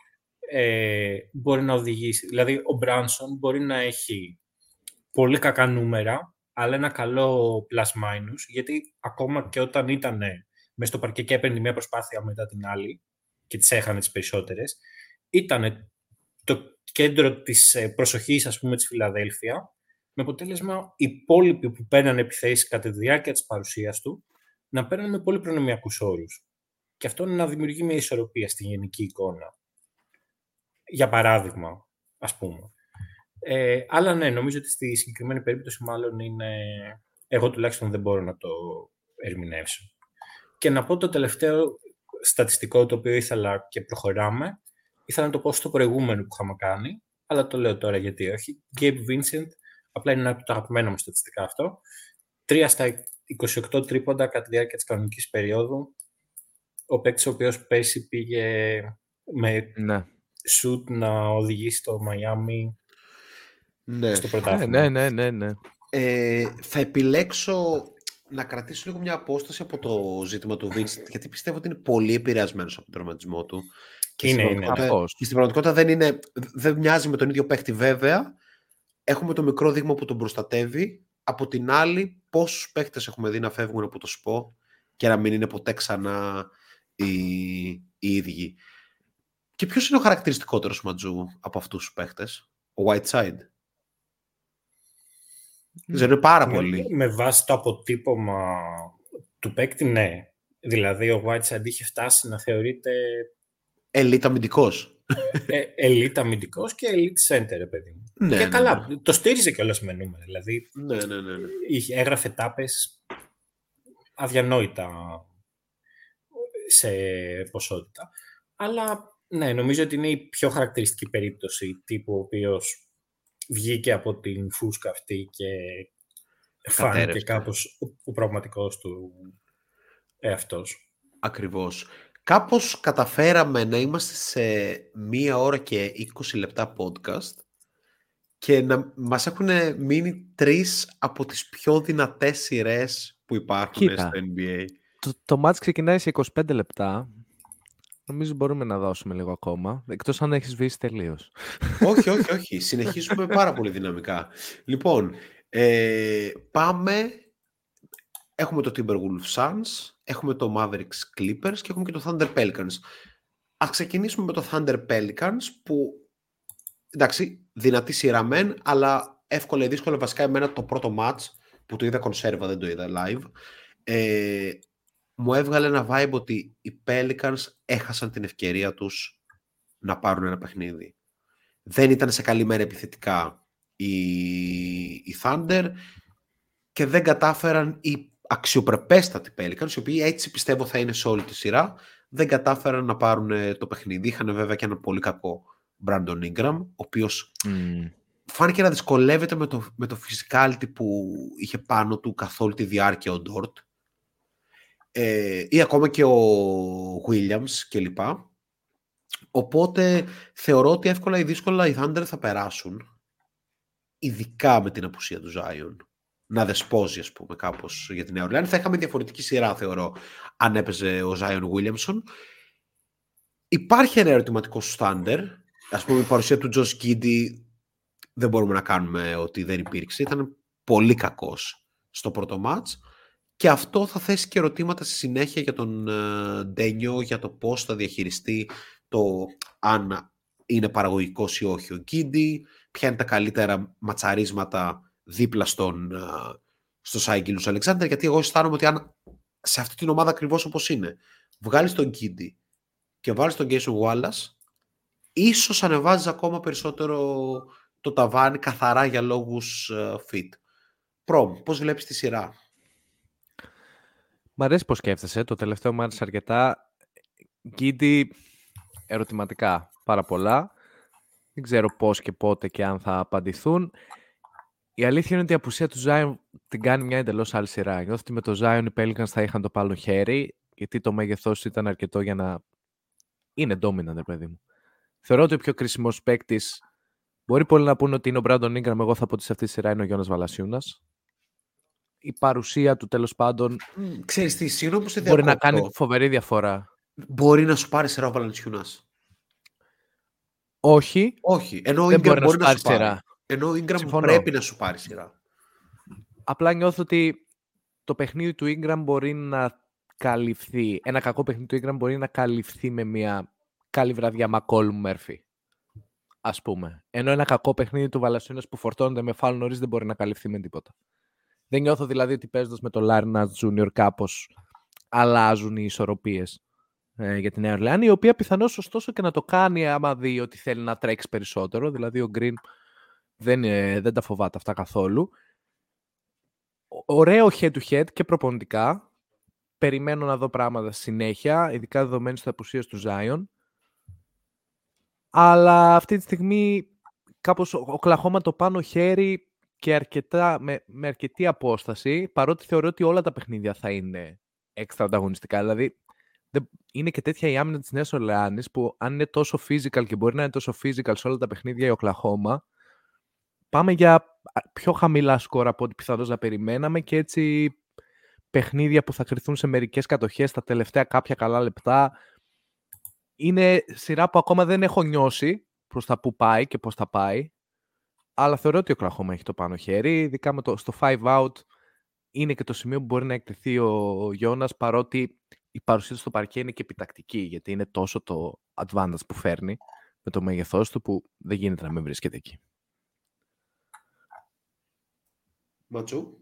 ε, μπορεί να οδηγήσει. Δηλαδή, ο Μπράνσον μπορεί να έχει πολύ κακά νούμερα, αλλά ένα καλό plus-minus, γιατί ακόμα και όταν ήταν μες στο παρκέ και έπαιρνε μια προσπάθεια μετά την άλλη και τις έχανε τις περισσότερες, ήταν το κέντρο της προσοχής, ας πούμε, της Φιλαδέλφια, με αποτέλεσμα οι υπόλοιποι που παίρνανε επιθέσεις κατά τη διάρκεια της παρουσίας του να παίρνουν με πολύ προνομιακούς όρους. Και αυτό είναι να δημιουργεί μια ισορροπία στη γενική εικόνα. Για παράδειγμα, ας πούμε. Ε, αλλά ναι, νομίζω ότι στη συγκεκριμένη περίπτωση μάλλον είναι... Εγώ τουλάχιστον δεν μπορώ να το ερμηνεύσω. Και να πω το τελευταίο στατιστικό το οποίο ήθελα και προχωράμε. Ήθελα να το πω στο προηγούμενο που είχαμε κάνει, αλλά το λέω τώρα γιατί όχι. Gabe Vincent, απλά είναι ένα από τα αγαπημένα μου στατιστικά αυτό. Τρία στα είκοσι οκτώ τρίποντα κατά τη διάρκεια της κανονικής περίοδου. Ο παίκτης ο οποίος πέρσι πήγε με ναι. shoot να οδηγήσει το Μαϊάμι ναι. στο πρωτάθλημα. Ναι, ναι, ναι, ναι. Ε, θα επιλέξω να κρατήσω λίγο μια απόσταση από το ζήτημα του Vincent, γιατί πιστεύω ότι είναι πολύ επηρεασμένος από τον τραυματισμό του. Και, είναι, στην, είναι, πραγματικότητα, και στην πραγματικότητα δεν, είναι, δεν μοιάζει με τον ίδιο παίκτη, βέβαια. Έχουμε το μικρό δείγμα που τον προστατεύει. Από την άλλη, πόσους παίκτες έχουμε δει να φεύγουν από το ΣΠΟ και να μην είναι ποτέ ξανά οι, οι ίδιοι. Και ποιος είναι ο χαρακτηριστικότερος Ματζού από αυτούς τους παίκτες? Ο Whiteside. Δεν είναι πάρα με, πολύ. Με βάση το αποτύπωμα του παίκτη, ναι. Δηλαδή, ο Whiteside είχε φτάσει να θεωρείται elite αμυντικός. Ε, elite αμυντικός και elite center, παιδί μου. Ναι, και ναι, καλά, ναι. Το στήριζε κιόλας με νούμερα. Δηλαδή, ναι, ναι, ναι, ναι. έγραφε τάπες αδιανόητα σε ποσότητα. Αλλά ναι, νομίζω ότι είναι η πιο χαρακτηριστική περίπτωση τύπου ο οποίος βγήκε από την φούσκα αυτή και φάνηκε Κατέρευσε. κάπως ο, ο πραγματικός του εαυτός. Ακριβώς. Κάπως καταφέραμε να είμαστε σε μία ώρα και είκοσι λεπτά podcast και να μας έχουν μείνει τρεις από τις πιο δυνατές σειρές που υπάρχουν Κοίτα, στο N B A. Το, το match ξεκινάει σε είκοσι πέντε λεπτά. Νομίζω μπορούμε να δώσουμε λίγο ακόμα, εκτός αν έχεις σβήσει τελείως. όχι, όχι, όχι. Συνεχίζουμε πάρα πολύ δυναμικά. Λοιπόν, ε, πάμε... Έχουμε το Timberwolves Suns, έχουμε το Mavericks Clippers και έχουμε και το Thunder Pelicans. Ας ξεκινήσουμε με το Thunder Pelicans που, εντάξει, δυνατή σειρά μεν, αλλά εύκολα ή δύσκολα βασικά εμένα το πρώτο match που το είδα κονσέρβα, δεν το είδα live, ε, μου έβγαλε ένα vibe ότι οι Pelicans έχασαν την ευκαιρία τους να πάρουν ένα παιχνίδι. Δεν ήταν σε καλή μέρα επιθετικά οι, οι Thunder και δεν κατάφεραν οι αξιοπρεπέστατοι Pelicans, οι οποίοι έτσι πιστεύω θα είναι σε όλη τη σειρά, δεν κατάφεραν να πάρουν το παιχνίδι. Είχαν βέβαια και ένα πολύ κακό Brandon Ingram, ο οποίος mm. φάνηκε να δυσκολεύεται με το, με το physicality που είχε πάνω του καθ' όλη τη διάρκεια ο Dort. Ε, ή ακόμα και ο Williams κλπ. Οπότε θεωρώ ότι εύκολα ή δύσκολα οι Thunder θα περάσουν, ειδικά με την απουσία του Zion να δεσπόζει, ας πούμε, κάπως για την Νέα Ορλεάνη. Θα είχαμε διαφορετική σειρά, θεωρώ, αν έπαιζε ο Zion Williamson. Υπάρχει ένα ερωτηματικό στους Thunder. Ας πούμε, η παρουσία του Josh Giddey δεν μπορούμε να κάνουμε ότι δεν υπήρξε. Ήταν πολύ κακός στο πρώτο μάτς. Και αυτό θα θέσει και ερωτήματα στη συνέχεια για τον Ντένιο, για το πώς θα διαχειριστεί το αν είναι παραγωγικός ή όχι ο Giddey, ποια είναι τα καλύτερα ματσαρίσματα δίπλα στον, στο Shai Gilgeous-Alexander, γιατί εγώ αισθάνομαι ότι αν σε αυτή την ομάδα ακριβώς όπως είναι βγάλεις τον Giddey και βάλεις τον Cason Wallace, ίσως ανεβάζεις ακόμα περισσότερο το ταβάνι καθαρά για λόγους uh, fit. Προμ, πώς βλέπεις τη σειρά? Μ' αρέσει πώς σκέφτεσαι. Το τελευταίο μου άρεσε αρκετά. Giddey, ερωτηματικά πάρα πολλά. Δεν ξέρω πώς και πότε και αν θα απαντηθούν. Η αλήθεια είναι ότι η απουσία του Zion την κάνει μια εντελώς άλλη σειρά. Νιώθω ότι με το Zion οι Pelicans θα είχαν το πάνω χέρι, γιατί το μέγεθός ήταν αρκετό για να είναι dominant, παιδί μου. Θεωρώ ότι ο πιο κρίσιμος παίκτης, μπορεί πολλοί να πούνε ότι είναι ο Brandon Ingram, εγώ θα πω ότι σε αυτή τη σειρά είναι ο Γιώνας Valanciunas. Η παρουσία του, τέλος πάντων, mm, ξέρεις τι, συγγνώμη που σε μπορεί διακόπτω. να κάνει φοβερή διαφορά. Μπορεί να σου πάρει σειρά ο Valanciunas? Όχι. Όχι. Ενώ ο δεν Ingram μπορεί να μπορεί σου πάρει σειρά. πάρει. Ενώ ο Ingram Συμφωνώ. Πρέπει να σου πάρει σειρά. Απλά νιώθω ότι το παιχνίδι του Ingram μπορεί να καλυφθεί. Ένα κακό παιχνίδι του Ingram μπορεί να καλυφθεί με μια καλή βραδιά McCollum Murphy, ας πούμε. Ενώ ένα κακό παιχνίδι του Valanciunas που φορτώνεται με φάουλ νωρίς δεν μπορεί να καλυφθεί με τίποτα. Δεν νιώθω δηλαδή ότι παίζοντας με τον Larry Nance Τζούνιορ κάπως αλλάζουν οι ισορροπίες ε, για τη Νέα Ορλεάνη, η οποία πιθανώς ωστόσο και να το κάνει άμα δει ότι θέλει να τρέξει περισσότερο. Δηλαδή ο Green δεν, ε, δεν τα φοβάται αυτά καθόλου. Ωραίο head-to-head και προπονητικά. Περιμένω να δω πράγματα συνέχεια, ειδικά δεδομένης της απουσίας του Zion. Αλλά αυτή τη στιγμή κάπως ο Οκλαχώμα το πάνω χέρι και αρκετά, με, με αρκετή απόσταση, παρότι θεωρώ ότι όλα τα παιχνίδια θα είναι έξτρα ανταγωνιστικά. Δηλαδή, δεν, είναι και τέτοια η άμυνα της Νέας Ορλεάνης που αν είναι τόσο physical και μπορεί να είναι τόσο physical σε όλα τα παιχνίδια η Οκλαχώμα, πάμε για πιο χαμηλά σκορ από ό,τι πιθανώς να περιμέναμε και έτσι παιχνίδια που θα κρυθούν σε μερικές κατοχές τα τελευταία κάποια καλά λεπτά. Είναι σειρά που ακόμα δεν έχω νιώσει προς τα που πάει και πώς θα πάει, αλλά θεωρώ ότι ο Οκλαχώμα έχει το πάνω χέρι, ειδικά με το, στο five out είναι και το σημείο που μπορεί να εκτεθεί ο, ο Γιώνας, παρότι η παρουσία του στο παρκέ είναι και επιτακτική, γιατί είναι τόσο το advantage που φέρνει με το μέγεθός του που δεν γίνεται να μην βρίσκεται εκεί. Ματσού.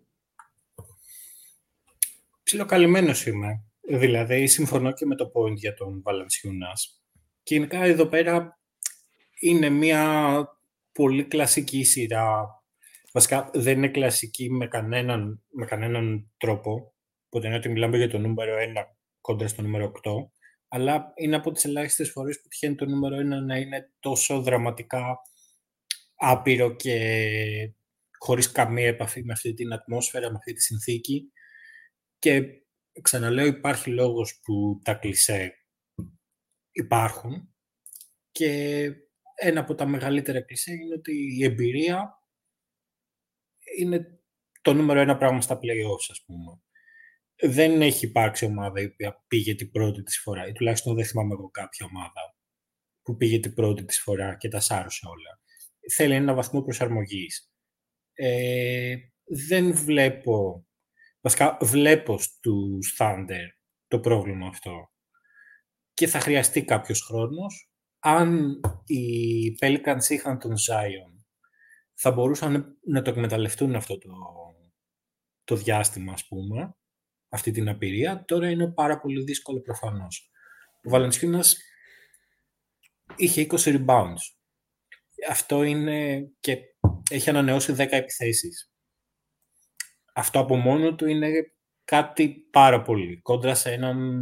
Ψιλοκαλυμμένος είμαι. Δηλαδή, συμφωνώ και με το point για τον Valanciunas. Και γενικά εδώ πέρα είναι μια πολύ κλασική σειρά. Βασικά δεν είναι κλασική με κανέναν, με κανέναν τρόπο. Οπότε είναι ότι μιλάμε για το νούμερο ένα κόντρα στο νούμερο οκτώ. Αλλά είναι από τις ελάχιστες φορές που τυχαίνει το νούμερο ένα να είναι τόσο δραματικά άπειρο και χωρίς καμία επαφή με αυτή την ατμόσφαιρα, με αυτή τη συνθήκη. Και ξαναλέω, υπάρχει λόγος που τα κλισέ υπάρχουν και ένα από τα μεγαλύτερα κλισέ είναι ότι η εμπειρία είναι το νούμερο ένα πράγμα στα play-offs, ας πούμε. Δεν έχει υπάρξει ομάδα η οποία πήγε την πρώτη της φορά, ή τουλάχιστον δεν θυμάμαι εγώ κάποια ομάδα που πήγε την πρώτη της φορά και τα σάρωσε όλα. Θέλει ένα βαθμό προσαρμογής. Ε, δεν βλέπω, βασικά βλέπω στους Thunder το πρόβλημα αυτό και θα χρειαστεί κάποιος χρόνος. Αν οι Pelicans είχαν τον Zion, θα μπορούσαν να το εκμεταλλευτούν αυτό το, το διάστημα, ας πούμε, αυτή την απειρία. Τώρα είναι πάρα πολύ δύσκολο προφανώς. Ο Valanciunas είχε είκοσι rebounds. Αυτό είναι και έχει ανανεώσει δέκα επιθέσεις. Αυτό από μόνο του είναι κάτι πάρα πολύ. Κόντρα σε έναν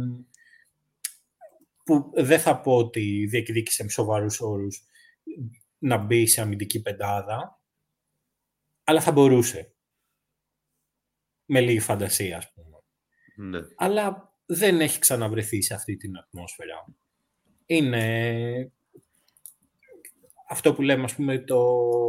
που δεν θα πω ότι διεκδίκησε με σοβαρούς όρους να μπει σε αμυντική πεντάδα, αλλά θα μπορούσε. Με λίγη φαντασία, ας πούμε. Ναι. Αλλά δεν έχει ξαναβρεθεί σε αυτή την ατμόσφαιρα. Είναι αυτό που λέμε, ας πούμε, το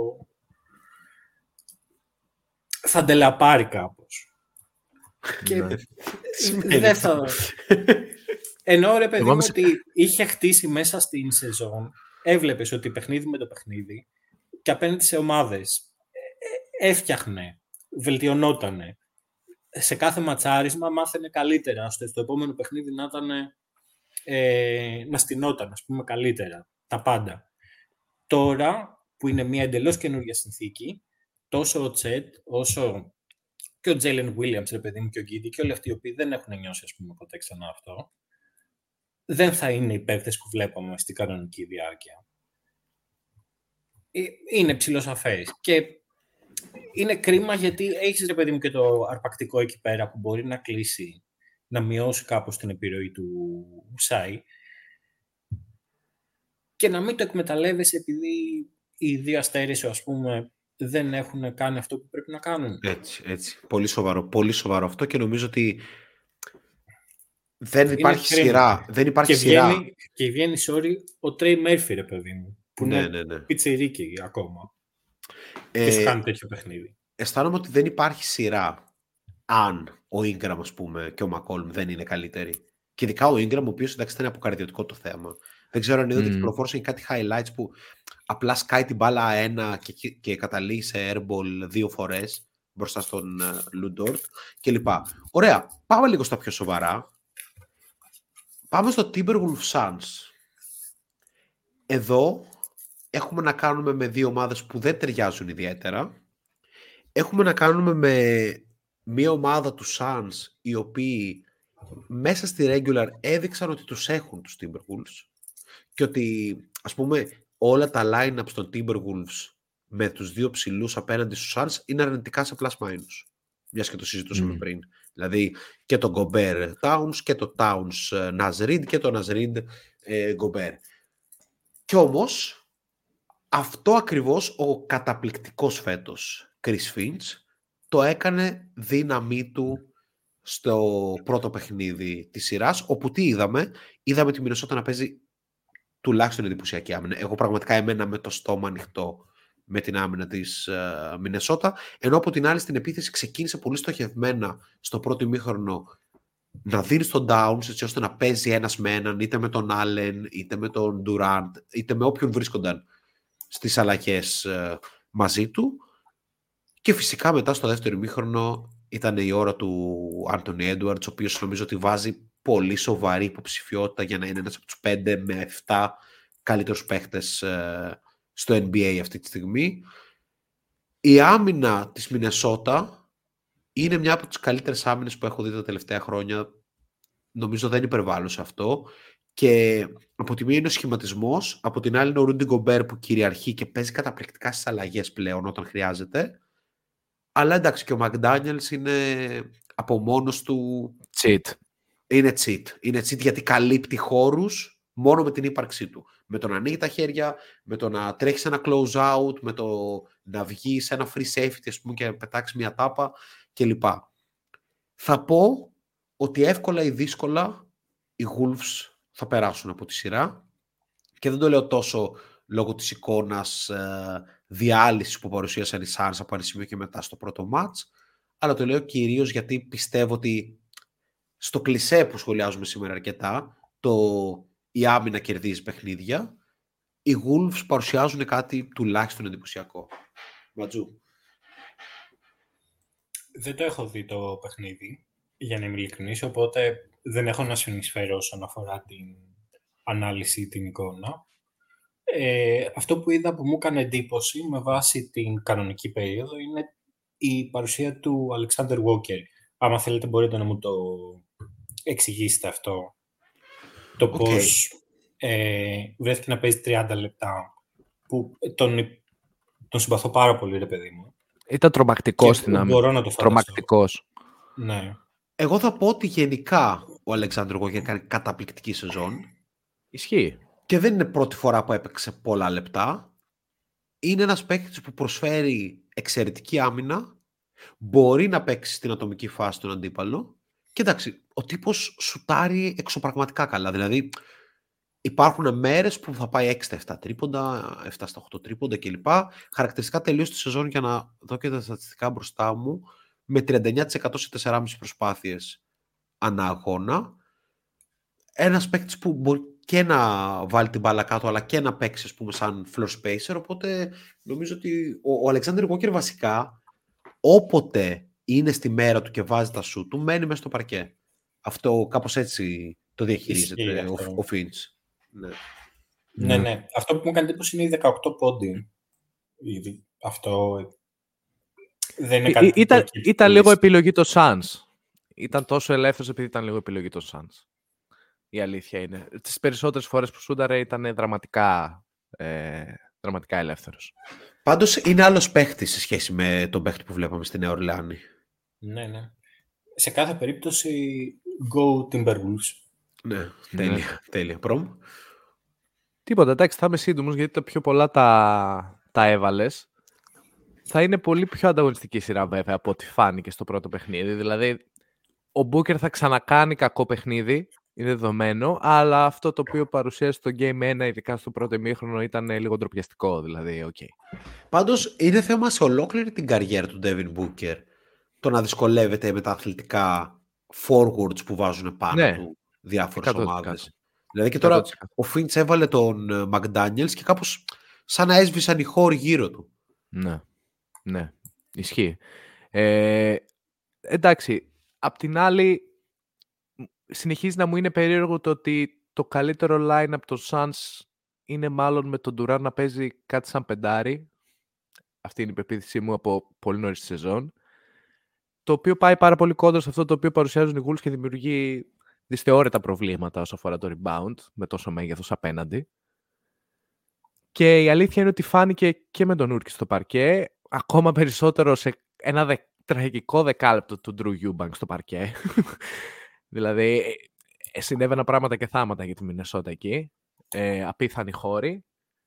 θα ντελαπάρει κάπως. Και δεν θα... Ενώ ρε παιδί μου ότι είχε χτίσει μέσα στην σεζόν, έβλεπες ότι παιχνίδι με το παιχνίδι και απέναντι σε ομάδες έφτιαχνε, βελτιωνότανε. Σε κάθε ματσάρισμα μάθαινε καλύτερα, ώστε στο επόμενο παιχνίδι να ήταν ε, να στηνόταν, ας πούμε, καλύτερα. Τα πάντα. Τώρα που είναι μια εντελώς καινούργια συνθήκη, τόσο ο Τσέτ, όσο και ο Τζέιλεν Williams, ρε παιδί μου, και ο Γκίντι και όλοι αυτοί οι οποίοι δεν έχουν νιώσει, ας πούμε, ποτέ ξανά αυτό, δεν θα είναι οι παίκτες που βλέπαμε στην κανονική διάρκεια. Είναι ψηλοσαφές. Και είναι κρίμα γιατί έχεις, ρε παιδί μου, και το αρπακτικό εκεί πέρα που μπορεί να κλείσει, να μειώσει κάπως την επιρροή του Σάι και να μην το εκμεταλλεύεσαι επειδή οι δύο αστέρες σου, ας πούμε, δεν έχουν κάνει αυτό που πρέπει να κάνουν. Έτσι, έτσι. Πολύ σοβαρό, πολύ σοβαρό αυτό και νομίζω ότι δεν υπάρχει σειρά. Δεν υπάρχει και σειρά. Βγαίνει, και βγαίνει, sorry, ο Τρέι Μέρφυ, ρε παιδί μου, που ναι, είναι ναι, ναι. πιτσιρίκι ακόμα. Ε, και σου κάνει τέτοιο παιχνίδι. Αισθάνομαι ότι δεν υπάρχει σειρά αν ο Ingram, ας πούμε, και ο McCollum δεν είναι καλύτεροι. Και ειδικά ο Ingram, ο οποίος, εντάξει, ήταν αποκαρδιωτικό το θέμα. Δεν ξέρω αν είδατε, mm. κυκλοφόρησε κάτι highlights που απλά σκάει την μπάλα ένα και, και καταλήγει σε airball δύο φορές μπροστά στον uh, Lou Dort κλπ. Ωραία, πάμε λίγο στα πιο σοβαρά. Πάμε στο Timberwolves Suns. Εδώ έχουμε να κάνουμε με δύο ομάδες που δεν ταιριάζουν ιδιαίτερα. Έχουμε να κάνουμε με μία ομάδα του Suns οι οποίοι μέσα στη regular έδειξαν ότι τους έχουν τους Timberwolves και ότι, ας πούμε, όλα τα line-ups των Timberwolves με τους δύο ψηλούς απέναντι στους Suns είναι αρνητικά σε plus minus. Μιας και το συζητούσαμε mm. πριν. Δηλαδή και το Gobert Towns και το Towns Naz Reid και το Naz Reid ε, Gobert. Κι όμως αυτό ακριβώς ο καταπληκτικός φέτος Chris Finch το έκανε δύναμή του στο πρώτο παιχνίδι της σειράς, όπου τι είδαμε, είδαμε τη Μινεσότα να παίζει τουλάχιστον εντυπωσιακή άμυνα. Εγώ πραγματικά έμενα με το στόμα ανοιχτό με την άμυνα της uh, Μινεσότα, ενώ από την άλλη στην επίθεση ξεκίνησε πολύ στοχευμένα στο πρώτο ημίχρονο να δίνει στον Downs έτσι ώστε να παίζει ένας με έναν, είτε με τον Allen, είτε με τον Durant, είτε με όποιον βρίσκονταν στις αλλαγές uh, μαζί του. Και φυσικά μετά στο δεύτερο ημίχρονο ήταν η ώρα του Anthony Edwards, ο οποίος νομίζω ότι βάζει πολύ σοβαρή υποψηφιότητα για να είναι ένας από τους πέντε με επτά καλύτερους παίχτες uh, στο N B A αυτή τη στιγμή. Η άμυνα της Μινεσότα είναι μια από τις καλύτερες άμυνες που έχω δει τα τελευταία χρόνια. Νομίζω δεν υπερβάλλω σε αυτό. Και από τη μία είναι ο σχηματισμός, από την άλλη είναι ο Rudy Gobert που κυριαρχεί και παίζει καταπληκτικά στις αλλαγές πλέον όταν χρειάζεται. Αλλά εντάξει, και ο McDaniels είναι από μόνος του... Cheat. Είναι cheat. Είναι cheat γιατί καλύπτει χώρους μόνο με την ύπαρξή του. Με το να ανοίγει τα χέρια, με το να τρέχει ένα close out, με το να βγει σε ένα free safety, ας πούμε, και πετάξει μια τάπα κλπ. Θα πω ότι εύκολα ή δύσκολα οι Wolves θα περάσουν από τη σειρά και δεν το λέω τόσο λόγω της εικόνας ε, διάλυσης που παρουσίασαν οι Suns από ένα σημείο και μετά στο πρώτο match, αλλά το λέω κυρίως γιατί πιστεύω ότι στο κλισέ που σχολιάζουμε σήμερα αρκετά, το η άμυνα κερδίζει παιχνίδια, οι Wolves παρουσιάζουν κάτι τουλάχιστον εντυπωσιακό. Ματζού. Δεν το έχω δει το παιχνίδι, για να είμαι ειλικρινής, οπότε δεν έχω να συνεισφέρω όσον αφορά την ανάλυση, την εικόνα. Ε, αυτό που είδα που μου έκανε εντύπωση με βάση την κανονική περίοδο είναι η παρουσία του Alexander Walker. Άμα θέλετε μπορείτε να μου το εξηγήσετε αυτό. Το okay. πώς ε, βρέθηκε να παίζει τριάντα λεπτά, που τον, τον συμπαθώ πάρα πολύ, ρε παιδί μου. Ήταν τρομακτικός στην άμυνα. Μπορώ να το φανταστώ. Τρομακτικός. Ναι. Εγώ θα πω ότι γενικά ο Alexander Walker κάνει καταπληκτική σεζόν. Ισχύει. Και δεν είναι πρώτη φορά που έπαιξε πολλά λεπτά. Είναι ένας παίκτης που προσφέρει εξαιρετική άμυνα. Μπορεί να παίξει στην ατομική φάση τον αντίπαλο. Και εντάξει, ο τύπος σουτάρει εξωπραγματικά καλά. Δηλαδή υπάρχουν μέρες που θα πάει έξι στα επτά τρίποντα, επτά στα οκτώ τρίποντα κλπ. Χαρακτηριστικά τελείωσε τη σεζόν, για να δω και τα στατιστικά μπροστά μου, με τριάντα εννέα τοις εκατό σε τέσσερις κόμμα πέντε προσπάθειες ανά αγώνα. Ένας παίκτης που μπορεί και να βάλει την μπάλα κάτω, αλλά και να παίξει, ας πούμε, σαν floor spacer. Οπότε νομίζω ότι ο, ο Alexander Walker βασικά, όποτε είναι στη μέρα του και βάζει τα σου του, μένει μέσα στο παρκέ. Αυτό κάπως έτσι το διαχειρίζεται ο, ο Finch. Ναι. ναι, ναι. Αυτό που μου έκανε εντύπωση είναι οι δεκαοκτώ πόντι. Αυτό δεν είναι κάτι. Ή, ήταν ήταν λίγο επιλογή των Suns. Ήταν τόσο ελεύθερος επειδή ήταν λίγο επιλογή των Suns. Η αλήθεια είναι. Τις περισσότερες φορές που σούνταρε ήταν δραματικά, ε, δραματικά ελεύθερος. Πάντως είναι άλλος παίχτης σε σχέση με τον παίχτη που βλέπαμε στη Νέα Ορλεάνη. Ναι, ναι. Σε κάθε περίπτωση, go Timberwolves. Ναι, τέλεια. Ναι. τέλεια. Πρόμ. Τίποτα, εντάξει, θα είμαι σύντομος γιατί τα πιο πολλά τα, τα έβαλες. Θα είναι πολύ πιο ανταγωνιστική σειρά βέβαια από ό,τι φάνηκε στο πρώτο παιχνίδι. Δηλαδή, ο Booker θα ξανακάνει κακό παιχνίδι. Είναι δεδομένο, αλλά αυτό το οποίο παρουσίασε στο Game ένα, ειδικά στο πρώτο ημίχρονο, ήταν λίγο ντροπιαστικό, δηλαδή, οκ. Okay. Πάντως, είναι θέμα σε ολόκληρη την καριέρα του Devin Booker το να δυσκολεύεται με τα αθλητικά forwards που βάζουν πάνω ναι, του διάφορες ομάδες. Δηλαδή και τώρα εκατό τοις εκατό. Ο Finch έβαλε τον McDaniels και κάπως σαν να έσβησαν οι χώροι γύρω του. Ναι, ναι, ισχύει. Ε, εντάξει, απ' την άλλη, συνεχίζει να μου είναι περίεργο το ότι το καλύτερο line από το Suns είναι μάλλον με τον Durant να παίζει κάτι σαν πεντάρι. Αυτή είναι η πεποίθησή μου από πολύ νωρίς τη σεζόν. Το οποίο πάει πάρα πολύ κόντρα σε αυτό το οποίο παρουσιάζουν οι Wolves και δημιουργεί δυσθεώρητα προβλήματα όσο αφορά το rebound με τόσο μέγεθος απέναντι. Και η αλήθεια είναι ότι φάνηκε και με τον Nourkic στο παρκέ, ακόμα περισσότερο σε ένα δε... τραγικό δεκάλεπτο του Drew Eubanks στο παρκέ. Δηλαδή, συνέβαιναν πράγματα και θάματα για τη Μινεσότα εκεί. Ε, απίθανοι χώροι.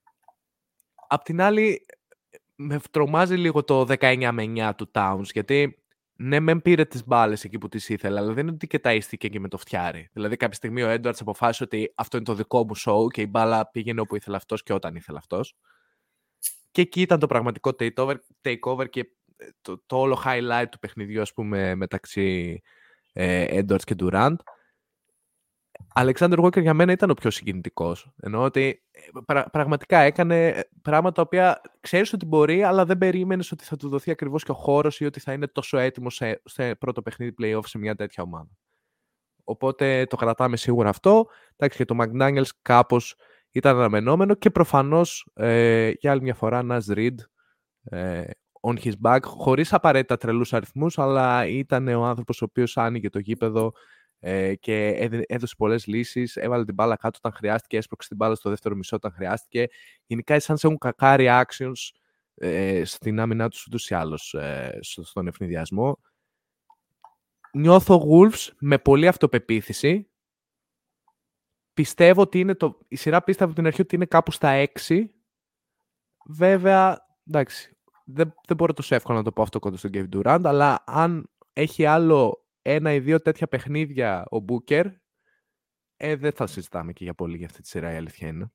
Απ' την άλλη, με τρομάζει λίγο το δεκαεννιά με εννιά του Towns, γιατί ναι, μεν πήρε τις μπάλες εκεί που τις ήθελε, αλλά δεν είναι ότι και ταΐστηκε εκεί με το φτιάρι. Δηλαδή, κάποια στιγμή ο Edwards αποφάσισε ότι αυτό είναι το δικό μου show και η μπάλα πήγαινε όπου ήθελε αυτός και όταν ήθελε αυτός. Και εκεί ήταν το πραγματικό takeover, takeover και το, το όλο highlight του παιχνιδιού, ας πούμε, μεταξύ ε, Edwards και Durant. Alexander Walker για μένα ήταν ο πιο συγκινητικός. Εννοώ ότι πρα, πραγματικά έκανε πράγματα τα οποία ξέρεις ότι μπορεί, αλλά δεν περίμενες ότι θα του δοθεί ακριβώς και ο χώρος ή ότι θα είναι τόσο έτοιμο σε, σε πρώτο παιχνίδι play-off σε μια τέτοια ομάδα. Οπότε το κρατάμε σίγουρα αυτό. Εντάξει, και το McDaniels κάπως ήταν αναμενόμενο και προφανώς ε, για άλλη μια φορά Naz Reid ε, on his back, χωρίς απαραίτητα τρελούς αριθμούς, αλλά ήταν ο άνθρωπος ο οποίος άνοιγε το γήπεδο και έδωσε πολλές λύσεις, έβαλε την μπάλα κάτω όταν χρειάστηκε, έσπρωξε την μπάλα στο δεύτερο μισό όταν χρειάστηκε. Γενικά οι Suns έχουν κακά reactions ε, στην άμυνά τους ούτως ή άλλως ε, στον ευνηδιασμό. νιώθω Wolves με πολλή αυτοπεποίθηση. Πιστεύω ότι είναι το... η σειρά πίστευε από την αρχή ότι είναι κάπου στα έξι. Βέβαια, εντάξει, δεν, δεν μπορώ τόσο εύκολα να το πω αυτό κοντά στον Kevin Durant, αλλά αν έχει άλλο ένα ή δύο τέτοια παιχνίδια ο Booker, ε, δεν θα συζητάμε και για πολύ για αυτή τη σειρά, η αλήθεια είναι.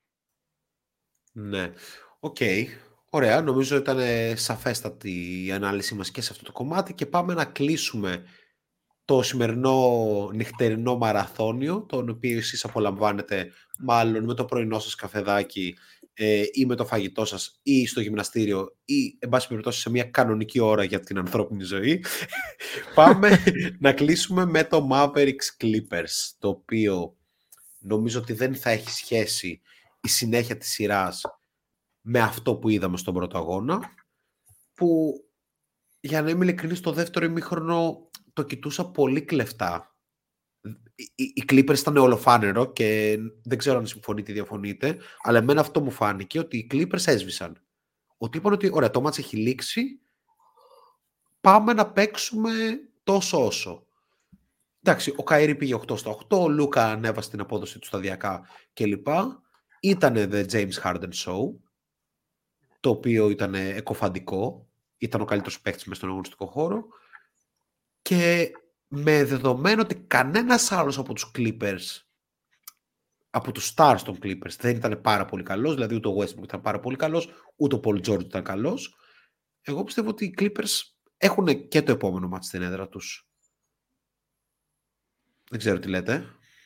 Ναι, οκ. Okay. Ωραία, νομίζω ήταν σαφέστατη η ανάλυση μας και σε αυτό το κομμάτι και πάμε να κλείσουμε το σημερινό νυχτερινό μαραθώνιο, τον οποίο εσείς απολαμβάνετε μάλλον με το πρωινό σας καφεδάκι ε, ή με το φαγητό σας ή στο γυμναστήριο ή εν πάση περιπτώσει σε μια κανονική ώρα για την ανθρώπινη ζωή. Πάμε να κλείσουμε με το Mavericks Clippers, το οποίο νομίζω ότι δεν θα έχει σχέση η συνέχεια της σειράς με αυτό που είδαμε στον πρώτο αγώνα, που για να είμαι ειλικρινής το δεύτερο ημίχρονο το κοιτούσα πολύ κλεφτά. Οι, οι Clippers ήταν ολοφάνερο και δεν ξέρω αν συμφωνείτε ή διαφωνείτε, αλλά εμένα αυτό μου φάνηκε, ότι οι Clippers έσβησαν. Ότι είπαν ότι ωραία, το μάτς έχει λήξει, πάμε να παίξουμε τόσο όσο. Εντάξει, ο Καϊρή πήγε οκτώ στα οκτώ, ο Λούκα ανέβασε την απόδοση του σταδιακά κλπ. Ήτανε The James Harden Show, το οποίο ήταν εκοφαντικό, ήταν ο καλύτερος παίκτης μες στον αγωνιστικό χώρο και με δεδομένο ότι κανένας άλλος από τους Clippers, από τους stars των Clippers δεν ήταν πάρα πολύ καλός, δηλαδή ούτε ο Westbrook ήταν πάρα πολύ καλός, ούτε ο Paul George ήταν καλός, εγώ πιστεύω ότι οι Clippers έχουν και το επόμενο μάτς στην έδρα τους. Δεν ξέρω τι λέτε.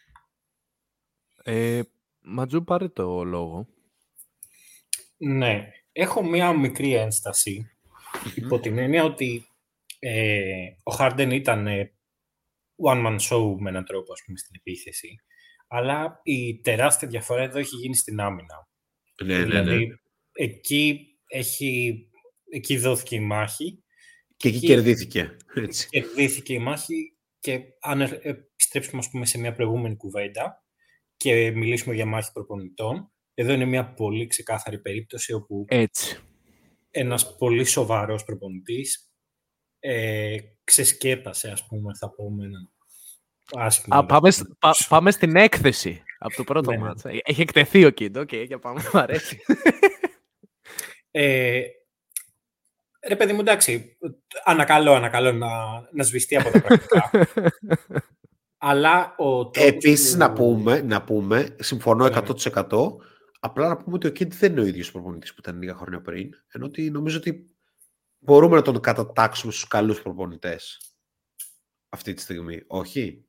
Ε, Ματζού, πάρε το λόγο. Ναι, έχω μία μικρή ένσταση mm-hmm. υπό την έννοια ότι ε, ο Harden ήταν ε, one man show με έναν τρόπο, ας πούμε, στην επίθεση, αλλά η τεράστια διαφορά εδώ έχει γίνει στην άμυνα. Ναι, δηλαδή, ναι, ναι. Εκεί, έχει, εκεί δόθηκε η μάχη. Και εκεί, εκεί κερδίθηκε. Έτσι. Κερδίθηκε η μάχη και αν επιστρέψουμε, ας πούμε, σε μια προηγούμενη κουβέντα και μιλήσουμε για μάχη προπονητών, εδώ είναι μια πολύ ξεκάθαρη περίπτωση όπου έτσι. ένας πολύ σοβαρός προπονητής ε, ξεσκέπασε, ας πούμε, θα πούμε έναν άσχημο. Α, πάμε, πά, πάμε στην έκθεση από το πρώτο ναι, μάτς. Ναι. Έχει εκτεθεί ο Κίντ, οκ, okay, για πάμε, μου αρέσει. ε, ρε παιδί μου, εντάξει, ανακαλώ, ανακαλώ να, να σβηστεί από τα πρακτικά. Αλλά ο Επίσης που... να πούμε, να πούμε, συμφωνώ εκατό τοις εκατό, απλά να πούμε ότι ο Κίντ δεν είναι ο ίδιος προπονητής που ήταν λίγα χρόνια πριν, ενώ ότι νομίζω ότι μπορούμε να τον κατατάξουμε στους καλούς προπονητές αυτή τη στιγμή, όχι?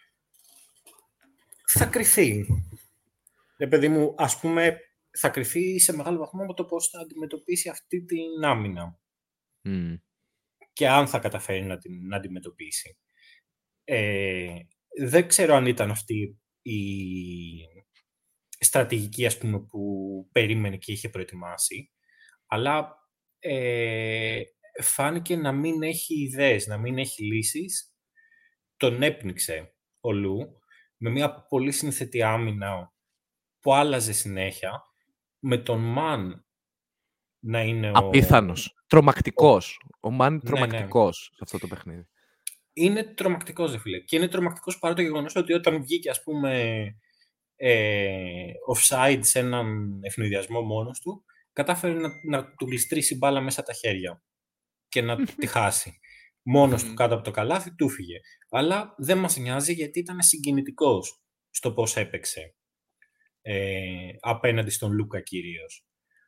Θα κριθεί. Ρε παιδί μου, ας πούμε, θα κριθεί σε μεγάλο βαθμό από το πώς θα αντιμετωπίσει αυτή την άμυνα. Mm. Και αν θα καταφέρει να την να αντιμετωπίσει. Ε, δεν ξέρω αν ήταν αυτή η στρατηγική, ας πούμε, που περίμενε και είχε προετοιμάσει, αλλά ε, φάνηκε να μην έχει ιδέες, να μην έχει λύσεις. Τον έπνιξε ο Λου με μια πολύ συνθετή άμυνα που άλλαζε συνέχεια, με τον Μαν να είναι απίθανος, ο... τρομακτικός. Ο, ο Μαν είναι ναι, τρομακτικός ναι. σε αυτό το παιχνίδι. Είναι τρομακτικός, δε φίλε. Και είναι τρομακτικός παρά το γεγονός ότι όταν βγήκε, ας πούμε, ε, offside σε έναν ευνηδιασμό μόνος του, κατάφερε να, να του γλιστρήσει μπάλα μέσα τα χέρια και να τη χάσει. Μόνος του κάτω από το καλάθι, του φύγε. Αλλά δεν μας νοιάζει γιατί ήταν συγκινητικός στο πώς έπαιξε ε, απέναντι στον Λούκα κυρίως.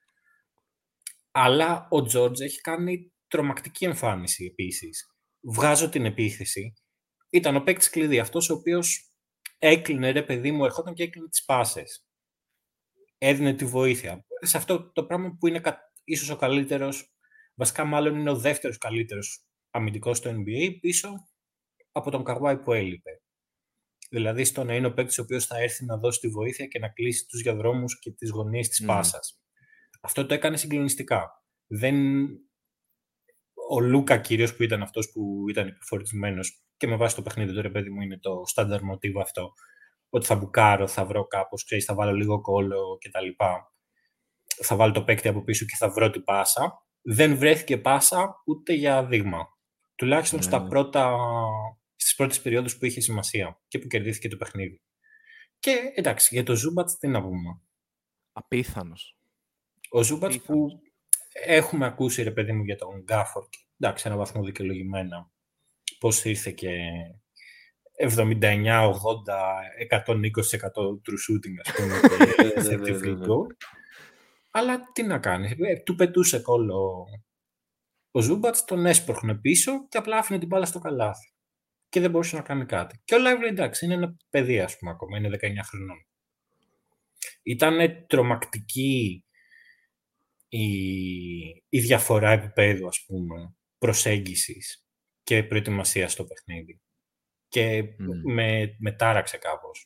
Αλλά ο Τζόρτζ έχει κάνει τρομακτική εμφάνιση επίσης. Βγάζω την επίθεση. Ήταν ο παίκτης κλειδί, αυτός ο οποίος έκλεινε, ρε παιδί μου, ερχόταν και έκλεινε τις πάσες. Έδινε τη βοήθεια. Σε αυτό το πράγμα που είναι ίσως ο καλύτερος, βασικά μάλλον είναι ο δεύτερος καλύτερος αμυντικός στο N B A, πίσω από τον Καουάι που έλειπε. Δηλαδή στο να είναι ο παίκτης ο οποίος θα έρθει να δώσει τη βοήθεια και να κλείσει τους διαδρόμους και τις γωνίες της mm. πάσας. Αυτό το έκανε συγκλονιστικά. Δεν... Ο Λούκα κυρίως, που ήταν αυτός που ήταν επιφορτισμένος και με βάση το παιχνίδι του, ρε παιδί μου, είναι το στάνταρ μοτίβο αυτό, ότι θα μπουκάρω, θα βρω κάπως, ξέρεις, θα βάλω λίγο κόλλο κτλ. Θα βάλω το παίκτη από πίσω και θα βρω την πάσα. Δεν βρέθηκε πάσα ούτε για δείγμα. Τουλάχιστον mm. στα πρώτα στις πρώτες περιόδους που είχε σημασία και που κερδίθηκε το παιχνίδι. Και εντάξει, για το Ζούμπατς τι να πούμε. Απίθανος. Ο Ζούμπατς που έχουμε ακούσει, ρε παιδί μου, για τον Γκάφορντ, εντάξει, ένα βαθμό δικαιολογημένα, πώς ήρθε και εβδομήντα εννιά ογδόντα εκατόν είκοσι τοις εκατό true shooting, ας πούμε, και θετικό. Αλλά τι να κάνει, του πετούσε κόλλο ο Ζούμπατς, τον έσπροχνε πίσω και απλά άφηνε την μπάλα στο καλάθι. Και δεν μπορούσε να κάνει κάτι. Και ο Lively, εντάξει, είναι ένα παιδί, ας πούμε, ακόμα, είναι δεκαεννιά χρονών. Ήταν τρομακτική η, η διαφορά επίπεδου, ας πούμε, προσέγγισης και προετοιμασία στο παιχνίδι. Και mm. με, με τάραξε κάπως.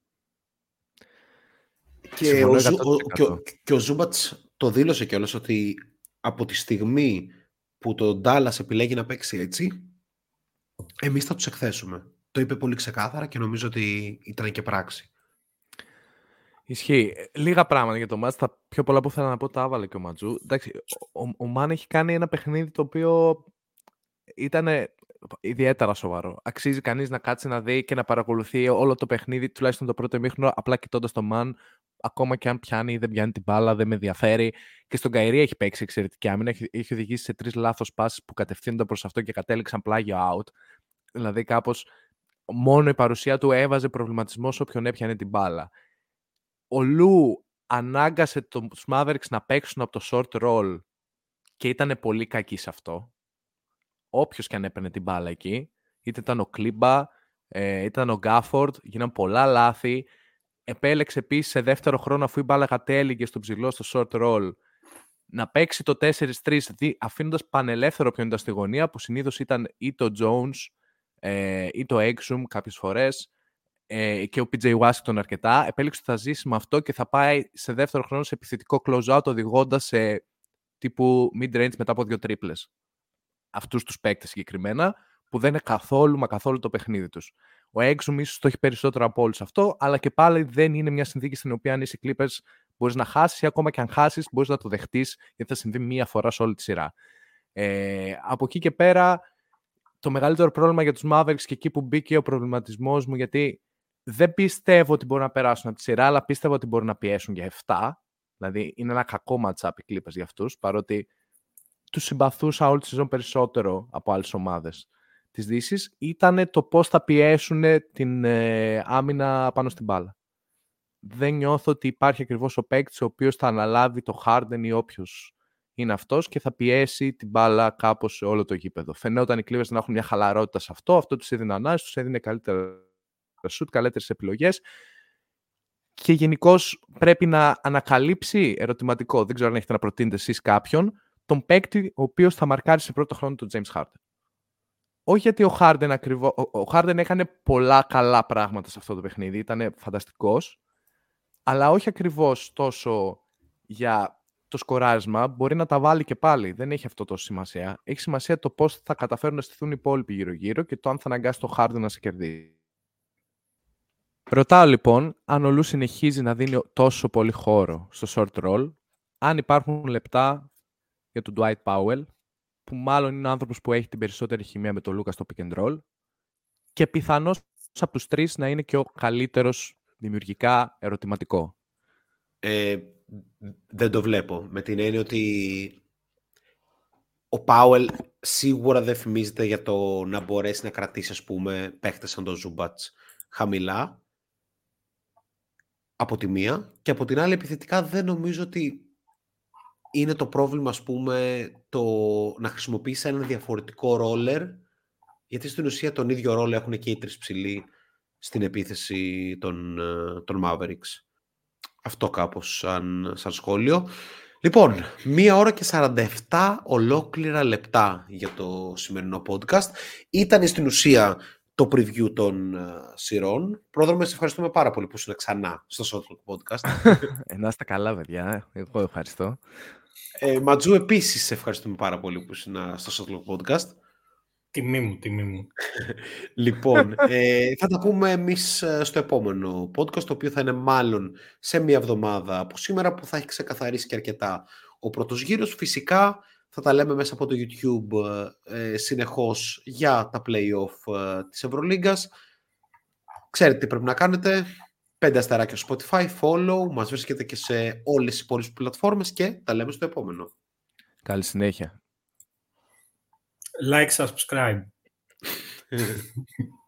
Και ο, ο, και, ο, και ο Ζούμπατς το δήλωσε κιόλας ότι από τη στιγμή που το Ντάλλας επιλέγει να παίξει έτσι, εμείς θα τους εκθέσουμε. Το είπε πολύ ξεκάθαρα και νομίζω ότι ήταν και πράξη. Ισχύει. Λίγα πράγματα για το μάτς. Τα πιο πολλά που ήθελα να πω τα άβαλε και ο Ματζού. Εντάξει, ο, ο, ο Μάν έχει κάνει ένα παιχνίδι το οποίο ήταν ιδιαίτερα σοβαρό. Αξίζει κανείς να κάτσει να δει και να παρακολουθεί όλο το παιχνίδι, τουλάχιστον το πρώτο ημίχρονο, απλά κοιτώντας το Μαν. Ακόμα και αν πιάνει ή δεν πιάνει την μπάλα, δεν με ενδιαφέρει. Και στον Καϊρή έχει παίξει εξαιρετική άμυνα. Έχει, έχει οδηγήσει σε τρεις λάθος πάσεις που κατευθύνονται προς αυτό και κατέληξαν πλάγιο out. Δηλαδή, κάπως μόνο η παρουσία του έβαζε προβληματισμό σε όποιον έπιανε την μπάλα. Ο Λου ανάγκασε τους Mavericks να παίξουν από το short roll και ήταν πολύ κακοί σε αυτό. Όποιος και αν έπαιρνε την μπάλα εκεί, είτε ήταν ο Κλίμπα, ε, ήταν ο Γκάφορντ, γίναν πολλά λάθη. Επέλεξε επίσης σε δεύτερο χρόνο, αφού η μπάλα κατέληγε στο ψηλό, στο short roll, να παίξει το τέσσερα τρία, αφήνοντας πανελεύθερο ποιον ήταν στη γωνία, που συνήθως ήταν ή το Jones ε, ή το Exum κάποιες φορές, ε, και ο πι τζέι Washington αρκετά. Επέλεξε ότι θα ζήσει με αυτό και θα πάει σε δεύτερο χρόνο σε επιθετικό close-out, οδηγώντας σε τύπου mid-range μετά από δύο τρίπλες. Αυτούς τους παίκτες συγκεκριμένα, που δεν είναι καθόλου μα καθόλου το παιχνίδι τους. Ο Exum ίσως το έχει περισσότερο από όλους αυτό, αλλά και πάλι δεν είναι μια συνθήκη στην οποία αν είσαι Clippers μπορείς να χάσεις, ή ακόμα και αν χάσεις μπορείς να το δεχτείς, γιατί θα συμβεί μία φορά σε όλη τη σειρά. Ε, από εκεί και πέρα, το μεγαλύτερο πρόβλημα για τους Mavericks, και εκεί που μπήκε ο προβληματισμός μου, γιατί δεν πιστεύω ότι μπορούν να περάσουν από τη σειρά, αλλά πίστευα ότι μπορούν να πιέσουν για επτά. Δηλαδή είναι ένα κακό match-up οι Clippers για αυτούς, παρότι τους συμπαθούσα όλη τη σεζόν περισσότερο από άλλες ομάδες της Δύσης, ήταν το πώς θα πιέσουν την ε, άμυνα πάνω στην μπάλα. Δεν νιώθω ότι υπάρχει ακριβώς ο παίκτης ο οποίος θα αναλάβει το Harden ή όποιος είναι αυτός και θα πιέσει την μπάλα κάπως σε όλο το γήπεδο. Φαινόταν οι Clippers να έχουν μια χαλαρότητα σε αυτό, αυτό τους έδινε ανάση, τους έδινε καλύτερα σουτ, καλύτερες επιλογές, και γενικώς πρέπει να ανακαλύψει, ερωτηματικό, δεν ξέρω αν έχετε να προτείνετε εσείς κάποιον, τον παίκτη ο οποίος θα μαρκάρει σε πρώτο χρόνο τον James Harden. Όχι γιατί ο Harden ακριβώς, ο, ο Harden έκανε πολλά καλά πράγματα σε αυτό το παιχνίδι, ήταν φανταστικός, αλλά όχι ακριβώς τόσο για το σκοράρισμα, μπορεί να τα βάλει και πάλι, δεν έχει αυτό τόσο σημασία. Έχει σημασία το πώς θα καταφέρουν να στηθούν οι υπόλοιποι γύρω-γύρω και το αν θα αναγκάσει το Harden να σε κερδίσει. Ρωτάω λοιπόν, αν ο Λου συνεχίζει να δίνει τόσο πολύ χώρο στο short roll, αν υπάρχουν λεπτά για τον Dwight Powell, που μάλλον είναι ο άνθρωπος που έχει την περισσότερη χημεία με τον Λούκα στο pick and roll, και πιθανώς από τους τρεις να είναι και ο καλύτερος δημιουργικά ερωτηματικό. Ε, δεν το βλέπω. Με την έννοια ότι ο Πάουελ σίγουρα δεν φημίζεται για το να μπορέσει να κρατήσει, ας πούμε, παίχτες σαν τον Ζούμπατς χαμηλά, από τη μία, και από την άλλη επιθετικά δεν νομίζω ότι είναι το πρόβλημα, ας πούμε, το να χρησιμοποιήσει ένα διαφορετικό ρόλερ, γιατί στην ουσία τον ίδιο ρόλο έχουν και οι τρεις ψηλοί στην επίθεση των, των Mavericks. Αυτό κάπως σαν, σαν σχόλιο. Λοιπόν, μία ώρα και σαράντα επτά ολόκληρα λεπτά για το σημερινό podcast. Ήταν στην ουσία το preview των uh, σειρών. Πρόδρομε, σε ευχαριστούμε πάρα πολύ που ήσουν ξανά στο Shotlock Podcast. Να είστε καλά, παιδιά. Εγώ ευχαριστώ. Ε, Ματζού, επίσης σε ευχαριστούμε πάρα πολύ που ήσουν στο Shotlock Podcast. Τιμή μου, τιμή μου. Λοιπόν, ε, θα τα πούμε εμείς στο επόμενο podcast, το οποίο θα είναι μάλλον σε μία εβδομάδα από σήμερα, που θα έχει ξεκαθαρίσει και αρκετά ο πρώτος γύρος. Φυσικά Θα τα λέμε μέσα από το YouTube ε, συνεχώς για τα play-off ε, της Ευρωλίγκας. Ξέρετε τι πρέπει να κάνετε. Πέντε αστεράκια στο Spotify, follow, μας βρίσκεται και σε όλες τις υπόλοιπες πλατφόρμες και τα λέμε στο επόμενο. Καλή συνέχεια. Like, subscribe.